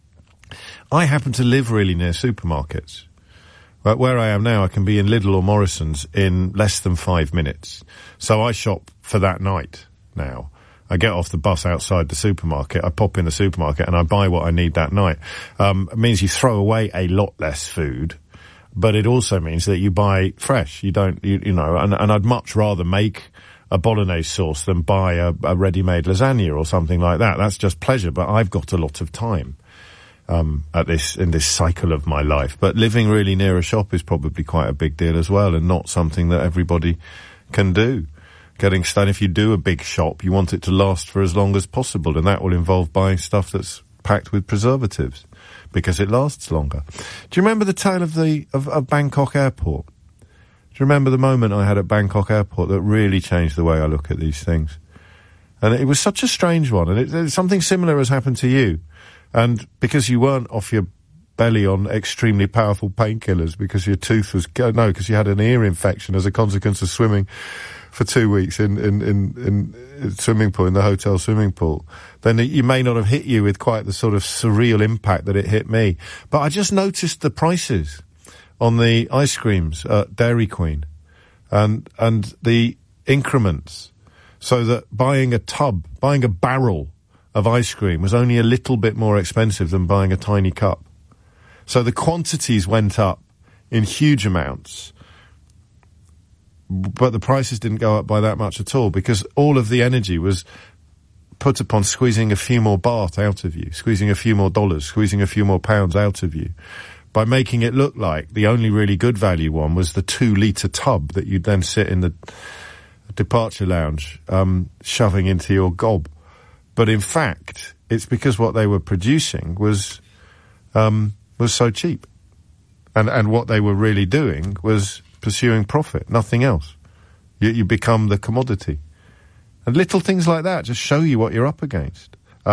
I happen to live really near supermarkets. But where I am now, I can be in Lidl or Morrison's in less than five minutes. So I shop for that night now. I get off the bus outside the supermarket, I pop in the supermarket and I buy what I need that night. Um, it means you throw away a lot less food, but it also means that you buy fresh. You don't, you, you know, and, and I'd much rather make a bolognese sauce than buy a, a ready-made lasagna or something like that. That's just pleasure, but I've got a lot of time. Um, at this, in this cycle of my life. But living really near a shop is probably quite a big deal as well, and not something that everybody can do. Getting started, if you do a big shop, you want it to last for as long as possible, and that will involve buying stuff that's packed with preservatives, because it lasts longer. Do you remember the tale of the, of, of Bangkok Airport? Do you remember the moment I had at Bangkok Airport that really changed the way I look at these things? And it was such a strange one, and it, it, something similar has happened to you. And because you weren't off your belly on extremely powerful painkillers because your tooth was, no, because you had an ear infection as a consequence of swimming for two weeks in, in, in, in swimming pool, in the hotel swimming pool, then it, you may not have hit you with quite the sort of surreal impact that it hit me. But I just noticed the prices on the ice creams at Dairy Queen and, and the increments, so that buying a tub, buying a barrel of ice cream was only a little bit more expensive than buying a tiny cup. So the quantities went up in huge amounts, but the prices didn't go up by that much at all, because all of the energy was put upon squeezing a few more baht out of you, squeezing a few more dollars, squeezing a few more pounds out of you. by making it look like the only really good value one was the two-litre tub that you'd then sit in the departure lounge, um, shoving into your gob. But in fact, it's because what they were producing was, um, was so cheap. And, and what they were really doing was pursuing profit, nothing else. You, you become the commodity. And little things like that just show you what you're up against.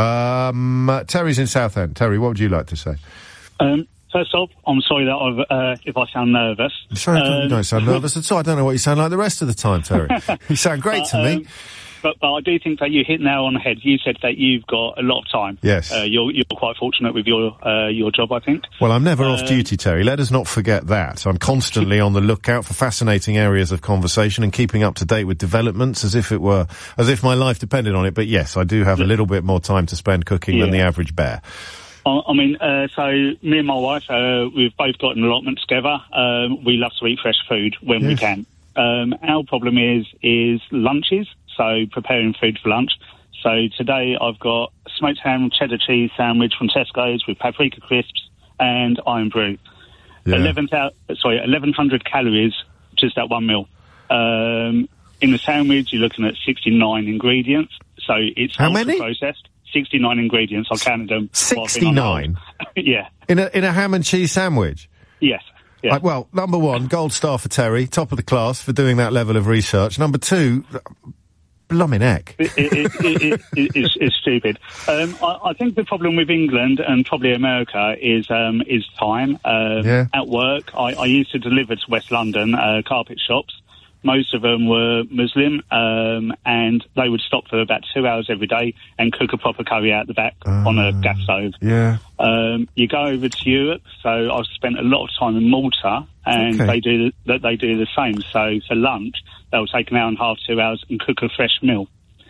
Um, uh, Terry's in Southend. Terry, what would you like to say? Um, first off, I'm sorry that I've, uh, if I sound nervous. I'm sorry, um, you don't sound nervous at all. I don't know what you sound like the rest of the time, Terry. You sound great but, to um, me. But, but I do think that you hit nail on the head. You said that you've got a lot of time. Yes. Uh, you're, you're quite fortunate with your uh, your job, I think. Well, I'm never um, off duty, Terry. Let us not forget that. I'm constantly on the lookout for fascinating areas of conversation and keeping up to date with developments as if it were, as if my life depended on it. But yes, I do have a little bit more time to spend cooking yeah. than the average bear. I mean, uh, so me and my wife, uh, we've both got an allotment together. Um, we love to eat fresh food when yes. we can. Um, our problem is is lunches, so preparing food for lunch. So today I've got smoked ham cheddar cheese sandwich from Tesco's with paprika crisps and Iron Brew. Yeah. eleven thousand, sorry, eleven hundred calories, just that one meal. Um, in the sandwich, you're looking at sixty-nine ingredients, so it's how many processed. sixty-nine ingredients. I counted them. sixty-nine? Yeah. In a, in a ham and cheese sandwich? Yes. Yeah. Uh, well, number one, gold star for Terry, top of the class for doing that level of research. Number two, blooming heck. it, it, it, it, it, it's, it's stupid. Um, I, I think the problem with England and probably America is um, is time. Um, yeah. At work, I, I used to deliver to West London uh, carpet shops. Most of them were Muslim, um, and they would stop for about two hours every day and cook a proper curry out the back uh, on a gas stove. Yeah. Um, you go over to Europe, so I've spent a lot of time in Malta, and okay. they do that. They do the same. So for lunch, they'll take an hour and a half, two hours, and cook a fresh meal.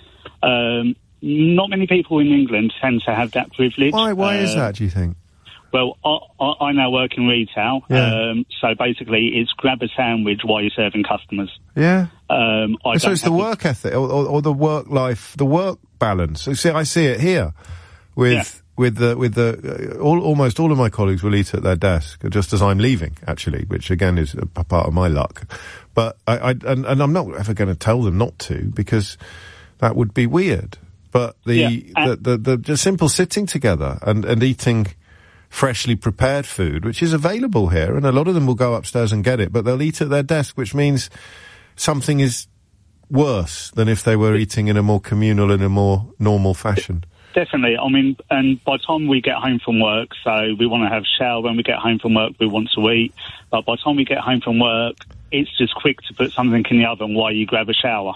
Um, not many people in England tend to have that privilege. Why? Why uh, is that? Do you think? Well, I, I, I now work in retail, yeah. um, so basically it's grab a sandwich while you're serving customers. Yeah. Um, I so it's the work ethic or, or, or the work life, the work balance. So see, I see it here with yeah. with the with the uh, all, almost all of my colleagues will eat at their desk just as I'm leaving, actually, which again is a part of my luck. But I, I and, and I'm not ever going to tell them not to because that would be weird. But the yeah. the, the, the the simple sitting together and and eating freshly prepared food, which is available here, and a lot of them will go upstairs and get it, but they'll eat at their desk, which means something is worse than if they were eating in a more communal and a more normal fashion. Definitely. I mean, and by the time we get home from work, so we want to have a shower. When we get home from work, we want to eat. But by the time we get home from work, it's just quick to put something in the oven while you grab a shower.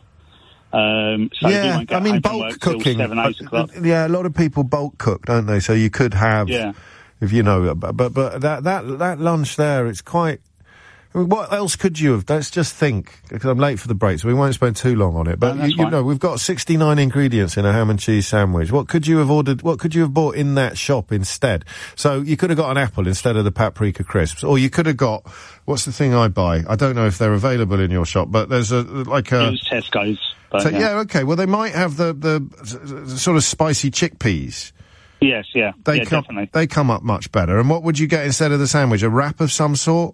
Um, so yeah, we won't get I mean, home bulk from work cooking. Till seven, eight o'clock. Uh, yeah, a lot of people bulk cook, don't they? So you could have... Yeah. If you know, but but that that that lunch there, it's quite. I mean, what else could you have? Let's just think, because I'm late for the break, so we won't spend too long on it. But no, you, you know, we've got sixty-nine ingredients in a ham and cheese sandwich. What could you have ordered? What could you have bought in that shop instead? So you could have got an apple instead of the paprika crisps, or you could have got what's the thing I buy? I don't know if they're available in your shop, but there's a like a. It was Tesco's. But, so, yeah. yeah, okay. Well, they might have the the, the sort of spicy chickpeas. Yes, yeah, they yeah, come, definitely. They come up much better. And what would you get instead of the sandwich? A wrap of some sort?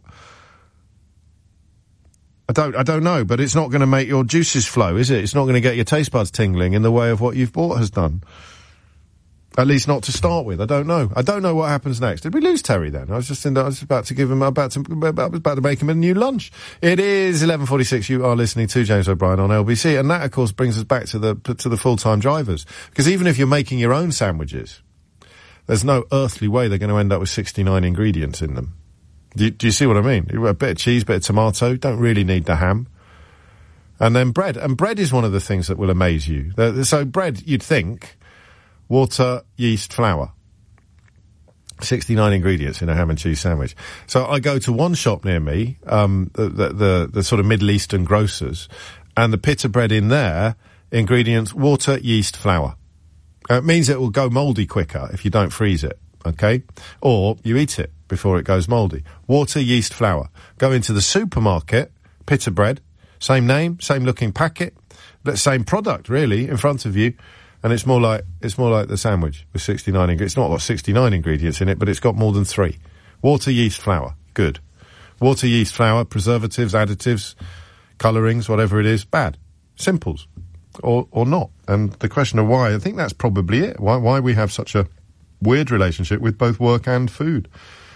I don't, I don't know, but it's not going to make your juices flow, is it? It's not going to get your taste buds tingling in the way of what you've bought has done. At least not to start with. I don't know. I don't know what happens next. Did we lose Terry then? I was just in, I was about to give him, about to, I was about to make him a new lunch. It is eleven forty-six. You are listening to James O'Brien on L B C. And that, of course, brings us back to the, to the full-time drivers. Because even if you're making your own sandwiches, there's no earthly way they're going to end up with sixty-nine ingredients in them. Do you, do you see what I mean? A bit of cheese, bit of tomato, don't really need the ham. And then bread. And bread is one of the things that will amaze you. So bread, you'd think, water, yeast, flour. sixty-nine ingredients in a ham and cheese sandwich. So I go to one shop near me, um, the, the, the, the sort of Middle Eastern grocers, and the pita bread in there, ingredients, water, yeast, flour. Uh, it means it will go mouldy quicker if you don't freeze it, okay? Or you eat it before it goes mouldy. Water, yeast, flour. Go into the supermarket, pita bread, same name, same looking packet, but same product really in front of you, and it's more like it's more like the sandwich with sixty-nine ingredients. It's not got sixty-nine ingredients in it, but it's got more than three. Water, yeast, flour, good. Water, yeast, flour, preservatives, additives, colourings, whatever it is, bad. Simples. Or, or not. And the question of why, I think that's probably it. Why, why we have such a weird relationship with both work and food.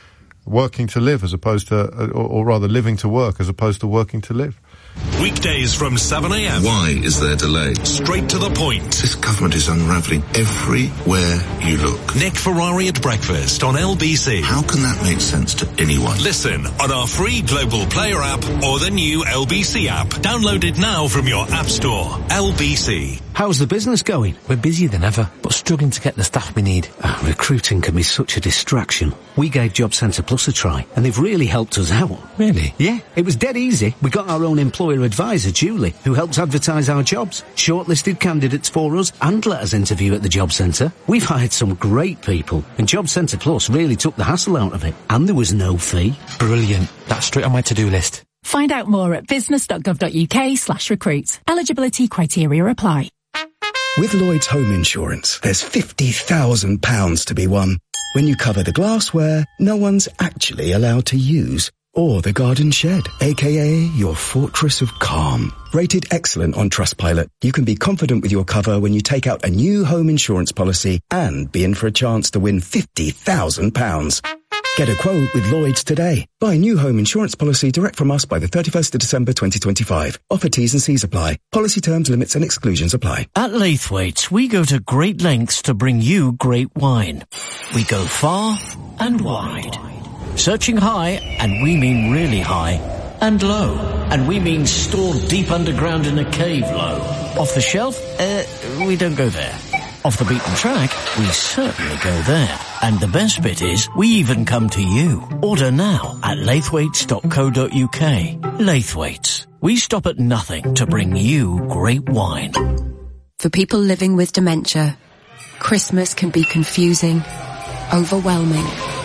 Working to live as opposed to, uh, or, or rather living to work as opposed to working to live. Weekdays from seven a m. Why is there delay? Straight to the point. This government is unravelling everywhere you look. Nick Ferrari at breakfast on L B C. How can that make sense to anyone? Listen on our free Global Player app or the new L B C app. Download it now from your app store. L B C. How's the business going? We're busier than ever, but struggling to get the staff we need. Oh, recruiting can be such a distraction. We gave Job Centre Plus a try, and they've really helped us out. Really? Yeah, it was dead easy. We got our own employer advisor, Julie, who helps advertise our jobs, shortlisted candidates for us, and let us interview at the Job Centre. We've hired some great people, and Job Centre Plus really took the hassle out of it, and there was no fee. Brilliant. That's straight on my to-do list. Find out more at business.gov.uk slash recruit. Eligibility criteria apply. With Lloyd's Home Insurance, there's fifty thousand pounds to be won. When you cover the glassware no one's actually allowed to use. Or the garden shed, aka your fortress of calm. Rated excellent on Trustpilot, you can be confident with your cover when you take out a new home insurance policy and be in for a chance to win fifty thousand pounds. Get a quote with Lloyd's today. Buy a new home insurance policy direct from us by the thirty-first of December twenty twenty-five. Offer T's and C's apply. Policy terms, limits and exclusions apply. At Laithwaite's, we go to great lengths to bring you great wine. We go far and wide. Searching high, and we mean really high. And low, and we mean stored deep underground in a cave low. Off the shelf, uh, we don't go there. Off the beaten track, we certainly go there. And the best bit is, we even come to you. Order now at laithwaites dot co dot uk. Laithwaite's. We stop at nothing to bring you great wine. For people living with dementia, Christmas can be confusing, overwhelming,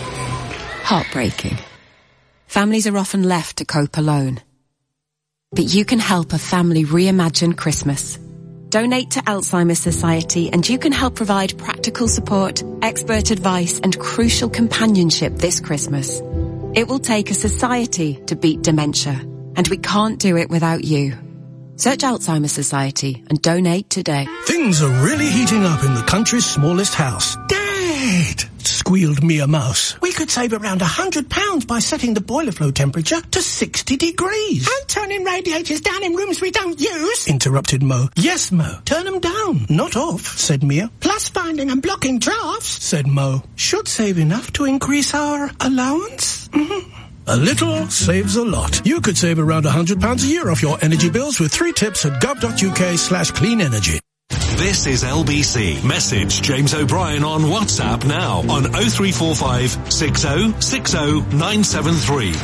heartbreaking. Families are often left to cope alone. But you can help a family reimagine Christmas. Donate to Alzheimer's Society and you can help provide practical support, expert advice and crucial companionship this Christmas. It will take a society to beat dementia, and we can't do it without you. Search Alzheimer's Society and donate today. Things are really heating up in the country's smallest house. Dad! Squealed Mia Mouse. We could save around a hundred pounds by setting the boiler flow temperature to sixty degrees. And turning radiators down in rooms we don't use. Interrupted Mo. Yes, Mo. Turn them down, not off, said Mia. Plus finding and blocking drafts, said Mo. Should save enough to increase our allowance? Mm-hmm. A little saves a lot. You could save around a hundred pounds a year off your energy bills with three tips at gov.uk slash clean energy. This is L B C. Message James O'Brien on WhatsApp now on oh three four five, six oh six oh, nine seven three.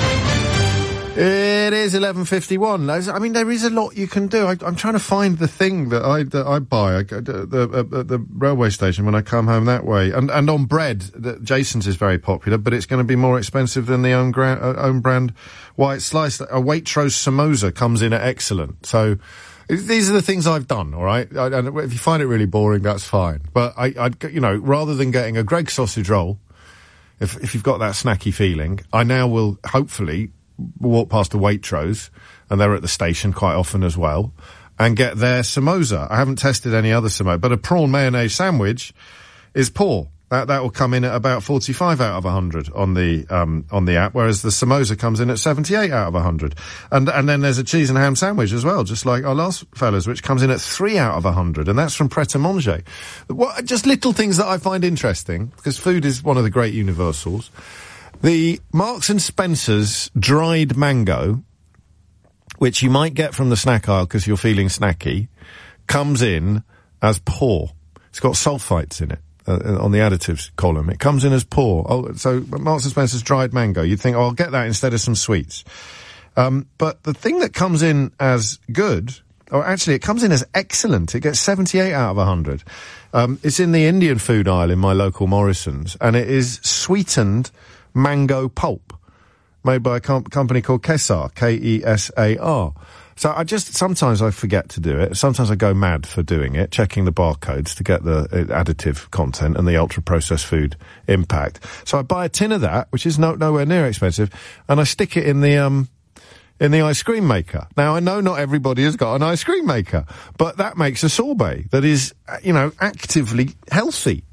It is eleven fifty-one. I mean, there is a lot you can do. I, I'm trying to find the thing that I that I buy at the, the, the railway station when I come home that way. And and on bread, the, Jason's is very popular, but it's going to be more expensive than the own, gra- uh, own brand white slice. A Waitrose samosa comes in at excellent. So these are the things I've done, all right? I, and if you find it really boring, that's fine. But I, I'd, you know, rather than getting a Greggs sausage roll, if if you've got that snacky feeling, I now will hopefully walk past a Waitrose, and they're at the station quite often as well, and get their samosa. I haven't tested any other samosa, but a prawn mayonnaise sandwich is poor. That that will come in at about forty-five out of one hundred on the um on the app, whereas the samosa comes in at seventy-eight out of one hundred. And and then there's a cheese and ham sandwich as well, just like our last fellas, which comes in at three out of one hundred, and that's from Pret a Manger. What, just little things that I find interesting, because food is one of the great universals. The Marks and Spencer's dried mango, which you might get from the snack aisle because you're feeling snacky, comes in as poor. It's got sulfites in it. Uh, on the additives column, it comes in as poor. Oh, so Marks and Spencer's dried mango, you'd think, oh, I'll get that instead of some sweets. Um, but the thing that comes in as good, or actually it comes in as excellent, it gets seventy-eight out of one hundred. Um, it's in the Indian food aisle in my local Morrison's, and it is sweetened mango pulp, made by a com- company called Kesar, K E S A R. So I just, sometimes I forget to do it. Sometimes I go mad for doing it, checking the barcodes to get the uh, additive content and the ultra-processed food impact. So I buy a tin of that, which is no, nowhere near expensive, and I stick it in the, um, in the ice cream maker. Now, I know not everybody has got an ice cream maker, but that makes a sorbet that is, you know, actively healthy.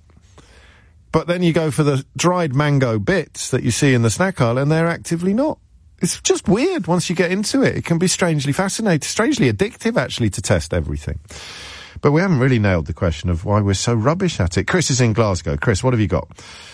But then you go for the dried mango bits that you see in the snack aisle, and they're actively not. It's just weird once you get into it. It can be strangely fascinating, strangely addictive, actually, to test everything. But we haven't really nailed the question of why we're so rubbish at it. Chris is in Glasgow. Chris, what have you got?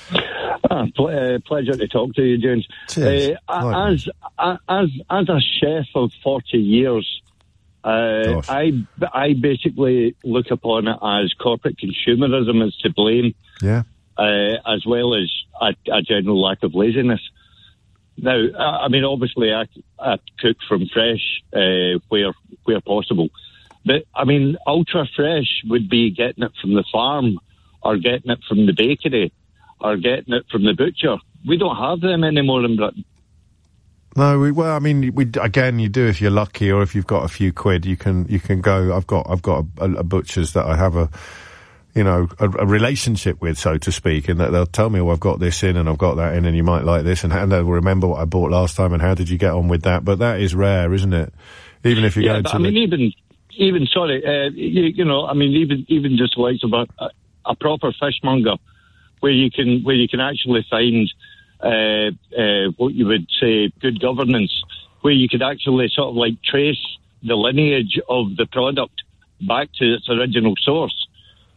Ah, pl- uh, pleasure to talk to you, James. Cheers. Uh, as, uh, as as a chef of forty years, uh, I I basically look upon it as corporate consumerism is to blame. Yeah. Uh, as well as a, a general lack of laziness. Now, I mean, obviously, I, I cook from fresh uh, where where possible, but I mean, ultra fresh would be getting it from the farm, or getting it from the bakery, or getting it from the butcher. We don't have them anymore in Britain. No, we, well, I mean, we, again, you do if you're lucky, or if you've got a few quid, you can you can go. I've got I've got a, a butcher's that I have a. you know, a, a relationship with, so to speak, and that they'll tell me, oh, I've got this in and I've got that in and you might like this, and, and they'll remember what I bought last time and how did you get on with that. But that is rare, isn't it? Even if you yeah, go but to I the... mean, even, even, sorry, uh, you, you know, I mean, even, even just the likes of a, a, a proper fishmonger, where you can, where you can actually find, uh, uh, what you would say, good governance, where you could actually sort of like trace the lineage of the product back to its original source.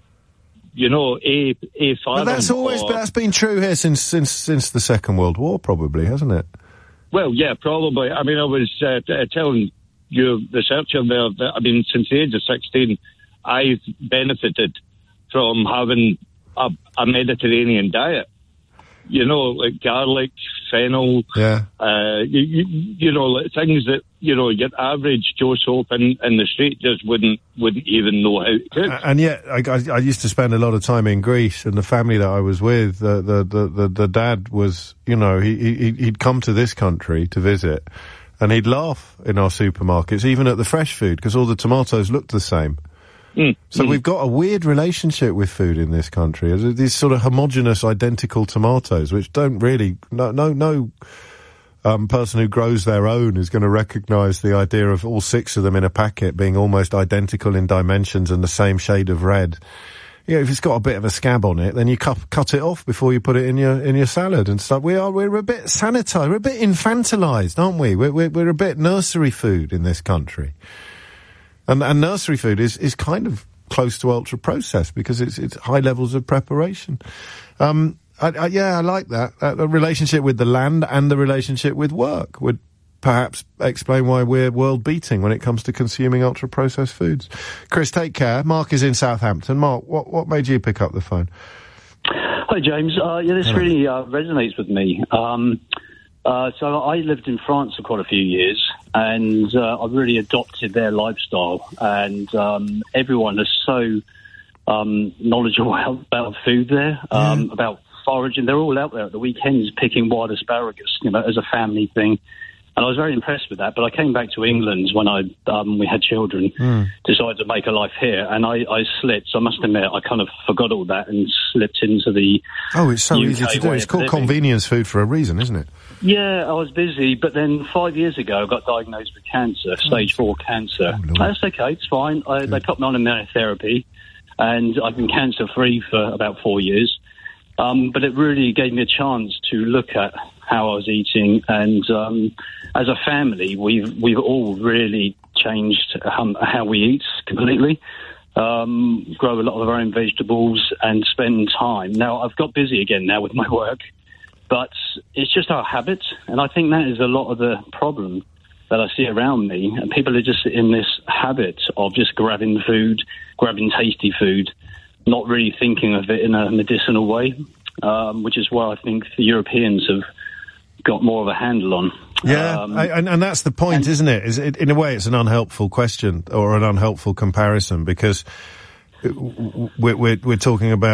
You know, a a farm. But that's always or, that's been true here since since since the Second World War, probably, hasn't it? Well, yeah, probably. I mean, I was uh, t- telling you, researcher there, that I mean, since the age of sixteen, I've benefited from having a, a Mediterranean diet. You know, like garlic, fennel, yeah, uh, you, you, you know, like things that, you know, your average Joe Soap in, in the street just wouldn't wouldn't even know how to cook. And yet, I, I, I used to spend a lot of time in Greece, and the family that I was with, the the the, the, the dad was, you know, he, he he'd come to this country to visit, and he'd laugh in our supermarkets, even at the fresh food, because all the tomatoes looked the same. Mm. So mm. we've got a weird relationship with food in this country. These sort of homogenous, identical tomatoes, which don't really, no, no, no um, person who grows their own is going to recognise the idea of all six of them in a packet being almost identical in dimensions and the same shade of red. You know, if it's got a bit of a scab on it, then you cut, cut it off before you put it in your in your salad and stuff. We are we're a bit sanitised, we're a bit infantilised, aren't we? We're, we're we're a bit nursery food in this country. And, and nursery food is, is kind of close to ultra-processed because it's, it's high levels of preparation. Um, I, I, yeah, I like that. Uh, the relationship with the land and the relationship with work would perhaps explain why we're world-beating when it comes to consuming ultra-processed foods. Chris, take care. Mark is in Southampton. Mark, what, what made you pick up the phone? Hi, James. Uh, yeah, this Hello. really uh, resonates with me. Um, uh, so I lived in France for quite a few years, and uh, I've really adopted their lifestyle, and um, everyone is so um, knowledgeable about food there, um, yeah. about foraging. They're all out there at the weekends picking wild asparagus, you know, as a family thing. And I was very impressed with that. But I came back to England when I um, we had children, mm. decided to make a life here, and I, I slipped. So I must admit, I kind of forgot all that and slipped into the Oh, it's so U K easy to do. It's called living. Convenience food for a reason, isn't it? Yeah, I was busy. But then five years ago, I got diagnosed with cancer, stage four cancer. Oh, that's okay. It's fine. I, they put me on immunotherapy, and I've been cancer-free for about four years. Um, but it really gave me a chance to look at how I was eating, and um, as a family, we've we've all really changed um, how we eat completely. Um, grow a lot of our own vegetables and spend time. Now, I've got busy again now with my work, but it's just our habit, and I think that is a lot of the problem that I see around me. And people are just in this habit of just grabbing food, grabbing tasty food, not really thinking of it in a medicinal way, um, which is why I think the Europeans have got more of a handle on. Yeah, um, I, and, and that's the point, and, isn't it? Is it? In a way, it's an unhelpful question or an unhelpful comparison, because we're, we're, we're talking about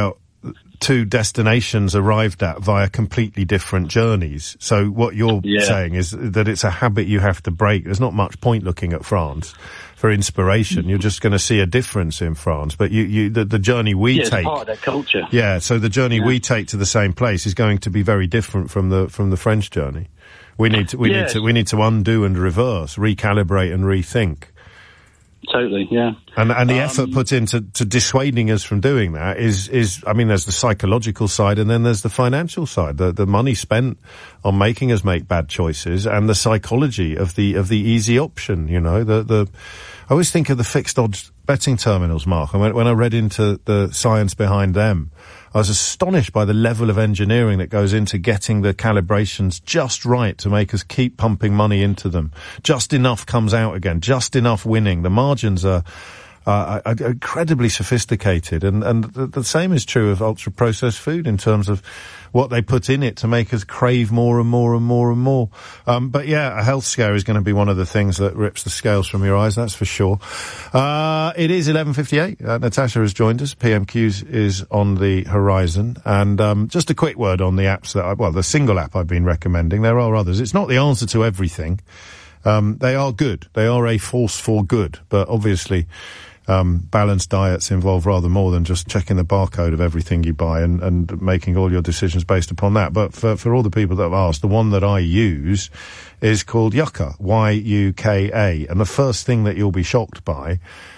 two destinations arrived at via completely different journeys. So what you're Yeah. saying is that it's a habit you have to break. There's not much point looking at France for inspiration. You're just going to see a difference in France. But you, you, the, the journey we yeah, it's take, part of their culture. yeah. So the journey Yeah. we take to the same place is going to be very different from the from the French journey. We need to we need Yes. to we need to undo and reverse, recalibrate and rethink. Totally, yeah. And and the Um, effort put into to dissuading us from doing that is is I mean, there's the psychological side and then there's the financial side, the the money spent on making us make bad choices, and the psychology of the of the easy option. You know, the the I always think of the fixed odds betting terminals, Mark. And when, when I read into the science behind them, I was astonished by the level of engineering that goes into getting the calibrations just right to make us keep pumping money into them. Just enough comes out again, just enough winning. The margins are, uh, are, are incredibly sophisticated. And, and the, the same is true of ultra-processed food in terms of what they put in it to make us crave more and more and more and more. Um, but yeah, a health scare is going to be one of the things that rips the scales from your eyes, that's for sure. Uh, it is eleven fifty-eight. Uh, Natasha has joined us. P M Qs is on the horizon. And um, just a quick word on the apps that I, well, the single app I've been recommending. There are others. It's not the answer to everything. Um, they are good. They are a force for good. But obviously, Um, balanced diets involve rather more than just checking the barcode of everything you buy and, and making all your decisions based upon that. But for, for all the people that have asked, the one that I use is called Yucca, Y U K A. And the first thing that you'll be shocked by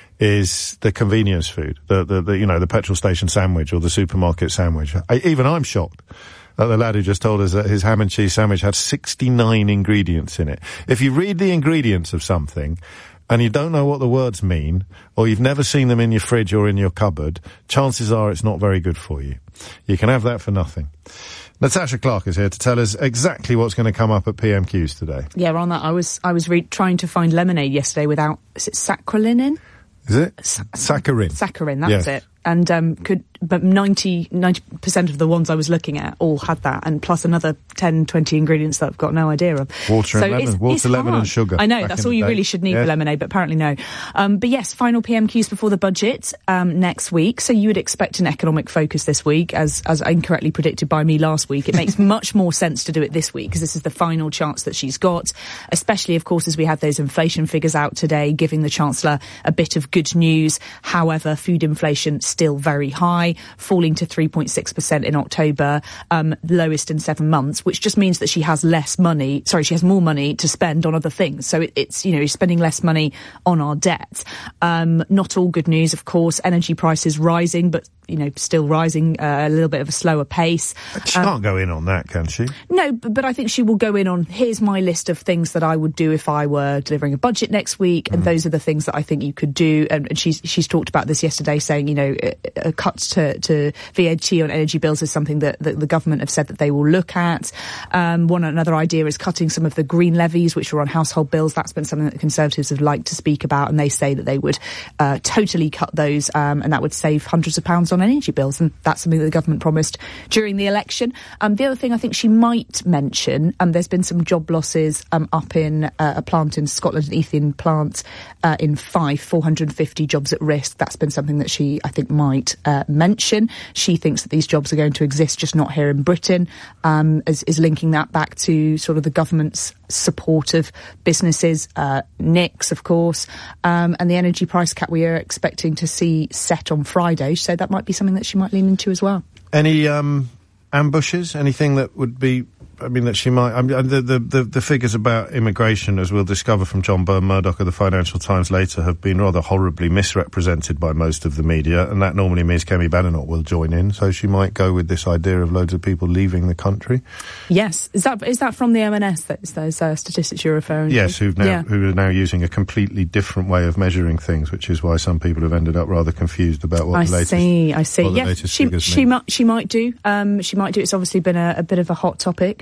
is the convenience food, the, the, the you know, the petrol station sandwich or the supermarket sandwich. I, even I'm shocked. Uh, the lad who just told us that his ham and cheese sandwich had sixty-nine ingredients in it. If you read the ingredients of something, and you don't know what the words mean, or you've never seen them in your fridge or in your cupboard, chances are it's not very good for you. You can have that for nothing. Natasha Clark is here to tell us exactly what's going to come up at P M Qs today. Yeah, on that, I was I was re- trying to find lemonade yesterday without, is it saccharin? Is it? Saccharin. Saccharin, that's Yes. it. And um, could but ninety percent of the ones I was looking at all had that, and plus another ten, twenty ingredients that I've got no idea of. Water and So lemon. it's- Water, it's lemon hard. and sugar. I know, back that's in all the you day. really should need Yeah. for lemonade, but apparently no. Um, but yes, final P M Qs before the budget um, next week. So you would expect an economic focus this week, as as incorrectly predicted by me last week. It makes much more sense to do it this week, because this is the final chance that she's got, especially, of course, as we have those inflation figures out today, giving the Chancellor a bit of good news. However, food inflation still very high, falling to three point six percent in October, um, lowest in seven months, which just means that she has less money, sorry, she has more money to spend on other things. So it, it's, you know, spending less money on our debt. Um, not all good news, of course. Energy prices rising, but, you know, still rising uh, a little bit of a slower pace. She Um, can't go in on that, can she? No, but, but I think she will go in on, here's my list of things that I would do if I were delivering a budget next week, and those are the things that I think you could do. And, and she's she's talked about this yesterday, saying, you know, a, a cut to, to V A T on energy bills is something that, that the government have said that they will look at. Um, one another idea is cutting some of the green levies, which are on household bills. That's been something that the Conservatives have liked to speak about, and they say that they would uh, totally cut those, um, and that would save hundreds of pounds on energy bills. And that's something that the government promised during the election. Um, the other thing I think she might mention, um, there's been some job losses um, up in uh, a plant in Scotland, an Ethian plant uh, in Fife, four hundred fifty jobs at risk. That's been something that she, I think, might uh, mention. She thinks that these jobs are going to exist, just not here in Britain, um, is, is linking that back to sort of the government's support of businesses, uh, N I Cs, of course, um, and the energy price cap we are expecting to see set on Friday. So that might be something that she might lean into as well. Any um, ambushes? Anything that would be, I mean, that she might, I mean, the, the, the, the figures about immigration, as we'll discover from John Byrne Murdoch of the Financial Times later, have been rather horribly misrepresented by most of the media, and that normally means Kemi Badenoch will join in, so she might go with this idea of loads of people leaving the country. Yes. Is that is that from the M and S, those, those uh, statistics you're referring Yes, to? who've now, yeah. who are now using a completely different way of measuring things, which is why some people have ended up rather confused about what I the latest, see, I see. what the Yes, latest she figures she mean. might she might do. Um, she might do. It's obviously been a, a bit of a hot topic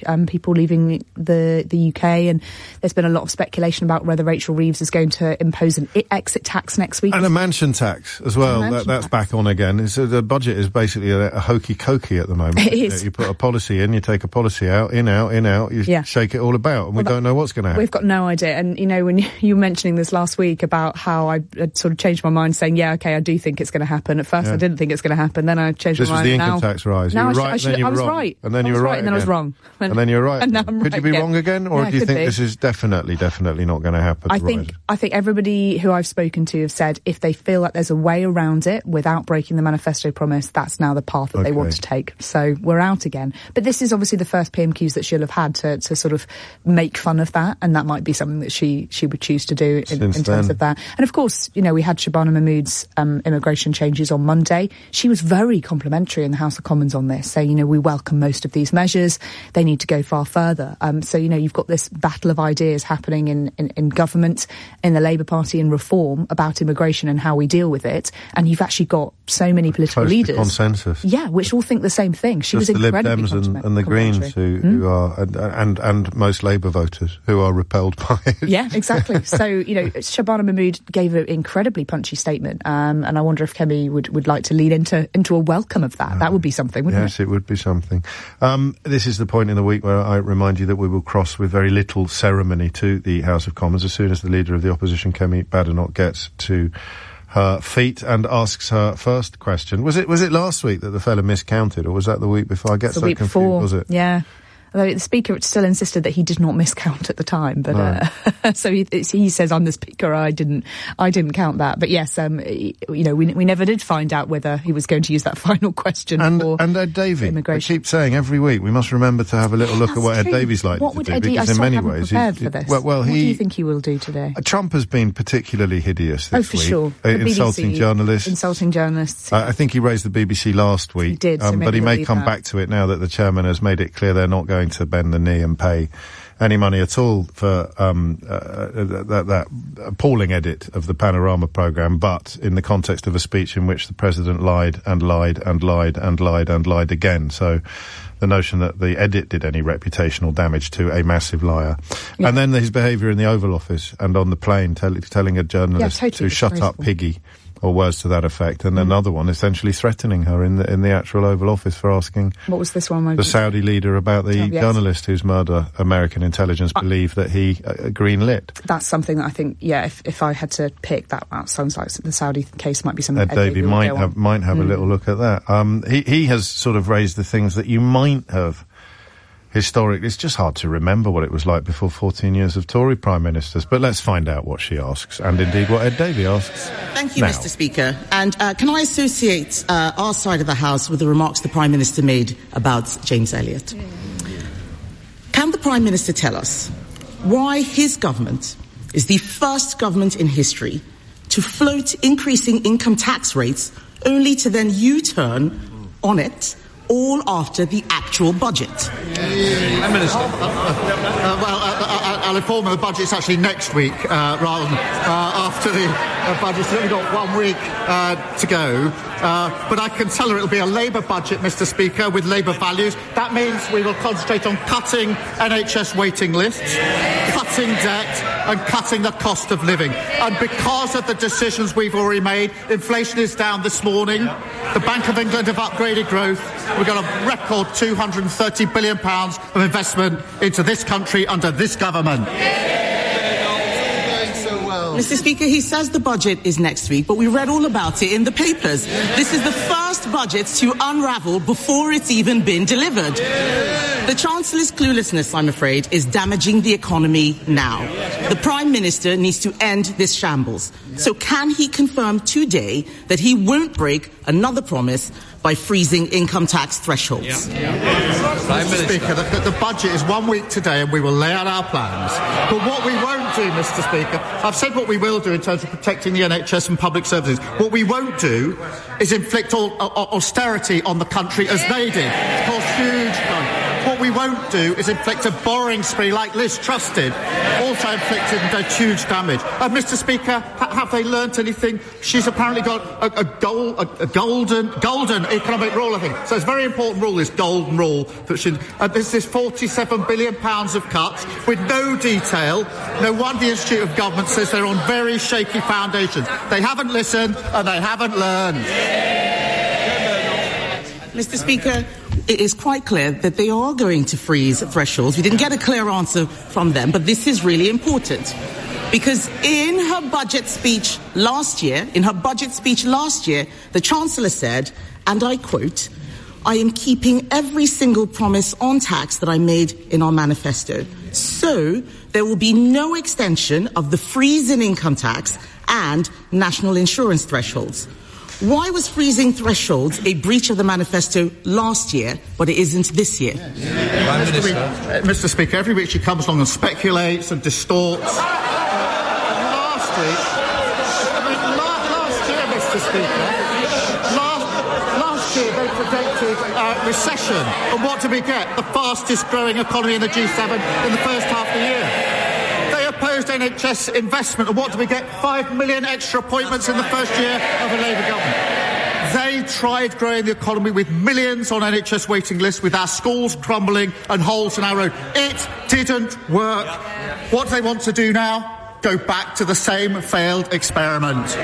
um, people leaving the, the U K, and there's been a lot of speculation about whether Rachel Reeves is going to impose an I- exit tax next week. And a mansion tax as well. That, that's tax. back on again. It's, uh, the budget is basically a, a hokey-cokey at the moment. It is. You put a policy in, you take a policy out, in, out, in, out, you yeah. shake it all about, and well, we don't know what's going to happen. We've got no idea. And, you know, when you were mentioning this last week about how I had sort of changed my mind saying, yeah, okay, I do think it's going to happen. At first yeah. I didn't think it's going to happen, then I changed this my mind. This was the income now, tax rise. Now you were I, right, sh- I, should, you I were was wrong. right. And then I you were right, right and then I was wrong. And, and then you were right. And now I'm could right you be again. wrong again? Or yeah, do you think be. this is definitely, definitely not going to happen? I think, rise? I think everybody who I've spoken to have said if they feel like there's a way around it without breaking the manifesto promise, that's now the path that okay. they want to take. So we're out again. But this is obviously the first P M Qs that she'll have had to, to sort of make fun of that, and that might be something that she, she would choose to do in, in terms of that. And of course, you know, we had Shabana Mahmood's um, immigration changes on Monday. She was very complimentary in the House of Commons on this, saying, you know, we welcome most of these measures. They need to go far further. Um, so, you know, you've got this battle of ideas happening in, in, in government, in the Labour Party, in reform about immigration and how we deal with it. And you've actually got so many political Close leaders. To consensus. Yeah, which all think the same thing. She Just was the incredibly Lib Dems and, and the Greens who, mm. who are, and, and, and most Labour voters who are repelled by it. Yeah, exactly. So, you know, Shabana Mahmood gave an incredibly punchy statement, um, and I wonder if Kemi would, would like to lead into, into a welcome of that. Uh, that would be something, wouldn't yes, it? Yes, it would be something. Um, this is the point in the week where I remind you that we will cross with very little ceremony to the House of Commons as soon as the Leader of the Opposition, Kemi Badenoch, gets to her feet and asks her first question. Was it was it last week that the fella miscounted, or was that the week before? I get the so week confused. Before. Was it? Yeah. Although the Speaker still insisted that he did not miscount at the time, but no. uh, so he, he says, "I'm the Speaker. I didn't. I didn't count that." But yes, um, you know, we we never did find out whether he was going to use that final question and, for and Ed Davey. immigration. I keep saying every week we must remember to have a little look That's at what true. Ed Davey's likely what to would do. Eddie, because I in many haven't ways, prepared he, for this. well, well, he, what do you think he will do today? Uh, Trump has been particularly hideous this oh, for week. sure. Uh, insulting B B C, journalists. Insulting journalists. Uh, I think he raised the B B C last week. He did, so um, maybe but he he'll may leave come that. back to it now that the chairman has made it clear they're not going to bend the knee and pay any money at all for um, uh, that, that appalling edit of the Panorama programme, but in the context of a speech in which the president lied and lied and lied and lied and lied again. So the notion that the edit did any reputational damage to a massive liar. Yeah. And then his behaviour in the Oval Office and on the plane, tell, telling a journalist yeah, totally to shut up, piggy, or words to that effect, and mm. another one essentially threatening her in the in the actual Oval Office for asking what was this one? The Saudi leader about the oh, yes. journalist whose murder American intelligence uh, believed that he uh, green-lit. That's something that I think, yeah, if, if I had to pick, that out sounds like the Saudi case might be something Ed, Ed Davey might have, might have mm. a little look at that. Um, he, he has sort of raised the things that you might have historically. It's just hard to remember what it was like before fourteen years of Tory Prime Ministers. But let's find out what she asks, and indeed what Ed Davey asks. Thank you, now. Mister Speaker. And uh, can I associate uh, our side of the House with the remarks the Prime Minister made about James Elliott? Can the Prime Minister tell us why his government is the first government in history to float increasing income tax rates only to then U-turn on it all after the actual budget? Prime Minister. Uh, uh, well, uh, I'll inform you the budget's actually next week, uh, rather than uh, after the uh, budget. So we've got one week uh, to go. Uh, but I can tell her it'll be a Labour budget, Mister Speaker, with Labour values. That means we will concentrate on cutting N H S waiting lists, cutting debt, and cutting the cost of living. And because of the decisions we've already made, inflation is down this morning. The Bank of England have upgraded growth. We've got a record two hundred thirty billion pounds of investment into this country under this government. Mister Speaker, he says the budget is next week, but we read all about it in the papers. This is the first budget to unravel before it's even been delivered. The Chancellor's cluelessness, I'm afraid, is damaging the economy now. The Prime Minister needs to end this shambles. So can he confirm today that he won't break another promise by freezing income tax thresholds? Yeah. Yeah. Prime Mister Speaker, the, the budget is one week today and we will lay out our plans. But what we won't do, Mister Speaker, I've said what we will do in terms of protecting the N H S and public services. What we won't do is inflict all, uh, austerity on the country as they did. It's caused huge... What we won't do is inflict a borrowing spree like Liz Truss did, also inflicted and did huge damage. Uh, Mister Speaker, ha- have they learnt anything? She's apparently got a, a, goal, a, a golden golden economic rule, I think. So it's a very important rule, this golden rule. That she, uh, there's this forty-seven billion pounds of cuts with no detail. No wonder the Institute of Government says they're on very shaky foundations. They haven't listened and they haven't learned. Mister Speaker, it is quite clear that they are going to freeze thresholds. We didn't get a clear answer from them, but this is really important. Because in her budget speech last year, in her budget speech last year, the Chancellor said, and I quote, "I am keeping every single promise on tax that I made in our manifesto. So there will be no extension of the freeze in income tax and national insurance thresholds." Why was freezing thresholds a breach of the manifesto last year, but it isn't this year? Yeah. Prime Minister. Uh, Mister Speaker, every week she comes along and speculates and distorts. Uh, last week, I mean, last, last year, Mister Speaker, last, last year they predicted uh, recession. And what did we get? The fastest growing economy in the G seven in the first half of the year. Opposed N H S investment, and what do we get? Five million extra appointments in the first year of a Labour government. They tried growing the economy with millions on N H S waiting lists, with our schools crumbling and holes in our road. It didn't work. What do they want to do now? Go back to the same failed experiment.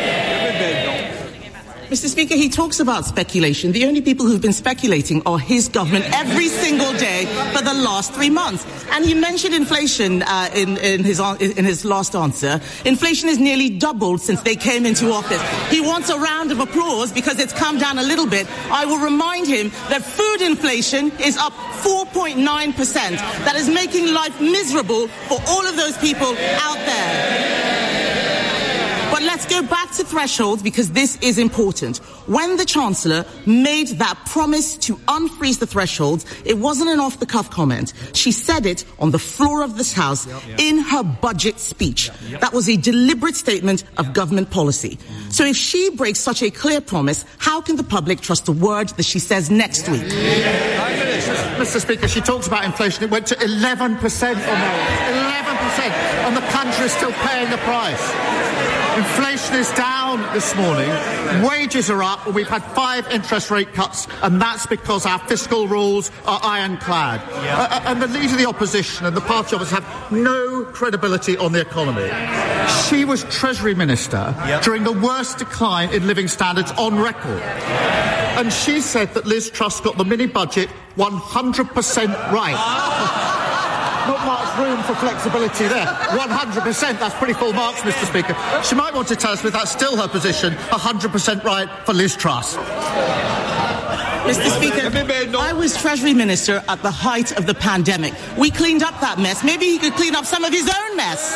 Mister Speaker, he talks about speculation. The only people who've been speculating are his government every single day for the last three months. And he mentioned inflation uh, in, in, his, in his last answer. Inflation has nearly doubled since they came into office. He wants a round of applause because it's come down a little bit. I will remind him that food inflation is up four point nine percent. That is making life miserable for all of those people out there. But let's go back to thresholds, because this is important. When the Chancellor made that promise to unfreeze the thresholds, it wasn't an off-the-cuff comment. She said it on the floor of this House yep, yep. in her budget speech. Yep, yep. That was a deliberate statement of yep. government policy. Mm. So if she breaks such a clear promise, how can the public trust the word that she says next week? Yeah. Mister Speaker, she talks about inflation. It went to eleven percent on that. eleven percent. And the country is still paying the price. Inflation is down this morning, wages are up, and we've had five interest rate cuts, and that's because our fiscal rules are ironclad. Yep. Uh, and the Leader of the Opposition and the party officers have no credibility on the economy. She was Treasury Minister yep. during the worst decline in living standards on record. And she said that Liz Truss got the mini-budget one hundred percent right. Not much room for flexibility there. one hundred percent, that's pretty full marks, Mister Speaker. She might want to tell us if that's still her position, one hundred percent right for Liz Truss. Mister Speaker, I was Treasury Minister at the height of the pandemic. We cleaned up that mess. Maybe he could clean up some of his own mess.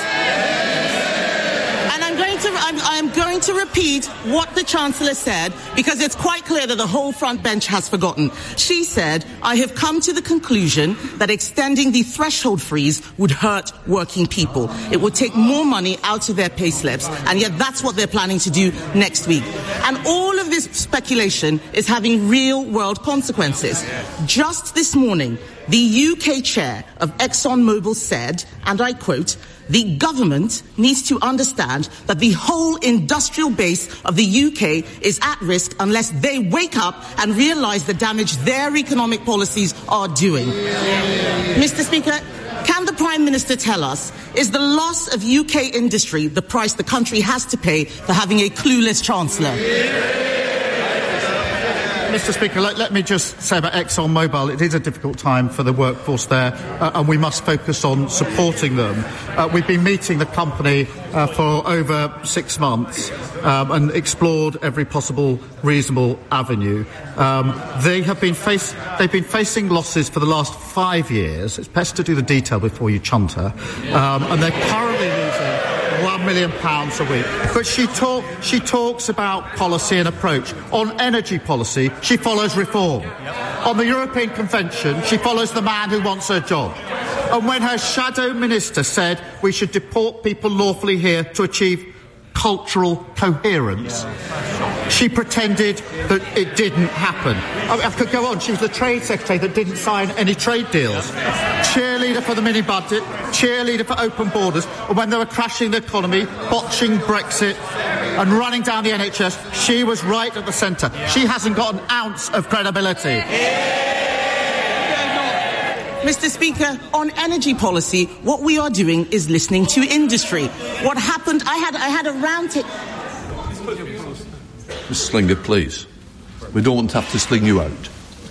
And I'm going to, I'm, I'm going to repeat what the Chancellor said, because it's quite clear that the whole front bench has forgotten. She said, "I have come to the conclusion that extending the threshold freeze would hurt working people. It would take more money out of their pay slips, and yet that's what they're planning to do next week." And all of this speculation is having real-world consequences. Just this morning, the U K chair of ExxonMobil said, and I quote, "The government needs to understand that the whole industrial base of the U K is at risk unless they wake up and realise the damage their economic policies are doing." Mister Speaker, can the Prime Minister tell us, is the loss of U K industry the price the country has to pay for having a clueless Chancellor? Mister Speaker, let, let me just say about ExxonMobil, it is a difficult time for the workforce there, uh, and we must focus on supporting them. Uh, we've been meeting the company uh, for over six months um, and explored every possible reasonable avenue. Um, they have been face- they've been facing losses for the last five years. It's best to do the detail before you chunter. Um, and they're currently losing one million pounds a week. But she talk, she talks about policy and approach. On energy policy, she follows reform. Yep. On the European Convention, she follows the man who wants her job. And when her shadow minister said we should deport people lawfully here to achieve cultural coherence, yeah. She pretended that it didn't happen. I, mean, I could go on. She was the trade secretary that didn't sign any trade deals. Cheerleader for the mini-budget, cheerleader for open borders, and when they were crashing the economy, botching Brexit and running down the N H S, she was right at the centre. She hasn't got an ounce of credibility. Mister Speaker, on energy policy, what we are doing is listening to industry. What happened, I had I had a round table... Mister Slinger, please. We don't want to have to sling you out.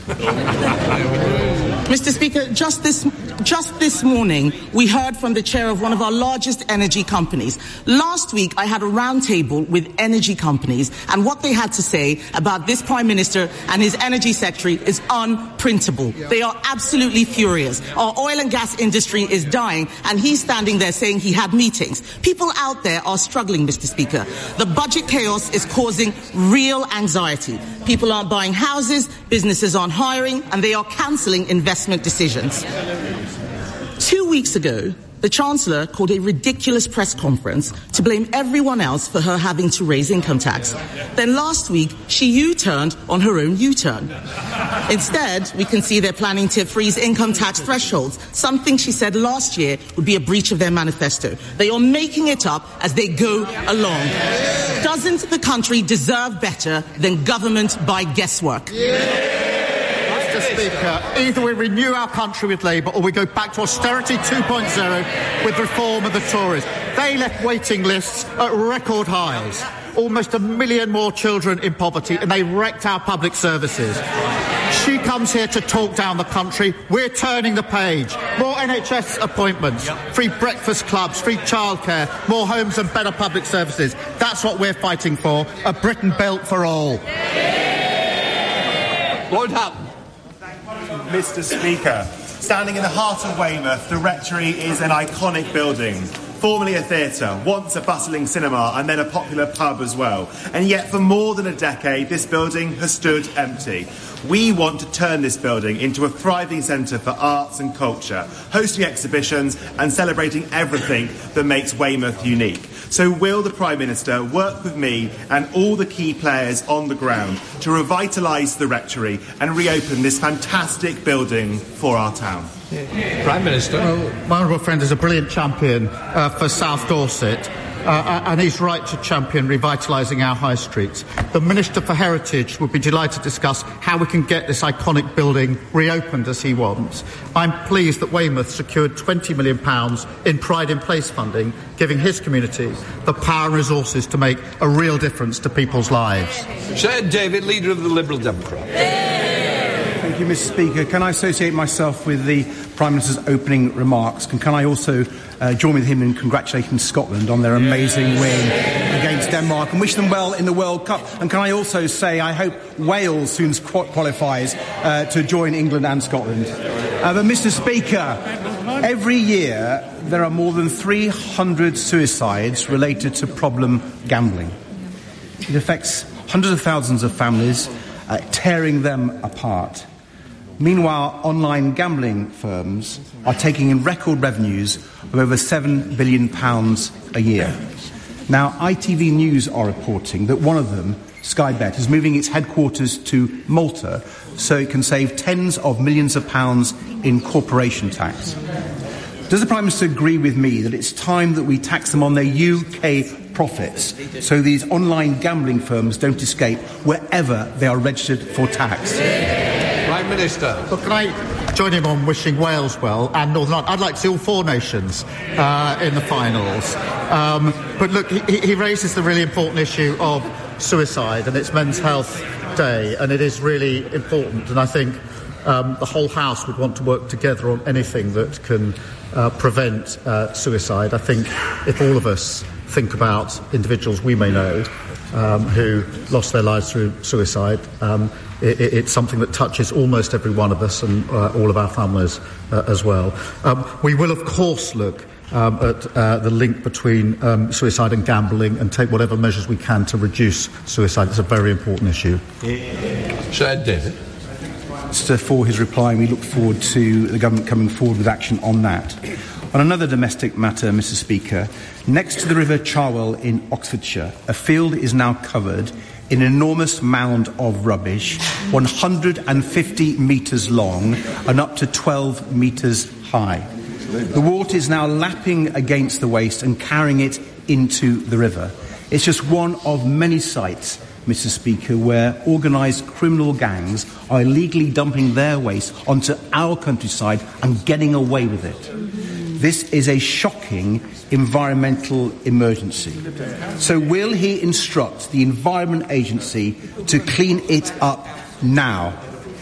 Mister Speaker, just this, just this morning, we heard from the chair of one of our largest energy companies. Last week, I had a round table with energy companies, and what they had to say about this Prime Minister and his energy secretary is unprintable. They are absolutely furious. Our oil and gas industry is dying, and he's standing there saying he had meetings. People out there are struggling, Mister Speaker. The budget chaos is causing real anxiety. People aren't buying houses, businesses aren't hiring, and they are cancelling investment decisions. Two weeks ago, the Chancellor called a ridiculous press conference to blame everyone else for her having to raise income tax. Then last week, she U-turned on her own U-turn. Instead, we can see they're planning to freeze income tax thresholds, something she said last year would be a breach of their manifesto. They are making it up as they go along. Doesn't the country deserve better than government by guesswork? Mister Speaker, either we renew our country with Labour or we go back to austerity two point oh with reform of the Tories. They left waiting lists at record highs. Almost a million more children in poverty, and they wrecked our public services. She comes here to talk down the country. We're turning the page. More N H S appointments, free breakfast clubs, free childcare, more homes and better public services. That's what we're fighting for. A Britain built for all. Lord Houghton. Mister Speaker, standing in the heart of Weymouth, the Rectory is an iconic building. Formerly a theatre, once a bustling cinema, and then a popular pub as well. And yet, for more than a decade, this building has stood empty. We want to turn this building into a thriving centre for arts and culture, hosting exhibitions and celebrating everything that makes Weymouth unique. So will the Prime Minister work with me and all the key players on the ground to revitalise the Rectory and reopen this fantastic building for our town? Prime Minister. Well, my honourable friend is a brilliant champion uh, for South Dorset, uh, and he's right to champion revitalising our high streets. The Minister for Heritage would be delighted to discuss how we can get this iconic building reopened as he wants. I'm pleased that Weymouth secured twenty million pounds in Pride in Place funding, giving his community the power and resources to make a real difference to people's lives. Sir David, Leader of the Liberal Democrats. Thank you, Mister Speaker. Can I associate myself with the Prime Minister's opening remarks? And can I also uh, join with him in congratulating Scotland on their amazing win against Denmark and wish them well in the World Cup? And can I also say I hope Wales soon qualifies uh, to join England and Scotland? Uh, but, Mister Speaker, every year there are more than three hundred suicides related to problem gambling. It affects hundreds of thousands of families, uh, tearing them apart. Meanwhile, online gambling firms are taking in record revenues of over seven billion pounds a year. Now, I T V News are reporting that one of them, Sky Bet, is moving its headquarters to Malta so it can save tens of millions of pounds in corporation tax. Does the Prime Minister agree with me that it's time that we tax them on their U K profits so these online gambling firms don't escape wherever they are registered for tax? Prime Minister. Well, can I join him on wishing Wales well and Northern Ireland? I'd like to see all four nations uh, in the finals. Um, but look, he, he raises the really important issue of suicide, and it's Men's Health Day, and it is really important. And I think um, the whole House would want to work together on anything that can uh, prevent uh, suicide. I think if all of us think about individuals we may know um, who lost their lives through suicide, um, it, it's something that touches almost every one of us and uh, all of our families uh, as well. Um, we will, of course, look um, at uh, the link between um, suicide and gambling and take whatever measures we can to reduce suicide. It's a very important issue. Sir David. For his reply, we look forward to the government coming forward with action on that. On another domestic matter, Mister Speaker, next to the River Cherwell in Oxfordshire, a field is now covered in an enormous mound of rubbish, one hundred fifty metres long and up to twelve metres high. The water is now lapping against the waste and carrying it into the river. It's just one of many sites, Mister Speaker, where organised criminal gangs are illegally dumping their waste onto our countryside and getting away with it. This is a shocking environmental emergency. So will he instruct the Environment Agency to clean it up now?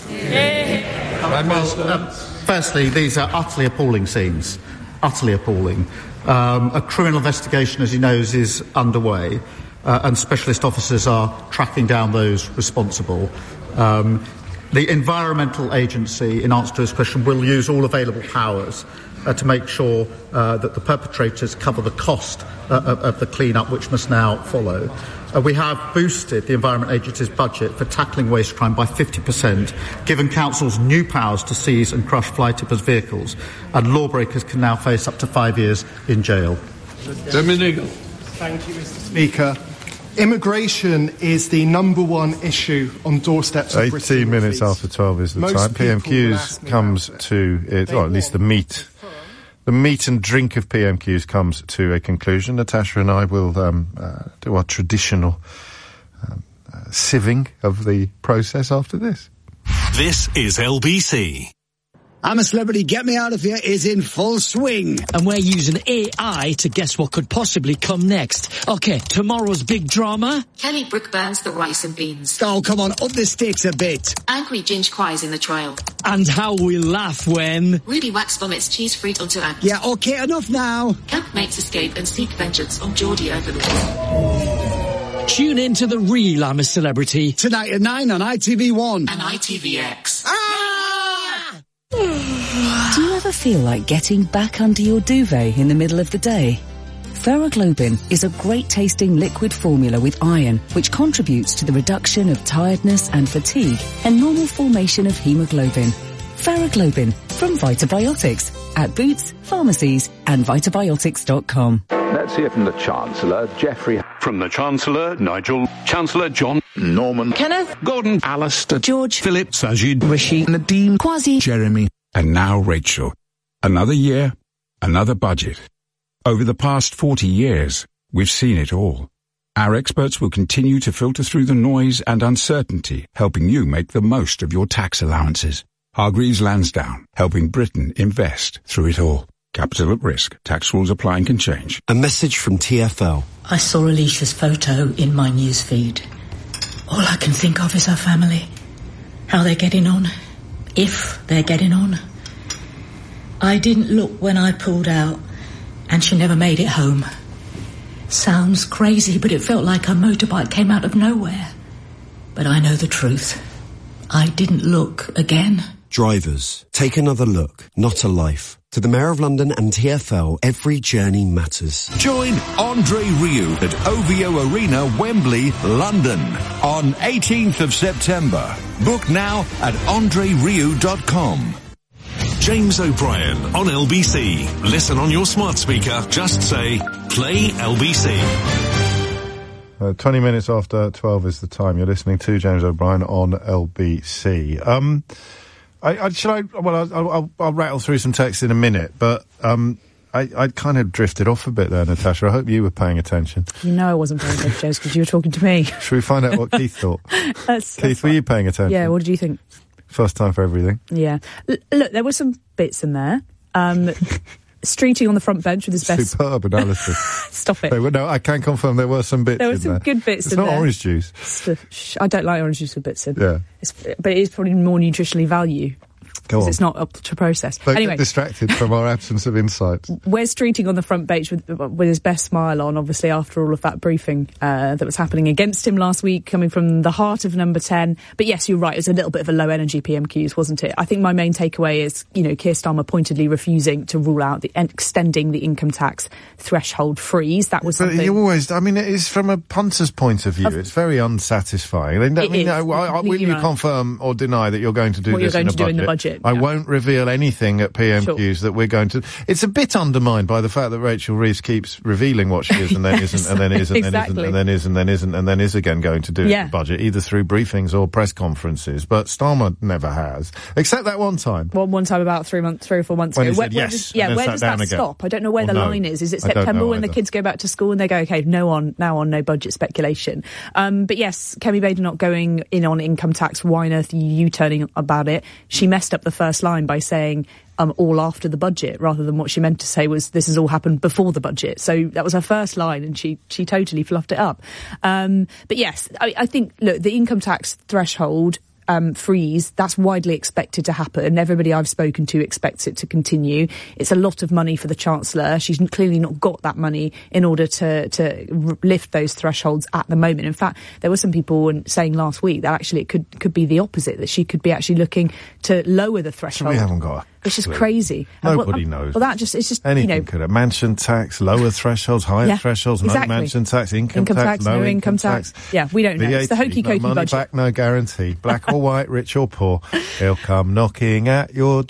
Well, uh, firstly, these are utterly appalling scenes. Utterly appalling. Um, a criminal investigation, as he knows, is underway, uh, and specialist officers are tracking down those responsible. Um, the Environmental Agency, in answer to his question, will use all available powers uh, to make sure uh, that the perpetrators cover the cost uh, of, of the clean-up, which must now follow. Uh, we have boosted the Environment Agency's budget for tackling waste crime by fifty percent, given councils new powers to seize and crush fly tippers' vehicles, and lawbreakers can now face up to five years in jail. Dominic. Thank you, Mister Speaker. Immigration is the number one issue on doorsteps of Britain. eighteen minutes after twelve is the Most time. P M Qs comes to it, or at least the meat. The meat and drink of P M Qs comes to a conclusion. Natasha and I will um, uh, do our traditional um, uh, sieving of the process after this. This is L B C. I'm a Celebrity, Get Me Out of Here is in full swing. And we're using A I to guess what could possibly come next. Okay, tomorrow's big drama. Kelly Brook burns the rice and beans. Oh, come on, up the stakes a bit. Angry Ginge cries in the trial. And how we laugh when... Ruby Wax vomits cheese fruit onto act. Yeah, okay, enough now. Campmates escape and seek vengeance on Geordie Overlord. Tune in to The Real I'm a Celebrity. Tonight at nine on I T V one. And I T V X. Do you ever feel like getting back under your duvet in the middle of the day? Ferroglobin is a great-tasting liquid formula with iron, which contributes to the reduction of tiredness and fatigue and normal formation of hemoglobin. Ferroglobin from Vitabiotics at Boots, pharmacies and vitabiotics dot com. Let's hear from the Chancellor, Geoffrey. From the Chancellor, Nigel. Chancellor John. Norman. Kenneth. Gordon. Alistair. George. Philip. Sajid. Rishi. Nadeem. Kwasi. Jeremy. And now Rachel. Another year, another budget. Over the past forty years, we've seen it all. Our experts will continue to filter through the noise and uncertainty, helping you make the most of your tax allowances. Hargreaves Lansdown, helping Britain invest through it all. Capital at risk. Tax rules apply and can change. A message from T F L. I saw Alicia's photo in my newsfeed. All I can think of is her family. How they're getting on. If they're getting on. I didn't look when I pulled out, and she never made it home. Sounds crazy, but it felt like her motorbike came out of nowhere. But I know the truth. I didn't look again. Drivers, take another look, not a life. To the Mayor of London and T F L, every journey matters. Join Andre Rieu at O V O Arena, Wembley, London on eighteenth of September. Book now at andre rieu dot com. James O'Brien on L B C. Listen on your smart speaker. Just say, play L B C. Uh, twenty minutes after twelve is the time. You're listening to James O'Brien on L B C. Um... I, I, shall I, well, I'll, I'll, I'll rattle through some text in a minute, but um, I, I kind of drifted off a bit there, Natasha. I hope you were paying attention. You know I wasn't paying attention, James, because you were talking to me. Should we find out what Keith thought? that's, Keith, that's were you paying attention? Yeah, what did you think? First time for everything. Yeah. L- look, there were some bits in there. Um, Streeting on the front bench with his best... Superb analysis. Stop it. Were, no, I can confirm there were some bits there in were some there. good bits it's in not there. Orange juice. I don't like orange juice with bits in. Yeah. It's, but it is probably more nutritionally value. Because it's not up to process. Don't anyway, get distracted from our absence of insight. We're Streeting on the front bench with, with his best smile on, obviously, after all of that briefing uh, that was happening against him last week, coming from the heart of number ten. But yes, you're right, it was a little bit of a low-energy P M Qs, wasn't it? I think my main takeaway is, you know, Keir Starmer pointedly refusing to rule out the extending the income tax threshold freeze. That was but something... you always, I mean, it is from a punter's point of view. Of, it's very unsatisfying. I mean, it I mean, is, no, will you right. confirm or deny that you're going to do what this you're going in to a do budget? in the budget? I won't reveal anything at P M Qs Sure. that we're going to. It's a bit undermined by the fact that Rachel Reeves keeps revealing what she is and then Yes, isn't and then is and then exactly. isn't and then is and then isn't and then is again going to do Yeah. the budget, either through briefings or press conferences. But Starmer never has, except that one time. One, one time about three months, three or four months When ago. he where, said where yes, does, and yeah, then where sat does down that again. stop? I don't know where Or the no. line is. Is it I don't September know when the either. kids go back to school and they go, okay, no on, now on, no budget speculation. Um, but yes, Kemi Badenoch going in on income tax. Why on earth are you U-turning about it? She messed up the first line by saying, Um, all after the budget, rather than what she meant to say was this has all happened before the budget. So that was her first line, and she she totally fluffed it up. Um, but yes, I, I think, look, the income tax threshold um, freeze, that's widely expected to happen. Everybody I've spoken to expects it to continue. It's a lot of money for the Chancellor. She's clearly not got that money in order to, to r- lift those thresholds at the moment. In fact, there were some people saying last week that actually it could, could be the opposite, that she could be actually looking to lower the So threshold. we haven't got. Which is clue. crazy. And Nobody well, knows. Well, that just, it's just, Anything you know. could have. Mansion tax, lower thresholds, higher Yeah, thresholds, exactly. no mansion tax, income, Income tax, tax, no, no income income tax. tax. Yeah, we don't know. It's the V A T, hokey-cokey no money budget. back, no guarantee. Black or white, rich or poor, he'll come knocking at your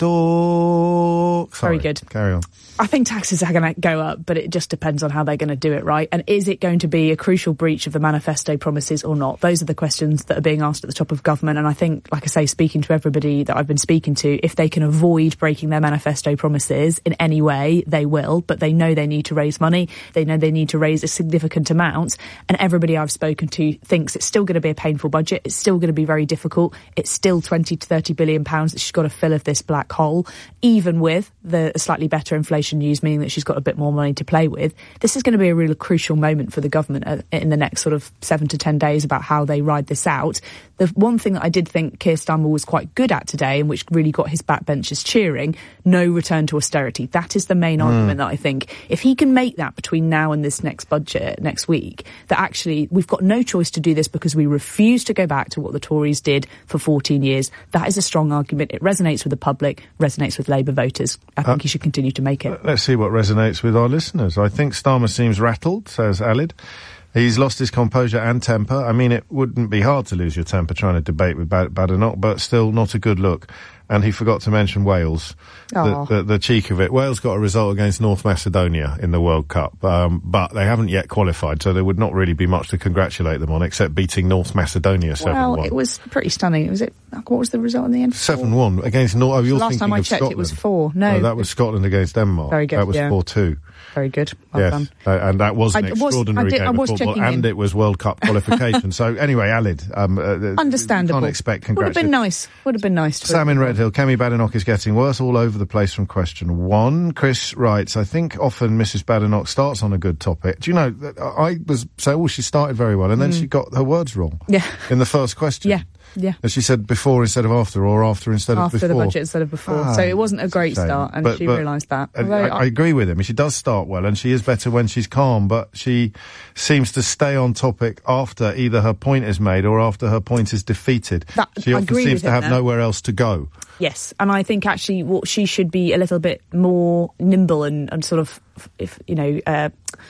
door. Sorry, Very good. Carry on. I think taxes are going to go up, but it just depends on how they're going to do it, right? And is it going to be a crucial breach of the manifesto promises or not? Those are the questions that are being asked at the top of government. And I think, like I say, speaking to everybody that I've been speaking to, if they can avoid breaking their manifesto promises in any way, they will. But they know they need to raise money. They know they need to raise a significant amount. And everybody I've spoken to thinks it's still going to be a painful budget. It's still going to be very difficult. It's still twenty to thirty billion pounds that she's got to fill of this black hole, even with the slightly better inflation news, meaning that she's got a bit more money to play with. This is going to be a really crucial moment for the government uh, in the next sort of seven to ten days about how they ride this out. The one thing that I did think Keir Starmer was quite good at today, and which really got his backbenchers cheering, no return to austerity. That is the main Mm. argument that I think, if he can make that between now and this next budget next week, that actually we've got no choice to do this because we refuse to go back to what the Tories did for fourteen years. That is a strong argument. It resonates with the public, resonates with Labour voters. I think Uh, he should continue to make it. Let's see what resonates with our listeners. I think Starmer seems rattled, says Alid. He's lost his composure and temper. I mean, it wouldn't be hard to lose your temper trying to debate with Bad- Badenoch, but still not a good look. And he forgot to mention Wales. The, Aw. the, the cheek of it. Wales got a result against North Macedonia in the World Cup, um, but they haven't yet qualified, so there would not really be much to congratulate them on, except beating North Macedonia seven one. Well, it was pretty stunning. Was it? What was the result in the end? seven one against North. Oh, you're Last thinking time I of checked, Scotland. it was four. No, that was Scotland against Denmark. Very good, That was yeah. four two. Very good. Well yes, done. uh, and that was an I was- extraordinary I did- game I of was football, checking and in. it was World Cup qualification. So anyway, Alid, um, uh, Understandable. Can't expect Would have been congratulations. nice. Would have been nice. To Sam in Redhill, Kemi Badenoch is getting worse all over the place from question one. Chris writes, I think often Missus Badenoch starts on a good topic. Do you know, that I was saying, oh, she started very well, and then Mm. she got her words wrong. Yeah. In the first question. Yeah. Yeah. And she said before instead of after, or after instead After of the before. budget instead of before. Ah, So it wasn't a great shame. start, and But- she but- realised that. and Although I, I agree with him. She does start well, and she is better when she's calm, but she seems to stay on topic after either her point is made or after her point is defeated. That- she I often agree seems with to him have there. nowhere else to go. Yes, and I think actually what she should be a little bit more nimble and, and sort of, if you know, uh,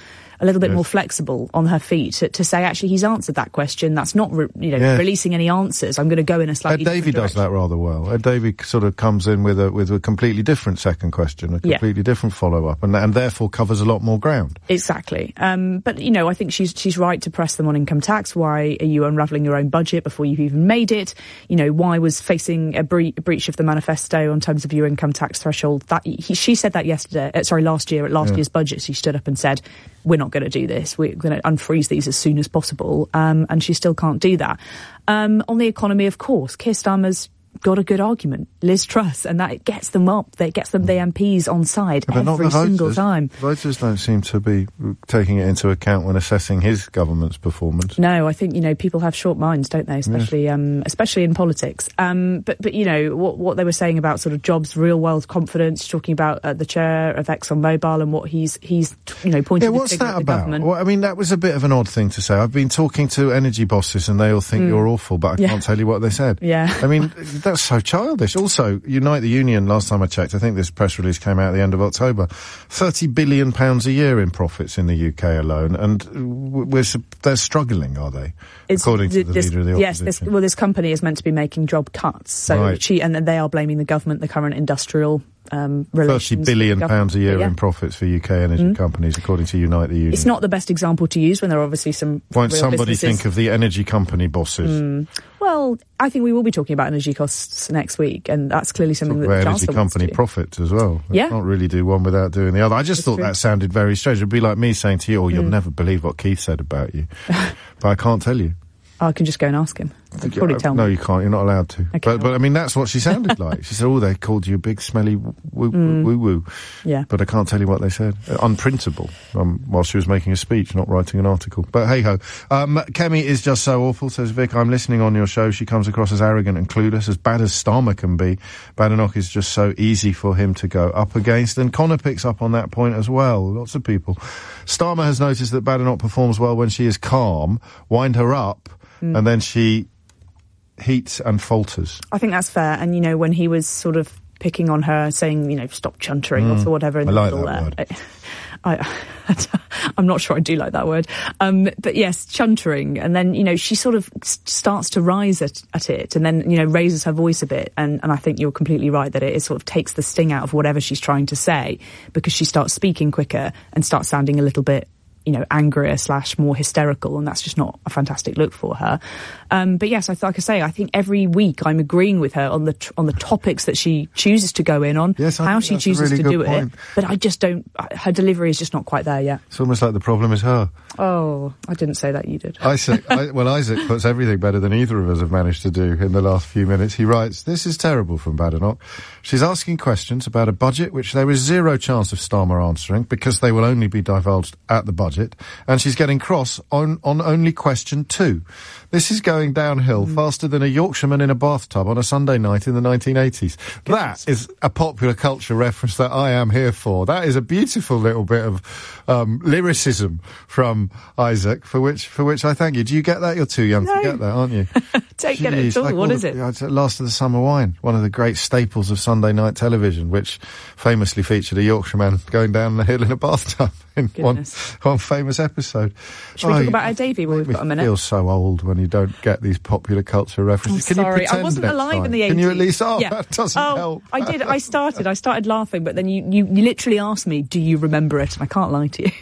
a little bit Yes. more flexible on her feet to, to say actually he's answered that question. That's not re- you know Yes. releasing any answers. I'm going to go in a Ed slightly Davey different does that rather well. Ed Davey sort of comes in with a with a completely different second question, a Yeah. completely different follow up, and and therefore covers a lot more ground. Exactly. Um, but, you know, I think she's she's right to press them on income tax. Why are you unravelling your own budget before you've even made it? You know, why was facing a, bre- a breach of the manifesto on terms of your income tax threshold? That he, She said that yesterday, uh, sorry, last year at last Yeah. year's budget. She stood up and said, we're not going to do this. We're going to unfreeze these as soon as possible. Um, and she still can't do that. Um, on the economy, of course, Keir Starmer's got a good argument. Liz Truss, and that it gets them up, that gets them the M Ps on side But not every the single voters. time. Voters don't seem to be taking it into account when assessing his government's performance. No, I think, you know, people have short minds, don't they? Especially, um, especially in politics. Um, but, but, you know, what, what they were saying about sort of jobs, real world confidence, talking about uh, the chair of ExxonMobil and what he's, he's, you know, pointing Yeah, the what's finger that at the about? government. Well, I mean, that was a bit of an odd thing to say. I've been talking to energy bosses and they all think Mm. you're awful, but I Yeah. can't tell you what they said. Yeah. I mean, th- That's so childish. Also, Unite the Union, last time I checked, I think this press release came out at the end of October, thirty billion pounds a year in profits in the U K alone, and we're, they're struggling, are they? It's, According to the this, leader of the yes, opposition. this, well, this company is meant to be making job cuts, so Right. she, and they are blaming the government, the current industrial um, relations. thirty billion pounds a year yeah. in profits for U K energy Mm. companies, according to Unite the Union. It's not the best example to use when there are obviously some Won't real somebody businesses. think of the energy company bosses? Mm. Well, I think we will be talking about energy costs next week, and that's clearly something Talk that about the energy Chancellor wants to company do. profits as well. They Yeah. can't really do one without doing the other. I just That's thought true. that sounded very strange. It'd be like me saying to you, oh, you'll Mm. never believe what Keith said about you. But I can't tell you. I can just go and ask him. He'll probably tell no, me. you can't. You're not allowed to. Okay, but, but I mean, that's what she sounded like. She said, oh, they called you a big smelly woo woo Mm. woo woo. Yeah. But I can't tell you what they said. Uh, unprintable. Um, while she was making a speech, not writing an article. But hey ho. Um, Kemi is just so awful, says Vic. I'm listening on your show. She comes across as arrogant and clueless, as bad as Starmer can be. Badenoch is just so easy for him to go up against. And Connor picks up on that point as well. Lots of people. Starmer has noticed that Badenoch performs well when she is calm. Wind her up. Mm. And then she heats and falters. I think that's fair. And, you know, when he was sort of picking on her, saying, you know, stop chuntering Mm. or whatever in I the like middle that there. I, I, I'm not sure I do like that word. Um, but yes, chuntering. And then, you know, she sort of s- starts to rise at, at it and then, you know, raises her voice a bit. And, and I think you're completely right that it, it sort of takes the sting out of whatever she's trying to say, because she starts speaking quicker and starts sounding a little bit, you know, angrier slash more hysterical, and that's just not a fantastic look for her. Um, but yes, I th- like I say, I think every week I'm agreeing with her on the tr- on the topics that she chooses to go in on, Yes, I how think she that's a chooses really to good do point. it. But I just don't. Her delivery is just not quite there yet. It's almost like the problem is her. Oh, I didn't say that. You did. Isaac, I, well, Isaac puts everything better than either of us have managed to do in the last few minutes. He writes, this is terrible from Badenoch. She's asking questions about a budget which there is zero chance of Starmer answering because they will only be divulged at the budget, and she's getting cross on, on only question two. This is going downhill mm. faster than a Yorkshireman in a bathtub on a Sunday night in the nineteen eighties. Goodness. That is a popular culture reference that I am here for. That is a beautiful little bit of um, lyricism from Isaac, for which for which I thank you. Do you get that? You're too young No. to get that, aren't you? Don't get it Jeez, at all. like What all is the, it? yeah, it's Last of the Summer Wine, one of the great staples of Sunday night television, which famously featured a Yorkshireman going down the hill in a bathtub in one, one famous episode. Should we Oh, talk you about our Davy while we've got a minute? feel so old when you don't get these popular culture references. I'm Can sorry, you pretend I wasn't next alive time? in the eighties. Can you at least? Oh, yeah. that doesn't oh, help. I did. I started. I started laughing, but then you, you, you literally asked me, "Do you remember it?" And I can't lie to you.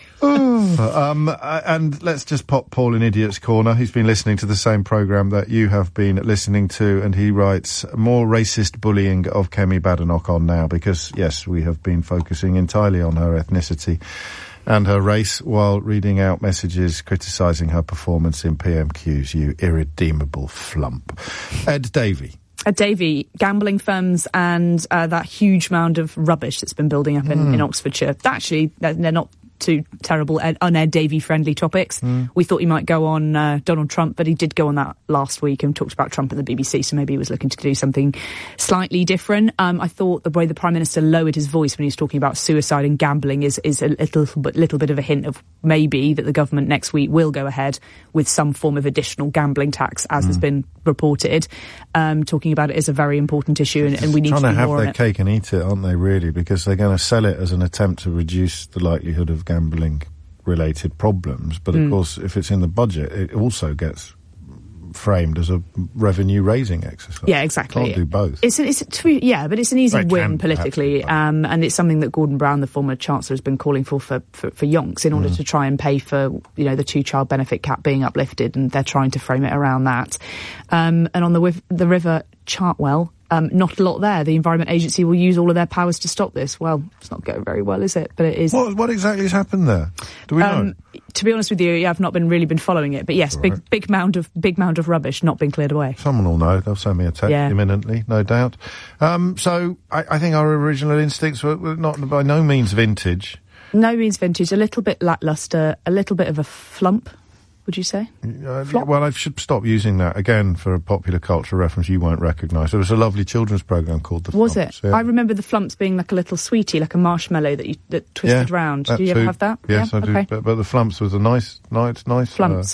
um, uh, and let's just pop Paul in Idiot's Corner. He's been listening to the same programme that you have been listening to, and he writes, more racist bullying of Kemi Badenoch on now, because, yes, we have been focusing entirely on her ethnicity and her race while reading out messages criticising her performance in P M Qs, you irredeemable flump. Ed Davey. At Davy, gambling firms and uh, that huge mound of rubbish that's been building up in, Mm. in Oxfordshire. Actually, they're, they're not two terrible ed- un-Ed Davy-friendly topics. Mm. We thought he might go on uh, Donald Trump, but he did go on that last week and talked about Trump at the B B C, so maybe he was looking to do something slightly different. Um, I thought the way the Prime Minister lowered his voice when he was talking about suicide and gambling is, is a little bit, little bit of a hint of maybe that the government next week will go ahead with some form of additional gambling tax, as mm. has been reported, um, talking about it as a very important issue, and, and we need trying to to do have more on their it. cake and eat it, aren't they, really? Because they're going to sell it as an attempt to reduce the likelihood of gambling related problems, but of Mm. course if it's in the budget it also gets framed as a revenue raising exercise. Yeah, exactly. Can't do both. It's, an, it's a tw- yeah, but it's an easy Well, it win can politically, um, and it's something that Gordon Brown, the former Chancellor, has been calling for for, for, for yonks in order Mm. to try and pay for, you know, the two-child benefit cap being uplifted, and they're trying to frame it around that. Um, and on the, wiv- the River Chartwell, Um, not a lot there. The Environment Agency will use all of their powers to stop this. Well, it's not going very well, is it? But it is. What, what exactly has happened there? Do we um, know? To be honest with you, yeah, I've not been really been following it. But yes, All big right. big mound of big mound of rubbish not been cleared away. Someone will know. They'll send me a text Yeah. imminently, no doubt. Um, so I, I think our original instincts were, were not by no means vintage. No means vintage. A little bit lacklustre. A little bit of a flump. Would you say? Uh, well, I should stop using that again for a popular culture reference you won't recognise. There was a lovely children's programme called The Was Flumps, it? yeah. I remember the flumps being like a little sweetie, like a marshmallow that you that twisted yeah, round. that Do you ever too. have that? Yes, yeah? I do. Okay. But, but the Flumps was a nice, nice, nice Flumps. Uh,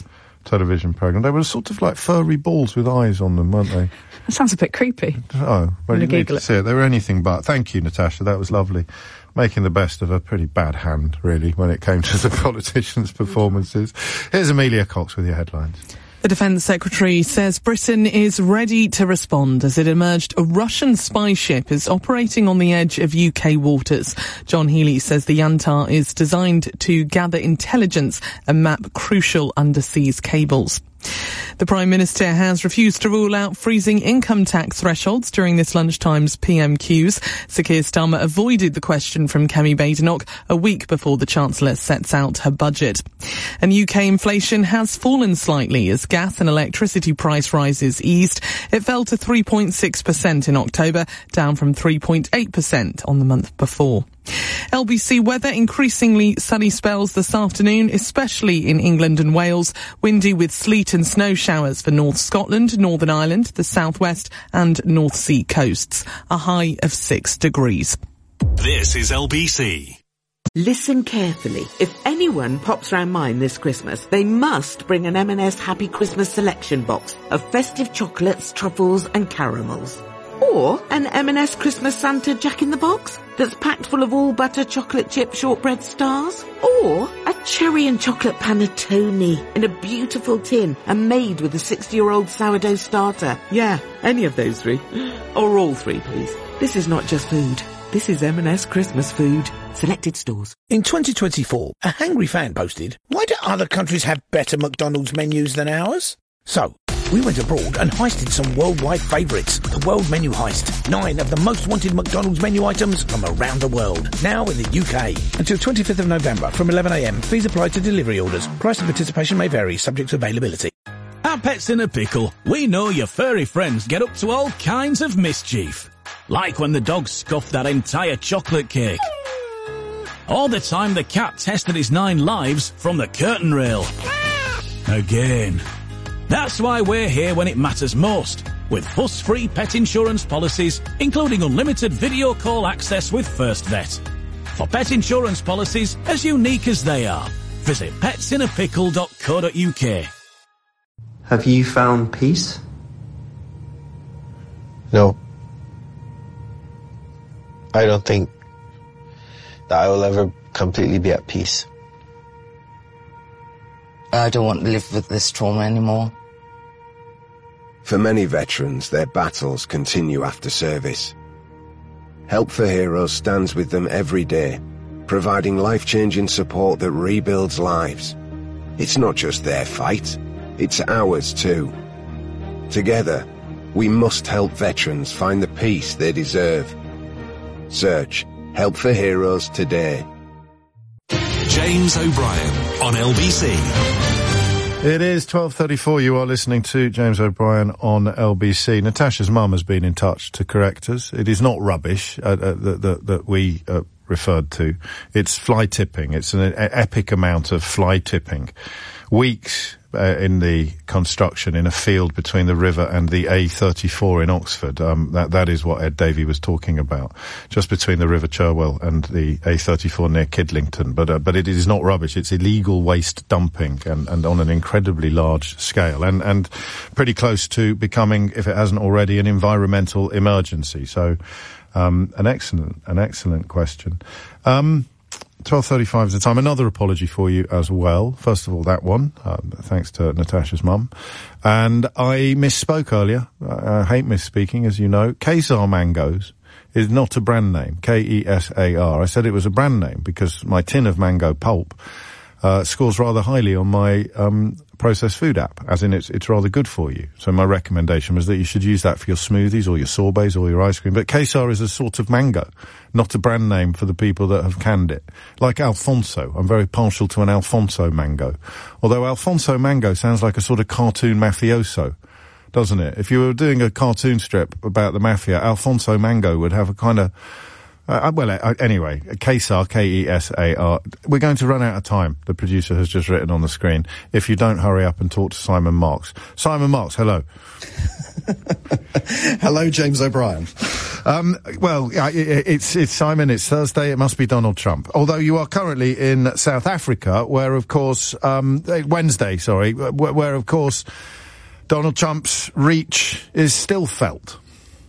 television programme. They were sort of like furry balls with eyes on them, weren't they? That sounds a bit creepy. Oh, well, I'm you gonna need to Google it. see it. They were anything but. Thank you, Natasha. That was lovely. Making the best of a pretty bad hand, really, when it came to the politicians' performances. Here's Amelia Cox with your headlines. The Defence Secretary says Britain is ready to respond as it emerged a Russian spy ship is operating on the edge of U K waters. John Healey says the Yantar is designed to gather intelligence and map crucial underseas cables. The Prime Minister has refused to rule out freezing income tax thresholds during this lunchtime's P M Qs. Sir Keir Starmer avoided the question from Kemi Badenoch a week before the Chancellor sets out her budget. And U K inflation has fallen slightly as gas and electricity price rises eased. It fell to three point six percent in October, down from three point eight percent on the month before. L B C weather, increasingly sunny spells this afternoon, especially in England and Wales. Windy with sleet and snow showers for North Scotland, Northern Ireland, the southwest and North Sea coasts. A high of six degrees. This is L B C. Listen carefully. If anyone pops round mine this Christmas, they must bring an M and S Happy Christmas selection box of festive chocolates, truffles and caramels. Or an M and S Christmas Santa Jack-in-the-Box that's packed full of all butter chocolate chip shortbread stars. Or a cherry and chocolate panettone in a beautiful tin and made with a sixty-year-old sourdough starter. Yeah, any of those three. Or all three, please. This is not just food. This is M and S Christmas food. Selected stores. In twenty twenty-four, a hangry fan posted, "Why do other countries have better McDonald's menus than ours?" So, we went abroad and heisted some worldwide favourites. The World Menu Heist. Nine of the most wanted McDonald's menu items from around the world. Now in the U K. Until twenty-fifth of November from eleven a m. Fees apply to delivery orders. Price and participation may vary, subject to availability. At Pets in a Pickle, we know your furry friends get up to all kinds of mischief. Like when the dog scuffed that entire chocolate cake. Or the time the cat tested his nine lives from the curtain rail. Again. That's why we're here when it matters most, with fuss-free pet insurance policies, including unlimited video call access with First Vet. For pet insurance policies as unique as they are, visit pets in a pickle dot co dot u k. Have you found peace? No. I don't think that I will ever completely be at peace. I don't want to live with this trauma anymore. For many veterans, their battles continue after service. Help for Heroes stands with them every day, providing life-changing support that rebuilds lives. It's not just their fight, it's ours too. Together, we must help veterans find the peace they deserve. Search Help for Heroes today. James O'Brien on L B C. It is twelve thirty-four. You are listening to James O'Brien on L B C. Natasha's mum has been in touch to correct us. It is not rubbish uh, uh, that, that, that we uh, referred to. It's fly tipping. It's an uh, epic amount of fly tipping. Weeks uh, in the construction in a field between the river and the A thirty-four in Oxford. Um, that, that is what Ed Davey was talking about. Just between the River Cherwell and the A thirty-four near Kidlington. But, uh, but it is not rubbish. It's illegal waste dumping and, and on an incredibly large scale and, and pretty close to becoming, if it hasn't already, an environmental emergency. So, um, an excellent, an excellent question. Um, twelve thirty-five is the time. Another apology for you as well. First of all, that one, um, thanks to Natasha's mum. And I misspoke earlier. I, I hate misspeaking, as you know. Kesar Mangoes is not a brand name. K E S A R. I said it was a brand name because my tin of mango pulp uh, scores rather highly on my um processed food app, as in it's it's rather good for you. So my recommendation was that you should use that for your smoothies or your sorbets or your ice cream. But Kesar is a sort of mango, not a brand name for the people that have canned it. Like Alfonso. I'm very partial to an Alfonso mango. Although Alfonso mango sounds like a sort of cartoon mafioso, doesn't it? If you were doing a cartoon strip about the mafia, Alfonso mango would have a kind of Uh, well, uh, anyway, Kesar, K E S A R. We're going to run out of time, the producer has just written on the screen, if you don't hurry up and talk to Simon Marks. Simon Marks, hello. Hello, James O'Brien. Um, well, yeah, it, it's, it's Simon, it's Thursday, it must be Donald Trump. Although you are currently in South Africa, where, of course, um, Wednesday, sorry, where, where, of course, Donald Trump's reach is still felt.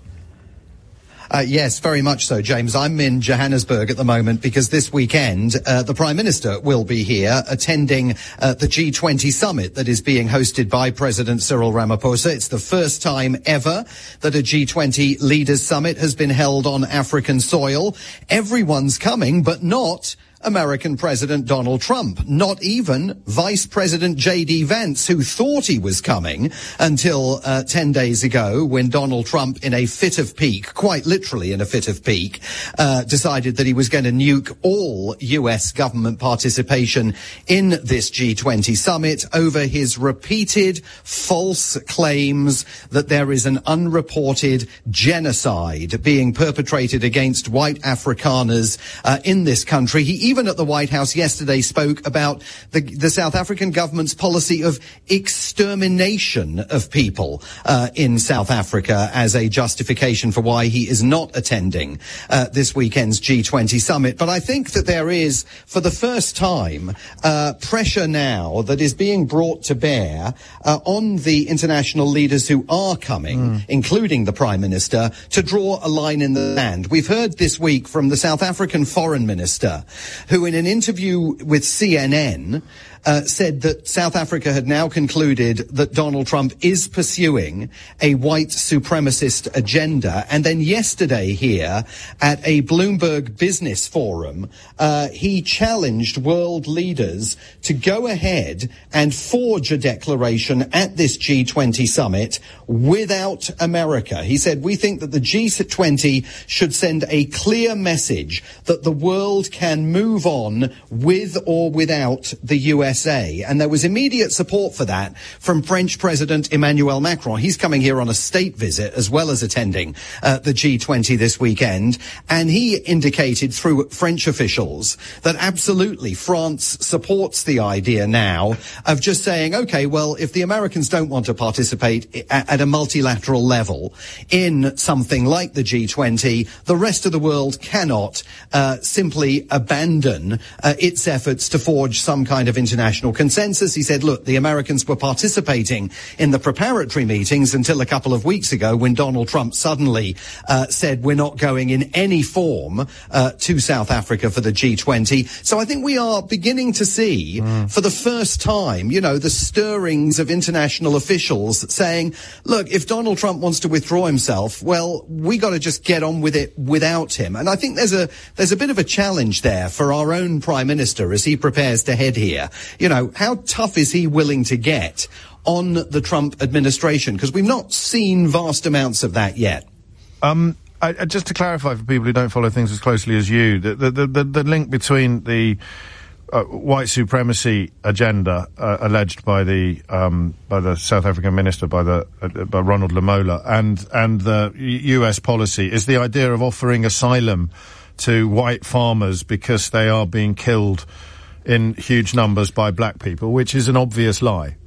Uh, yes, very much so, James. I'm in Johannesburg at the moment because this weekend uh, the Prime Minister will be here attending uh, the G twenty summit that is being hosted by President Cyril Ramaphosa. It's the first time ever that a G twenty leaders summit has been held on African soil. Everyone's coming, but not American President Donald Trump, not even Vice President J D Vance, who thought he was coming until uh, ten days ago when Donald Trump, in a fit of pique, quite literally in a fit of pique, uh, decided that he was going to nuke all U S government participation in this G twenty summit over his repeated false claims that there is an unreported genocide being perpetrated against white Afrikaners uh, in this country. He even at the White House yesterday spoke about the, the South African government's policy of extermination of people uh, in South Africa as a justification for why he is not attending uh, this weekend's G twenty summit. But I think that there is, for the first time, uh, pressure now that is being brought to bear uh, on the international leaders who are coming, mm. including the Prime Minister, to draw a line in the sand. We've heard this week from the South African Foreign Minister, who in an interview with C N N uh, said that South Africa had now concluded that Donald Trump is pursuing a white supremacist agenda. And then yesterday here at a Bloomberg Business Forum, uh, he challenged world leaders to go ahead and forge a declaration at this G twenty summit without America. He said, we think that the G twenty should send a clear message that the world can move on with or without the U S A. And there was immediate support for that from French President Emmanuel Macron. He's coming here on a state visit as well as attending uh, the G twenty this weekend. And he indicated through French officials that absolutely France supports the idea now of just saying, okay, well, if the Americans don't want to participate at, at a multilateral level in something like the G twenty, the rest of the world cannot uh, simply abandon uh, its efforts to forge some kind of international consensus. He said, look, the Americans were participating in the preparatory meetings until a couple of weeks ago when Donald Trump suddenly uh, said we're not going in any form uh, to South Africa for the G twenty. So I think we are beginning to see mm. for the first time, you know, the stirrings of international officials saying, look, if Donald Trump wants to withdraw himself, well, we got to just get on with it without him. And I think there's a there's a bit of a challenge there for our own Prime Minister as he prepares to head here. You know, how tough is he willing to get on the Trump administration? Because we've not seen vast amounts of that yet. Um, I, I, just to clarify for people who don't follow things as closely as you, the the the, the link between the uh, white supremacy agenda uh, alleged by the um, by the South African minister, by the uh, by Ronald Lamola, and and the U S policy is the idea of offering asylum to white farmers because they are being killed in huge numbers by black people, which is an obvious lie.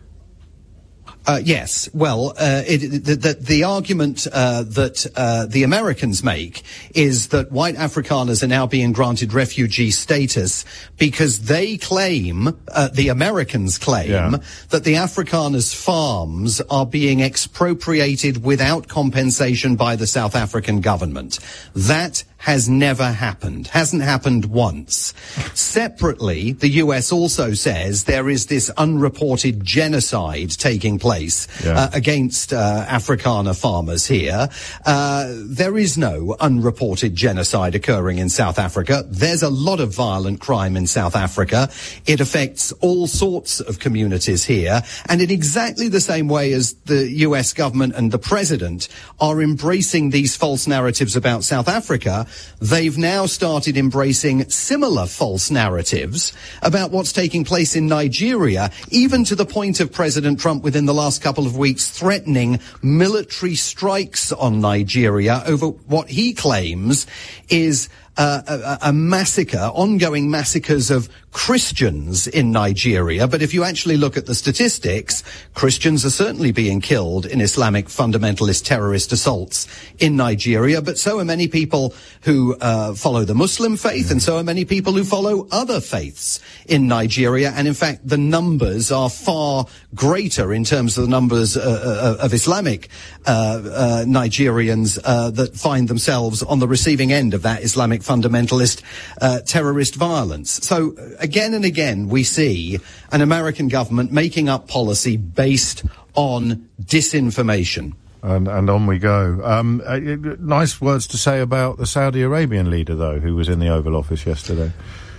Uh, yes. Well, uh, it, the, the, the argument uh, that uh, the Americans make is that white Afrikaners are now being granted refugee status because they claim, uh, the Americans claim, yeah. that the Afrikaners' farms are being expropriated without compensation by the South African government. That has never happened, hasn't happened once. Separately, the U S also says there is this unreported genocide taking place yeah. uh, against uh, Afrikaner farmers here. Uh, there is no unreported genocide occurring in South Africa. There's a lot of violent crime in South Africa. It affects all sorts of communities here. And in exactly the same way as the U S government and the president are embracing these false narratives about South Africa, they've now started embracing similar false narratives about what's taking place in Nigeria, even to the point of President Trump within the last couple of weeks threatening military strikes on Nigeria over what he claims is Uh, a, a massacre, ongoing massacres of Christians in Nigeria. But if you actually look at the statistics, Christians are certainly being killed in Islamic fundamentalist terrorist assaults in Nigeria, but so are many people who uh, follow the Muslim faith, and so are many people who follow other faiths in Nigeria. And in fact, the numbers are far greater in terms of the numbers uh, of Islamic uh, uh, Nigerians uh, that find themselves on the receiving end of that Islamic fundamentalist uh, terrorist violence. So again and again, we see an American government making up policy based on disinformation. And, and on we go. Um, uh, nice words to say about the Saudi Arabian leader, though, who was in the Oval Office yesterday.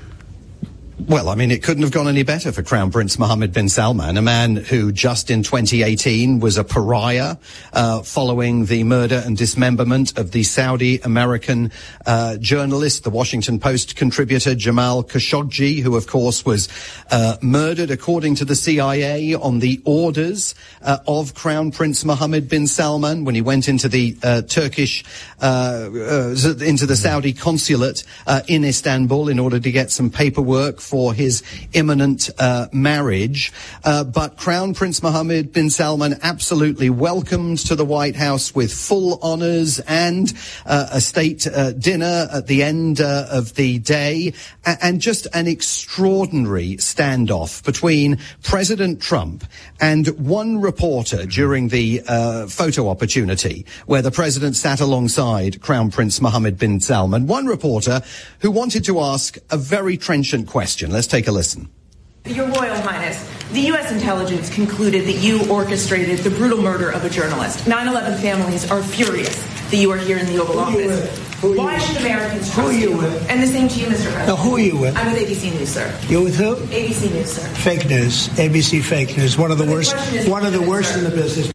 Well, I mean, it couldn't have gone any better for Crown Prince Mohammed bin Salman, a man who just in twenty eighteen was a pariah uh, following the murder and dismemberment of the Saudi-American uh, journalist, the Washington Post contributor Jamal Khashoggi, who, of course, was uh, murdered, according to the C I A, on the orders uh, of Crown Prince Mohammed bin Salman when he went into the uh, Turkish, uh, uh, into the Saudi consulate uh, in Istanbul in order to get some paperwork for his imminent uh, marriage. Uh, but Crown Prince Mohammed bin Salman absolutely welcomed to the White House with full honours and uh, a state uh, dinner at the end uh, of the day, a- and just an extraordinary standoff between President Trump and one reporter during the uh, photo opportunity where the president sat alongside Crown Prince Mohammed bin Salman. One reporter who wanted to ask a very trenchant question. Let's take a listen. Your Royal Highness, the U S intelligence concluded that you orchestrated the brutal murder of a journalist. nine eleven families are furious that you are here in the Oval Office. Why should Americans trust you? And the same to you, Mister President. Now, who are you with? I'm with A B C News, sir. You're with who? A B C News, sir. Fake news. A B C fake news. One of the worst. One of the worst in the business.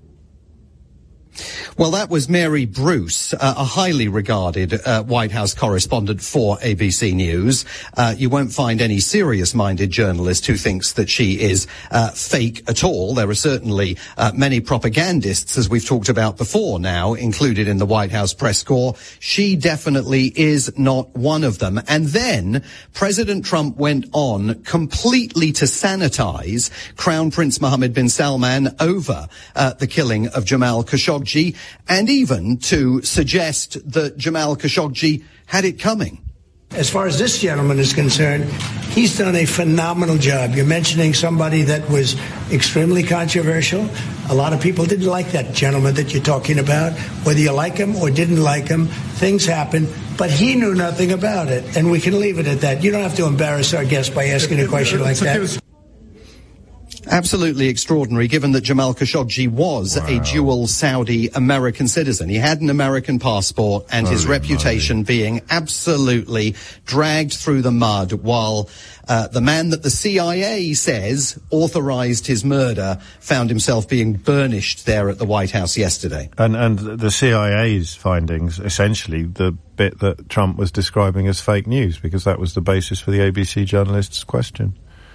Well, that was Mary Bruce, uh, a highly regarded uh, White House correspondent for A B C News. Uh, you won't find any serious-minded journalist who thinks that she is uh, fake at all. There are certainly uh, many propagandists, as we've talked about before now, included in the White House press corps. She definitely is not one of them. And then President Trump went on completely to sanitize Crown Prince Mohammed bin Salman over uh, the killing of Jamal Khashoggi, and even to suggest that Jamal Khashoggi had it coming. As far as this gentleman is concerned, he's done a phenomenal job. You're mentioning somebody that was extremely controversial. A lot of people didn't like that gentleman that you're talking about. Whether you like him or didn't like him, things happen. But he knew nothing about it, and we can leave it at that. You don't have to embarrass our guest by asking a question like that. Absolutely extraordinary, given that Jamal Khashoggi was wow. a dual Saudi-American citizen. He had an American passport, and Holy his reputation moly. being absolutely dragged through the mud while uh, the man that the C I A says authorized his murder found himself being burnished there at the White House yesterday. And, and the C I A's findings, essentially the bit that Trump was describing as fake news, because that was the basis for the A B C journalist's question.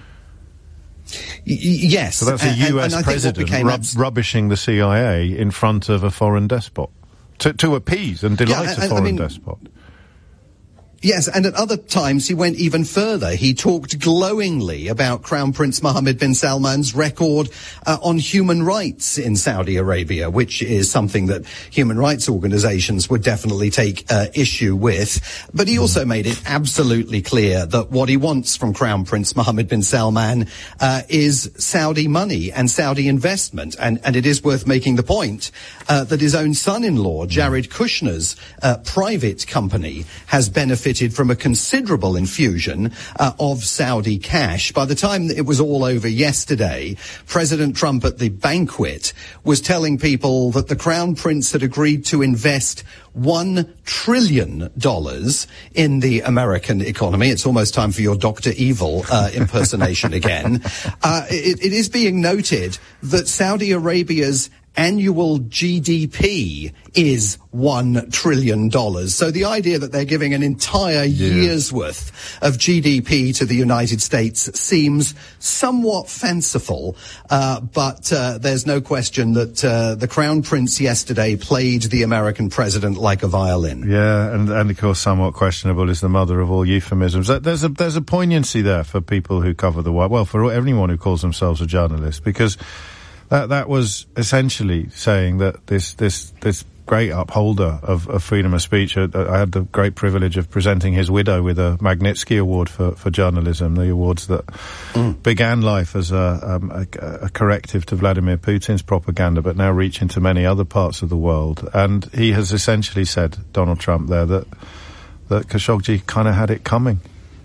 Y- yes. So that's a U S and, and president rub- abs- rubbishing the C I A in front of a foreign despot to, to appease and delight yeah, I, a foreign I mean, despot. Yes, and at other times he went even further. He talked glowingly about Crown Prince Mohammed bin Salman's record uh, on human rights in Saudi Arabia, which is something that human rights organizations would definitely take uh, issue with. But he also made it absolutely clear that what he wants from Crown Prince Mohammed bin Salman uh, is Saudi money and Saudi investment. And, and it is worth making the point uh, that his own son-in-law, Jared Kushner's uh, private company, has benefited from a considerable infusion uh, of Saudi cash. By the time it was all over yesterday, President Trump at the banquet was telling people that the Crown Prince had agreed to invest one trillion dollars in the American economy. It's almost time for your Doctor Evil uh, impersonation again. Uh, it, it is being noted that Saudi Arabia's annual G D P is one trillion dollars. So the idea that they're giving an entire yeah. year's worth of G D P to the United States seems somewhat fanciful, uh, but uh, there's no question that uh, the Crown Prince yesterday played the American president like a violin. Yeah, and, and of course somewhat questionable is the mother of all euphemisms. There's a, there's a poignancy there for people who cover the White, well, for anyone who calls themselves a journalist, because that, that was essentially saying that this, this, this great upholder of, of freedom of speech, uh, I had the great privilege of presenting his widow with a Magnitsky Award for, for journalism, the awards that mm. began life as a, um, a, a corrective to Vladimir Putin's propaganda, but now reach into many other parts of the world. And he has essentially said, Donald Trump there, that, that Khashoggi kind of had it coming.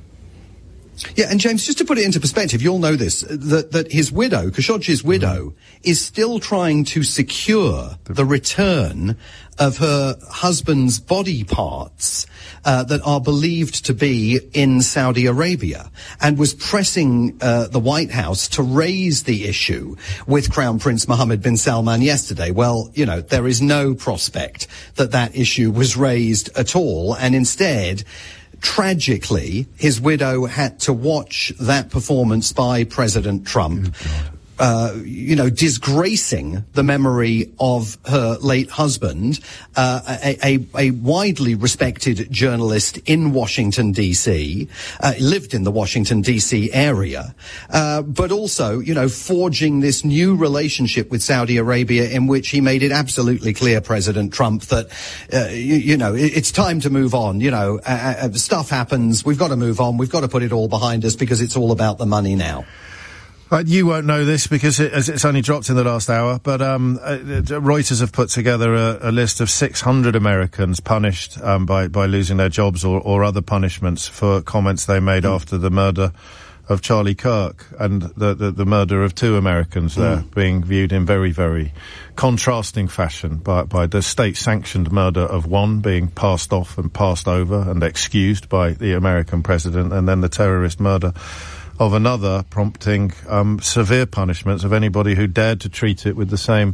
Yeah, and James, just to put it into perspective, you'll know this, that, that his widow, Khashoggi's widow, mm. is still trying to secure the return of her husband's body parts uh, that are believed to be in Saudi Arabia, and was pressing uh, the White House to raise the issue with Crown Prince Mohammed bin Salman yesterday. Well, you know, there is no prospect that that issue was raised at all, and instead, tragically, his widow had to watch that performance by President Trump, uh, you know, disgracing the memory of her late husband, uh, a, a, a widely respected journalist in Washington, D C, uh, lived in the Washington, D C area, uh, but also, you know, forging this new relationship with Saudi Arabia in which he made it absolutely clear, President Trump, that, uh, you, you know, it, it's time to move on. You know, uh, uh, stuff happens. We've got to move on. We've got to put it all behind us because it's all about the money now. Uh, you won't know this because it, as it's only dropped in the last hour, but um, uh, Reuters have put together a, a list of six hundred Americans punished um, by, by losing their jobs or, or other punishments for comments they made mm. after the murder of Charlie Kirk, and the, the, the murder of two Americans there mm. being viewed in very, very contrasting fashion by, by the state-sanctioned murder of one being passed off and passed over and excused by the American president, and then the terrorist murder of another, prompting um, severe punishments of anybody who dared to treat it with the same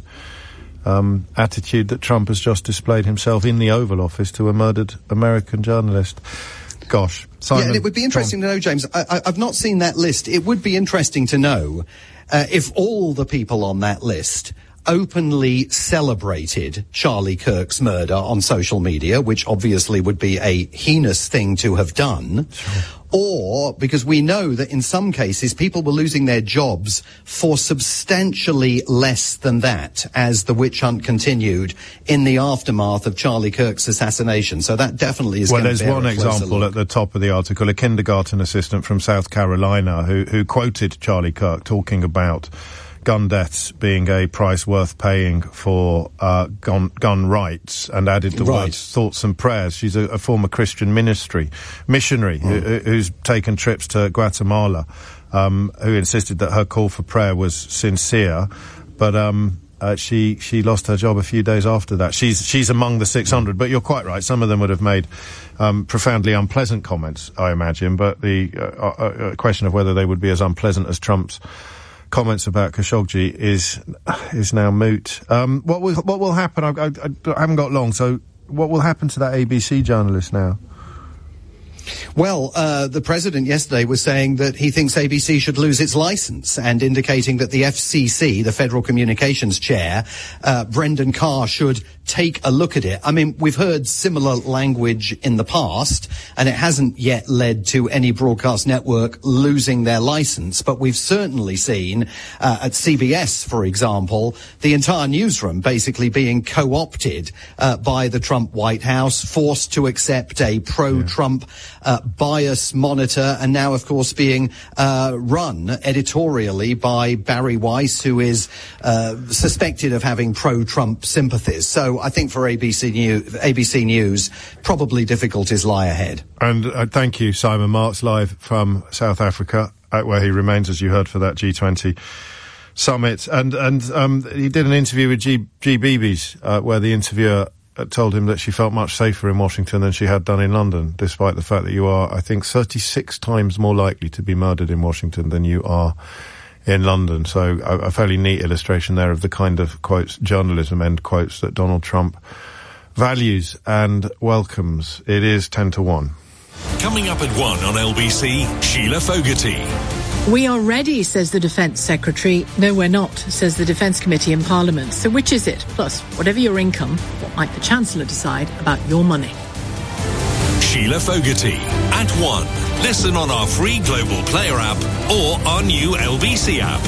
um, attitude that Trump has just displayed himself in the Oval Office to a murdered American journalist. Gosh. Simon, yeah, and it would be interesting to know, James, I, I, I've not seen that list. It would be interesting to know uh, if all the people on that list openly celebrated Charlie Kirk's murder on social media, which obviously would be a heinous thing to have done, sure. Or because we know that in some cases people were losing their jobs for substantially less than that as the witch hunt continued in the aftermath of Charlie Kirk's assassination. So that definitely is well, going to there's one example look. At the top of the article, a kindergarten assistant from South Carolina who, who quoted Charlie Kirk talking about gun deaths being a price worth paying for uh, gun, gun rights, and added the right. words thoughts and prayers. She's a, a former Christian ministry missionary mm. who, who's taken trips to Guatemala, um, who insisted that her call for prayer was sincere, but um, uh, she she lost her job a few days after that. She's she's among the six hundred, but you're quite right. Some of them would have made um, profoundly unpleasant comments, I imagine, but the uh, uh, question of whether they would be as unpleasant as Trump's comments about Khashoggi is is now moot. Um, what will what will happen? I, I, I haven't got long, so what will happen to that A B C journalist now? Well, uh, the president yesterday was saying that he thinks A B C should lose its license, and indicating that the F C C, the Federal Communications Chair, uh, Brendan Carr, should take a look at it. I mean, we've heard similar language in the past, and it hasn't yet led to any broadcast network losing their license, but we've certainly seen uh, at C B S, for example, the entire newsroom basically being co-opted uh, by the Trump White House, forced to accept a pro-Trump uh, bias monitor, and now, of course, being uh, run editorially by Barry Weiss, who is uh, suspected of having pro-Trump sympathies. So I think for A B C News, A B C News, probably difficulties lie ahead. And uh, thank you, Simon Marks, live from South Africa, uh, where he remains, as you heard, for that G twenty summit. And and um, he did an interview with G, G. Beebe's, uh, where the interviewer uh, told him that she felt much safer in Washington than she had done in London, despite the fact that you are, I think, thirty-six times more likely to be murdered in Washington than you are in London. So a, a fairly neat illustration there of the kind of quotes, journalism end quotes, that Donald Trump values and welcomes. It is ten to one. Coming up at one on L B C, Sheila Fogarty. We are ready, says the Defence Secretary. No, we're not, says the Defence Committee in Parliament. So which is it? Plus, whatever your income, what might the Chancellor decide about your money? Sheila Fogarty at one. Listen on our free Global Player app or our new L B C app.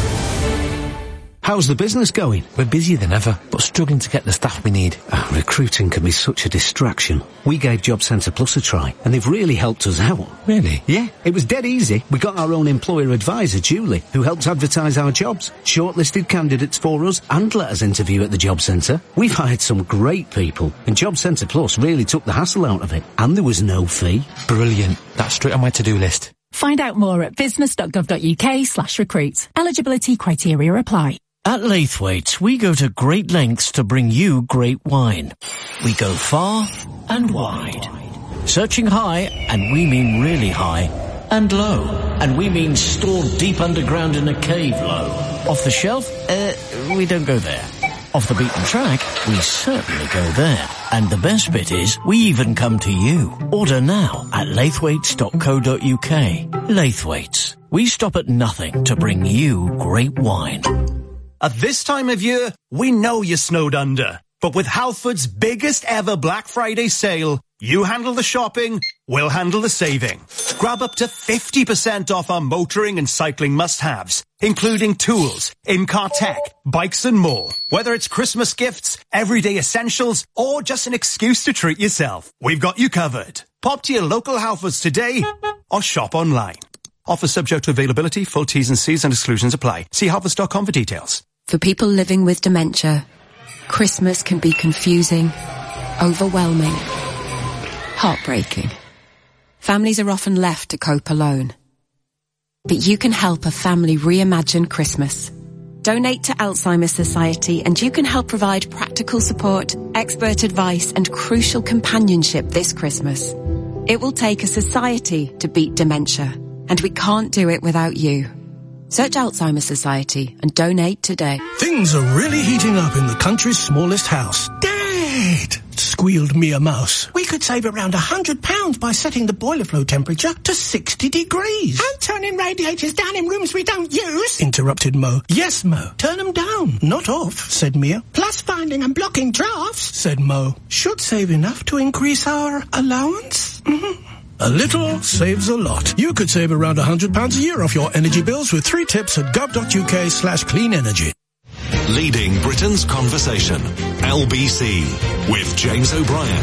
How's the business going? We're busier than ever, but struggling to get the staff we need. Oh, recruiting can be such a distraction. We gave Job Centre Plus a try, and they've really helped us out. Really? Yeah, it was dead easy. We got our own employer advisor, Julie, who helps advertise our jobs, shortlisted candidates for us, and let us interview at the Job Centre. We've hired some great people, and Job Centre Plus really took the hassle out of it, and there was no fee. Brilliant. That's straight on my to-do list. Find out more at business.gov.uk slash recruit. Eligibility criteria apply. At Laithwaite's, we go to great lengths to bring you great wine. We go far and wide. Searching high, and we mean really high, and low, and we mean stored deep underground in a cave low. Off the shelf, uh, we don't go there. Off the beaten track, we certainly go there. And the best bit is, we even come to you. Order now at laithwaites dot co dot uk. Laithwaite's. We stop at nothing to bring you great wine. At this time of year, we know you're snowed under. But with Halford's biggest ever Black Friday sale, you handle the shopping, we'll handle the saving. Grab up to fifty percent off our motoring and cycling must-haves, including tools, in-car tech, bikes and more. Whether it's Christmas gifts, everyday essentials, or just an excuse to treat yourself, we've got you covered. Pop to your local Halfords today or shop online. Offer subject to availability, full T's and C's and exclusions apply. See halfords dot com for details. For people living with dementia, Christmas can be confusing, overwhelming, heartbreaking. Families are often left to cope alone. But you can help a family reimagine Christmas. Donate to Alzheimer's Society and you can help provide practical support, expert advice and crucial companionship this Christmas. It will take a society to beat dementia, and we can't do it without you. Search Alzheimer's Society and donate today. Things are really heating up in the country's smallest house. Dad! Squealed Mia Mouse. We could save around a hundred pounds by setting the boiler flow temperature to sixty degrees. And turning radiators down in rooms we don't use. Interrupted Mo. Yes, Mo. Turn them down, not off, said Mia. Plus finding and blocking drafts, said Mo. Should save enough to increase our allowance? Mm-hmm. A little saves a lot. You could save around one hundred pounds a year off your energy bills with three tips at gov.uk slash clean energy. Leading Britain's conversation. L B C with James O'Brien.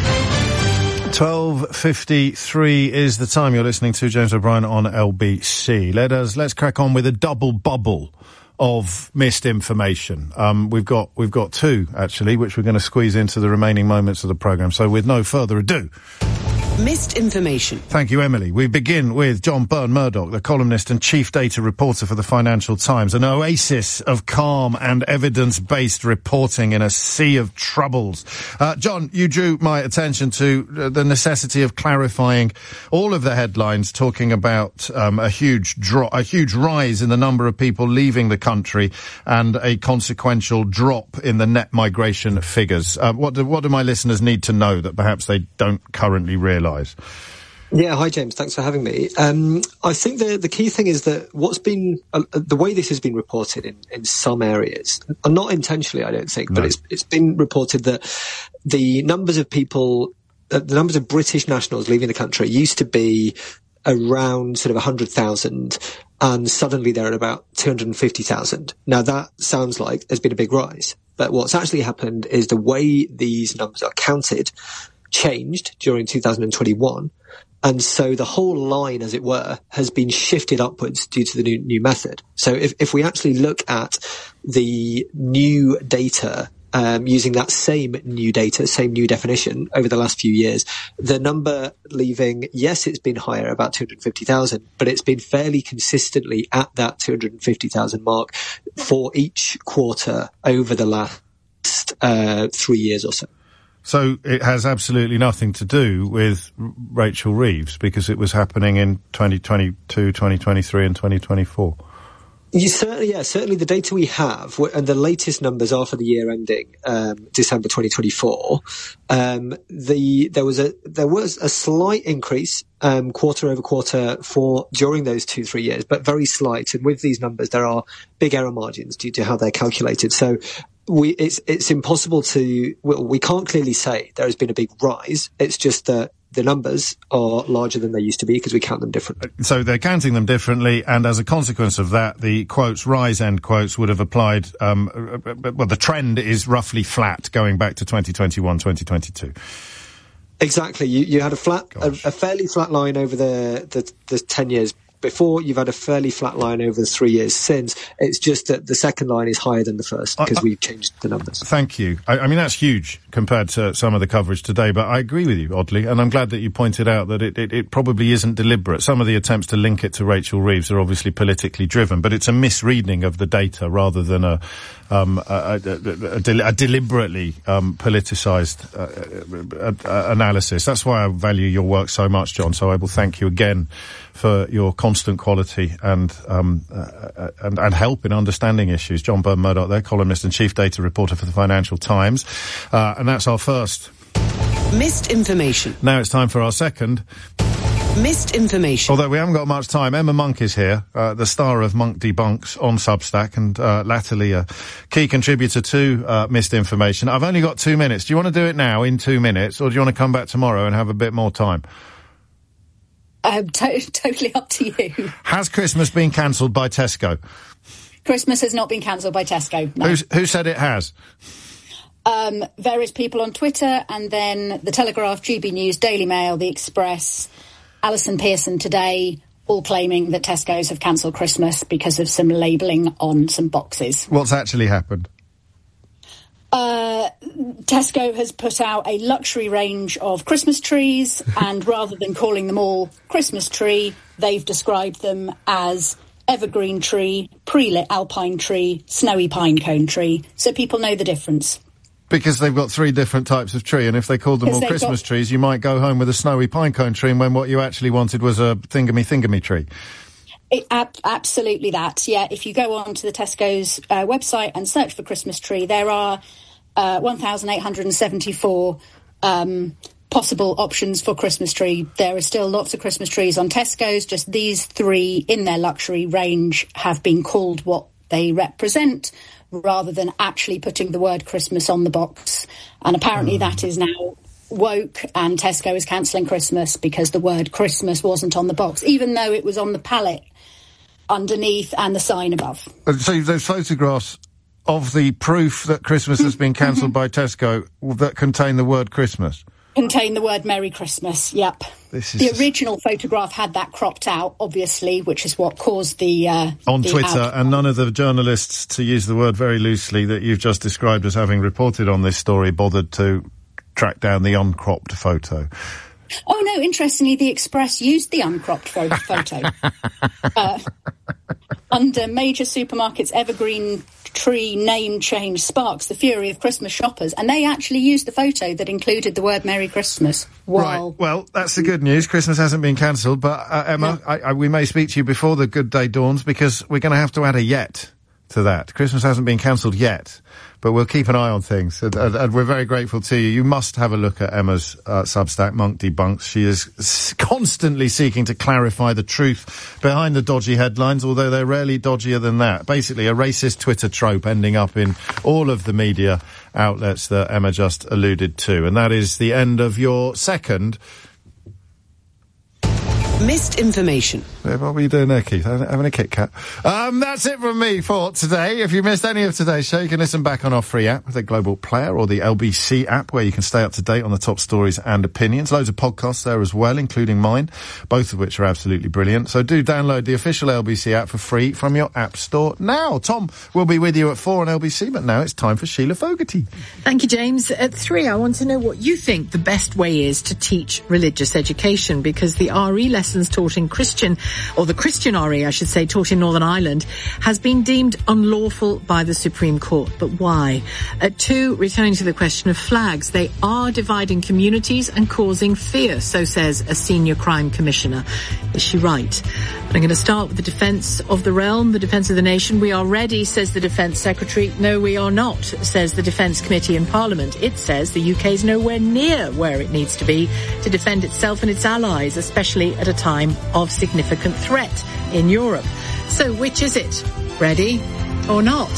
twelve fifty-three is the time. You're listening to James O'Brien on L B C. Let us, let's crack on with a double bubble of missed information. Um, we've got, we've got two, actually, which we're going to squeeze into the remaining moments of the programme. So with no further ado, missed information. Thank you, Emily. We begin with John Byrne-Murdoch, the columnist and chief data reporter for the Financial Times, an oasis of calm and evidence-based reporting in a sea of troubles. Uh, John, you drew my attention to uh, the necessity of clarifying all of the headlines talking about um, a huge drop, a huge rise in the number of people leaving the country and a consequential drop in the net migration figures. Uh, what do, what do my listeners need to know that perhaps they don't currently realise? Yeah, hi James, thanks for having me. Um, I think the the key thing is that what's been, uh, the way this has been reported in, in some areas, and not intentionally I don't think, no. but it's it's been reported that the numbers of people, uh, the numbers of British nationals leaving the country used to be around sort of one hundred thousand, and suddenly they're at about two hundred fifty thousand. Now that sounds like there's been a big rise, but what's actually happened is the way these numbers are counted changed during two thousand twenty-one, and so the whole line, as it were, has been shifted upwards due to the new, new method. So if, if we actually look at the new data um, using that same new data, same new definition over the last few years, the number leaving, yes, it's been higher, about two hundred fifty thousand, but it's been fairly consistently at that two hundred fifty thousand mark for each quarter over the last uh, three years or so. So it has absolutely nothing to do with Rachel Reeves because it was happening in twenty twenty-two, twenty twenty-three and twenty twenty-four. You certainly, yeah, certainly the data we have, and the latest numbers are for the year ending um, December twenty twenty-four. Um, the there was a there was a slight increase um, quarter over quarter for during those two three years, but very slight. And with these numbers, there are big error margins due to how they're calculated. So we it's it's impossible to well, we can't clearly say there has been a big rise. It's just that the numbers are larger than they used to be because we count them differently. So they're counting them differently, and as a consequence of that, the quotes, rise end quotes, would have applied, um, well, the trend is roughly flat going back to twenty twenty-one, twenty twenty-two. Exactly. You, you had a flat, a, a fairly flat line over the, the, the ten years before. You've had a fairly flat line over the three years since. It's just that the second line is higher than the first because we've changed the numbers. Thank you. I, I mean, that's huge compared to some of the coverage today, but I agree with you, oddly, and I'm glad that you pointed out that it, it, it probably isn't deliberate. Some of the attempts to link it to Rachel Reeves are obviously politically driven, but it's a misreading of the data rather than a, um, a, a, a, a, a deliberately um, politicised uh, uh, analysis. That's why I value your work so much, John, so I will thank you again for your constant quality and, um, uh, and and help in understanding issues. John Byrne-Murdoch there, columnist and chief data reporter for the Financial Times. Uh, and that's our first. Missed information. Now it's time for our second. Missed information. Although we haven't got much time, Emma Monk is here, uh, the star of Monk Debunks on Substack, and uh, latterly a key contributor to uh, Missed Information. I've only got two minutes. Do you want to do it now in two minutes, or do you want to come back tomorrow and have a bit more time? Um, to- totally up to you. Has Christmas been cancelled by Tesco? Christmas has not been cancelled by Tesco, no. Who's, who said it has? Um, various people on Twitter, and then The Telegraph, G B News, Daily Mail, The Express, Alison Pearson today, all claiming that Tesco's have cancelled Christmas because of some labelling on some boxes. What's actually happened? Uh, Tesco has put out a luxury range of Christmas trees, and rather than calling them all Christmas tree, they've described them as evergreen tree, pre-lit alpine tree, snowy pine cone tree, so people know the difference. Because they've got three different types of tree, and if they called them all Christmas got... trees, you might go home with a snowy pinecone tree, when what you actually wanted was a thingamy-thingamy tree. It, ab- absolutely that, yeah. If you go on to the Tesco's uh, website and search for Christmas tree, there are uh, one thousand eight hundred seventy-four um, possible options for Christmas tree. There are still lots of Christmas trees on Tesco's, just these three in their luxury range have been called what they represent, rather than actually putting the word Christmas on the box. And apparently mm. that is now woke, and Tesco is cancelling Christmas because the word Christmas wasn't on the box, even though it was on the pallet underneath and the sign above. So those photographs of the proof that Christmas has been cancelled by Tesco that contain the word Christmas? Contain the word Merry Christmas, yep. This is the original photograph had that cropped out, obviously, which is what caused the... Uh, on the Twitter, out- and none of the journalists, to use the word very loosely, that you've just described as having reported on this story, bothered to track down the uncropped photo. Oh, no, interestingly, The Express used the uncropped pho- photo. uh, under major supermarkets' evergreen tree name change sparks the fury of Christmas shoppers, and they actually used the photo that included the word Merry Christmas. While... Right, well, that's the good news. Christmas hasn't been cancelled, but, uh, Emma, no. I, I, we may speak to you before the good day dawns, because we're going to have to add a yet to that. Christmas hasn't been cancelled yet, but we'll keep an eye on things, and, and, and we're very grateful to you. You must have a look at Emma's uh, Substack, Monk Debunks. She is s- constantly seeking to clarify the truth behind the dodgy headlines, although they're rarely dodgier than that. Basically, a racist Twitter trope ending up in all of the media outlets that Emma just alluded to. And that is the end of your second... Missed information. What were you doing there, Keith? Having a Kit Kat. Um, that's it from me for today. If you missed any of today's show, you can listen back on our free app, the Global Player, or the L B C app, where you can stay up to date on the top stories and opinions. Loads of podcasts there as well, including mine, both of which are absolutely brilliant. So do download the official L B C app for free from your app store now. Tom will be with you at four on L B C, but now it's time for Sheila Fogarty. Thank you, James. At three, I want to know what you think the best way is to teach religious education, because the R E lesson lessons taught in Christian, or the Christianary, I should say, taught in Northern Ireland, has been deemed unlawful by the Supreme Court. But why? At two, returning to the question of flags, they are dividing communities and causing fear, so says a senior crime commissioner. Is she right? But I'm going to start with the defence of the realm, the defence of the nation. We are ready, says the Defence Secretary. No, we are not, says the Defence Committee in Parliament. It says the U K is nowhere near where it needs to be to defend itself and its allies, especially at a time of significant threat in Europe. So which is it? Ready or not?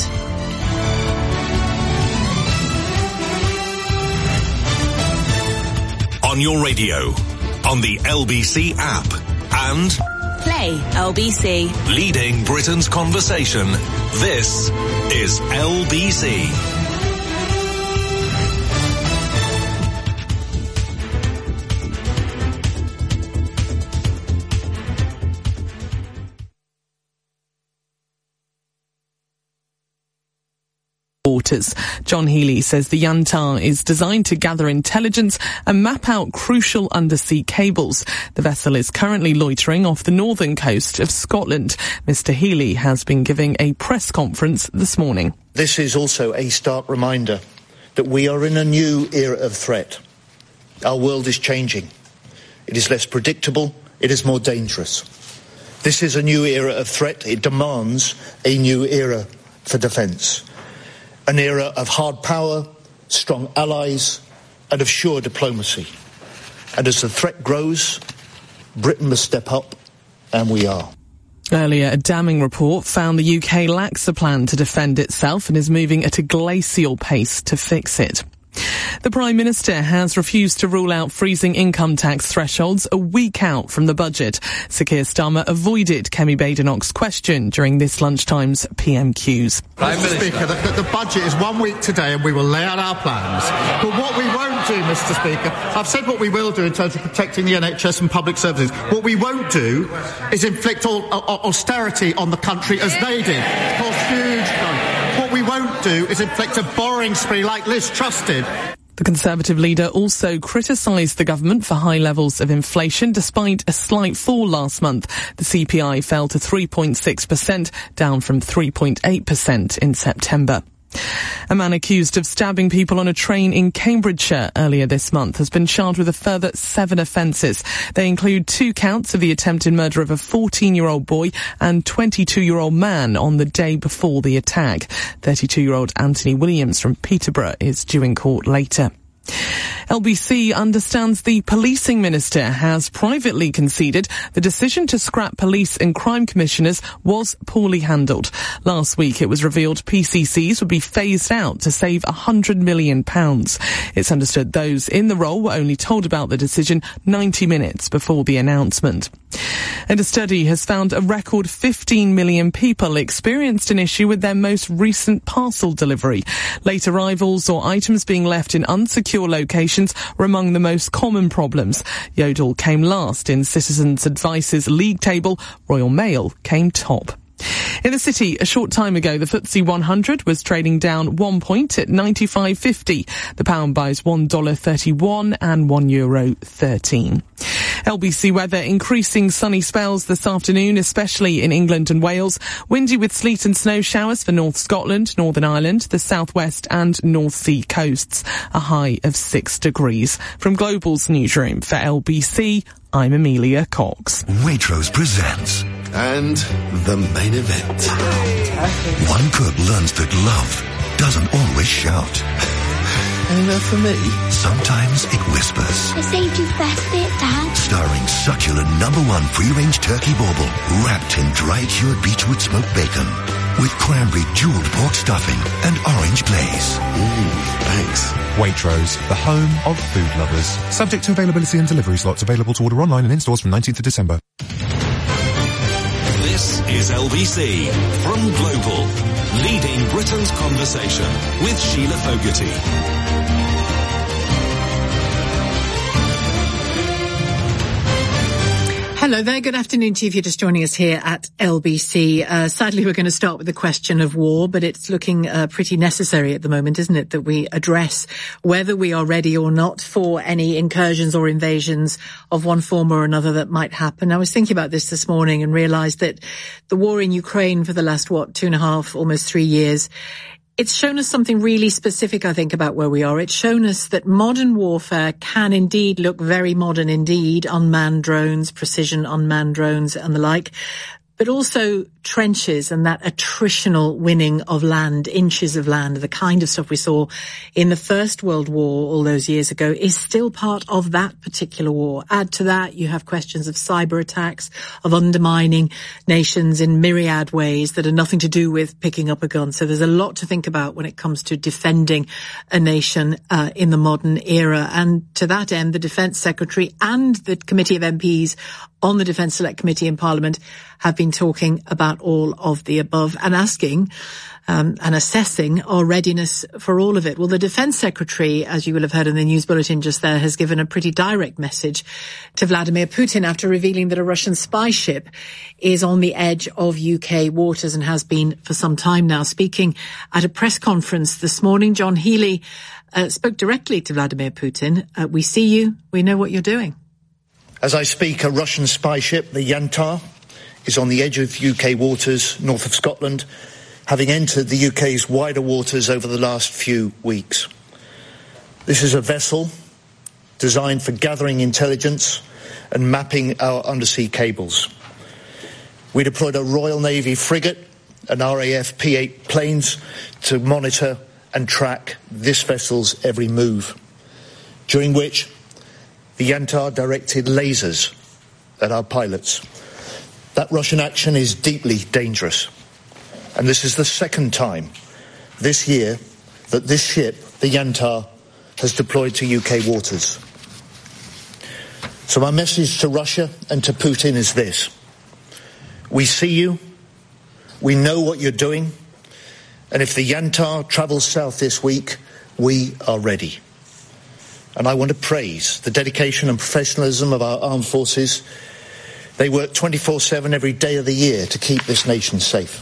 On your radio, on the L B C app, and Play L B C. Leading Britain's conversation. This is L B C. Waters. John Healey says the Yantar is designed to gather intelligence and map out crucial undersea cables. The vessel is currently loitering off the northern coast of Scotland. Mister Healey has been giving a press conference this morning. This is also a stark reminder that we are in a new era of threat. Our world is changing. It is less predictable. It is more dangerous. This is a new era of threat. It demands a new era for defence. An era of hard power, strong allies, and of sure diplomacy. And as the threat grows, Britain must step up, and we are. Earlier, a damning report found the U K lacks a plan to defend itself and is moving at a glacial pace to fix it. The Prime Minister has refused to rule out freezing income tax thresholds a week out from the budget. Sir Keir Starmer avoided Kemi Badenoch's question during this lunchtime's P M Qs. Mister Speaker, the, the budget is one week today and we will lay out our plans. But what we won't do, Mister Speaker, I've said what we will do in terms of protecting the N H S and public services. What we won't do is inflict all, all, austerity on the country as they did. Cause huge... What we won't do is inflict a borrowing spree like Liz Truss did. The Conservative leader also criticised the government for high levels of inflation despite a slight fall last month. The C P I fell to three point six percent, down from three point eight percent in September. A man accused of stabbing people on a train in Cambridgeshire earlier this month has been charged with a further seven offences. They include two counts of the attempted murder of a fourteen-year-old boy and twenty-two-year-old man on the day before the attack. thirty-two-year-old Anthony Williams from Peterborough is due in court later. L B C understands the policing minister has privately conceded the decision to scrap police and crime commissioners was poorly handled. Last week it was revealed P C Cs would be phased out to save one hundred million pounds. It's understood those in the role were only told about the decision ninety minutes before the announcement. And a study has found a record fifteen million people experienced an issue with their most recent parcel delivery. Late arrivals or items being left in unsecure locations were among the most common problems. Yodel came last in Citizens Advice's league table. Royal Mail came top. In the city, a short time ago, the F T S E one hundred was trading down one point at ninety-five fifty. The pound buys one dollar thirty-one and one euro thirteen. L B C weather, increasing sunny spells this afternoon, especially in England and Wales. Windy with sleet and snow showers for North Scotland, Northern Ireland, the southwest and North Sea coasts. A high of six degrees. From Global's newsroom for L B C, I'm Amelia Cox. Waitrose presents and the main event. One cook learns that love doesn't always shout. And uh, for me, sometimes it whispers. I saved you first bit, Dad. Starring succulent number one free-range turkey bauble, wrapped in dry-cured beechwood smoked bacon, with cranberry jeweled pork stuffing and orange glaze. Mmm, thanks. Waitrose, the home of food lovers. Subject to availability and delivery slots, available to order online and in stores from nineteenth of December. This is L B C from Global, leading Britain's conversation with Sheila Fogarty. Hello there. Good afternoon to you if you're just joining us here at L B C. Uh, sadly, we're going to start with the question of war, but it's looking uh, pretty necessary at the moment, isn't it, that we address whether we are ready or not for any incursions or invasions of one form or another that might happen. I was thinking about this this morning and realised that the war in Ukraine for the last, what, two and a half, almost three years, it's shown us something really specific, I think, about where we are. It's shown us that modern warfare can indeed look very modern indeed, unmanned drones, precision unmanned drones and the like, but also trenches and that attritional winning of land, inches of land, the kind of stuff we saw in the First World War all those years ago is still part of that particular war. Add to that, you have questions of cyber attacks, of undermining nations in myriad ways that are nothing to do with picking up a gun. So there's a lot to think about when it comes to defending a nation uh, in the modern era. And to that end, the Defence Secretary and the Committee of M Ps on the Defence Select Committee in Parliament have been talking about all of the above and asking um, and assessing our readiness for all of it. Well, the Defence Secretary, as you will have heard in the news bulletin just there, has given a pretty direct message to Vladimir Putin after revealing that a Russian spy ship is on the edge of U K waters and has been for some time now. Speaking at a press conference this morning, John Healey uh, spoke directly to Vladimir Putin. Uh, we see you. We know what you're doing. As I speak, a Russian spy ship, the Yantar, is on the edge of U K waters north of Scotland, having entered the U K's wider waters over the last few weeks. This is a vessel designed for gathering intelligence and mapping our undersea cables. We deployed a Royal Navy frigate and R A F P eight planes to monitor and track this vessel's every move, during which the Yantar directed lasers at our pilots. That Russian action is deeply dangerous. And this is the second time this year that this ship, the Yantar, has deployed to U K waters. So my message to Russia and to Putin is this. We see you. We know what you're doing. And if the Yantar travels south this week, we are ready. And I want to praise the dedication and professionalism of our armed forces. They work twenty-four seven every day of the year to keep this nation safe.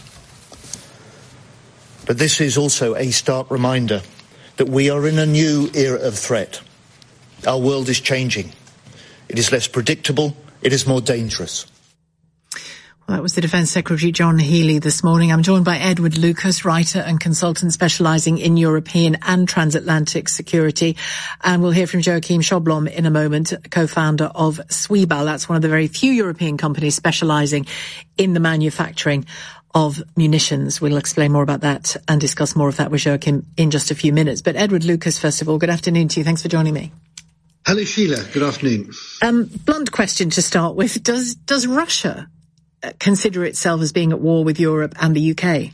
But this is also a stark reminder that we are in a new era of threat. Our world is changing. It is less predictable. It is more dangerous. Well, that was the Defence Secretary John Healey this morning. I'm joined by Edward Lucas, writer and consultant specialising in European and transatlantic security. And we'll hear from Joachim Schoblom in a moment, co-founder of Sweebal. That's one of the very few European companies specialising in the manufacturing of munitions. We'll explain more about that and discuss more of that with Joachim in just a few minutes. But Edward Lucas, first of all, good afternoon to you. Thanks for joining me. Hello, Sheila. Good afternoon. Um, blunt question to start with. Does, does Russia consider itself as being at war with Europe and the U K?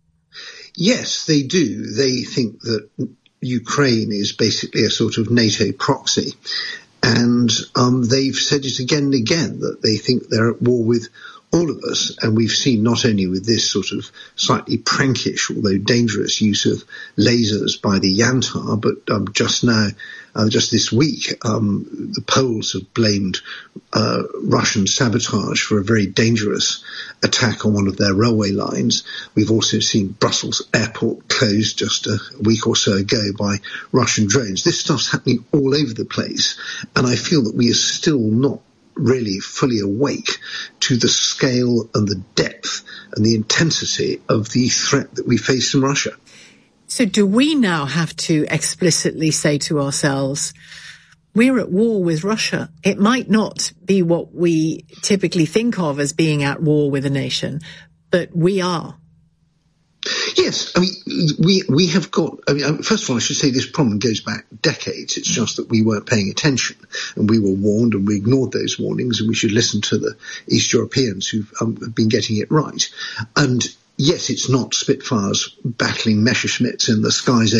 Yes, they do. They think that Ukraine is basically a sort of NATO proxy. And um, they've said it again and again that they think they're at war with all of us. And we've seen not only with this sort of slightly prankish, although dangerous use of lasers by the Yantar, but um, just now, uh, just this week, um, the Poles have blamed uh, Russian sabotage for a very dangerous attack on one of their railway lines. We've also seen Brussels airport closed just a week or so ago by Russian drones. This stuff's happening all over the place, and I feel that we are still not really fully awake to the scale and the depth and the intensity of the threat that we face from Russia. So do we now have to explicitly say to ourselves, we're at war with Russia? It might not be what we typically think of as being at war with a nation, but we are. Yes, I mean, we we have got, I mean, first of all, I should say this problem goes back decades. It's just that we weren't paying attention and we were warned and we ignored those warnings, and we should listen to the East Europeans who've um, been getting it right. And yes, it's not Spitfires battling Messerschmitts in the skies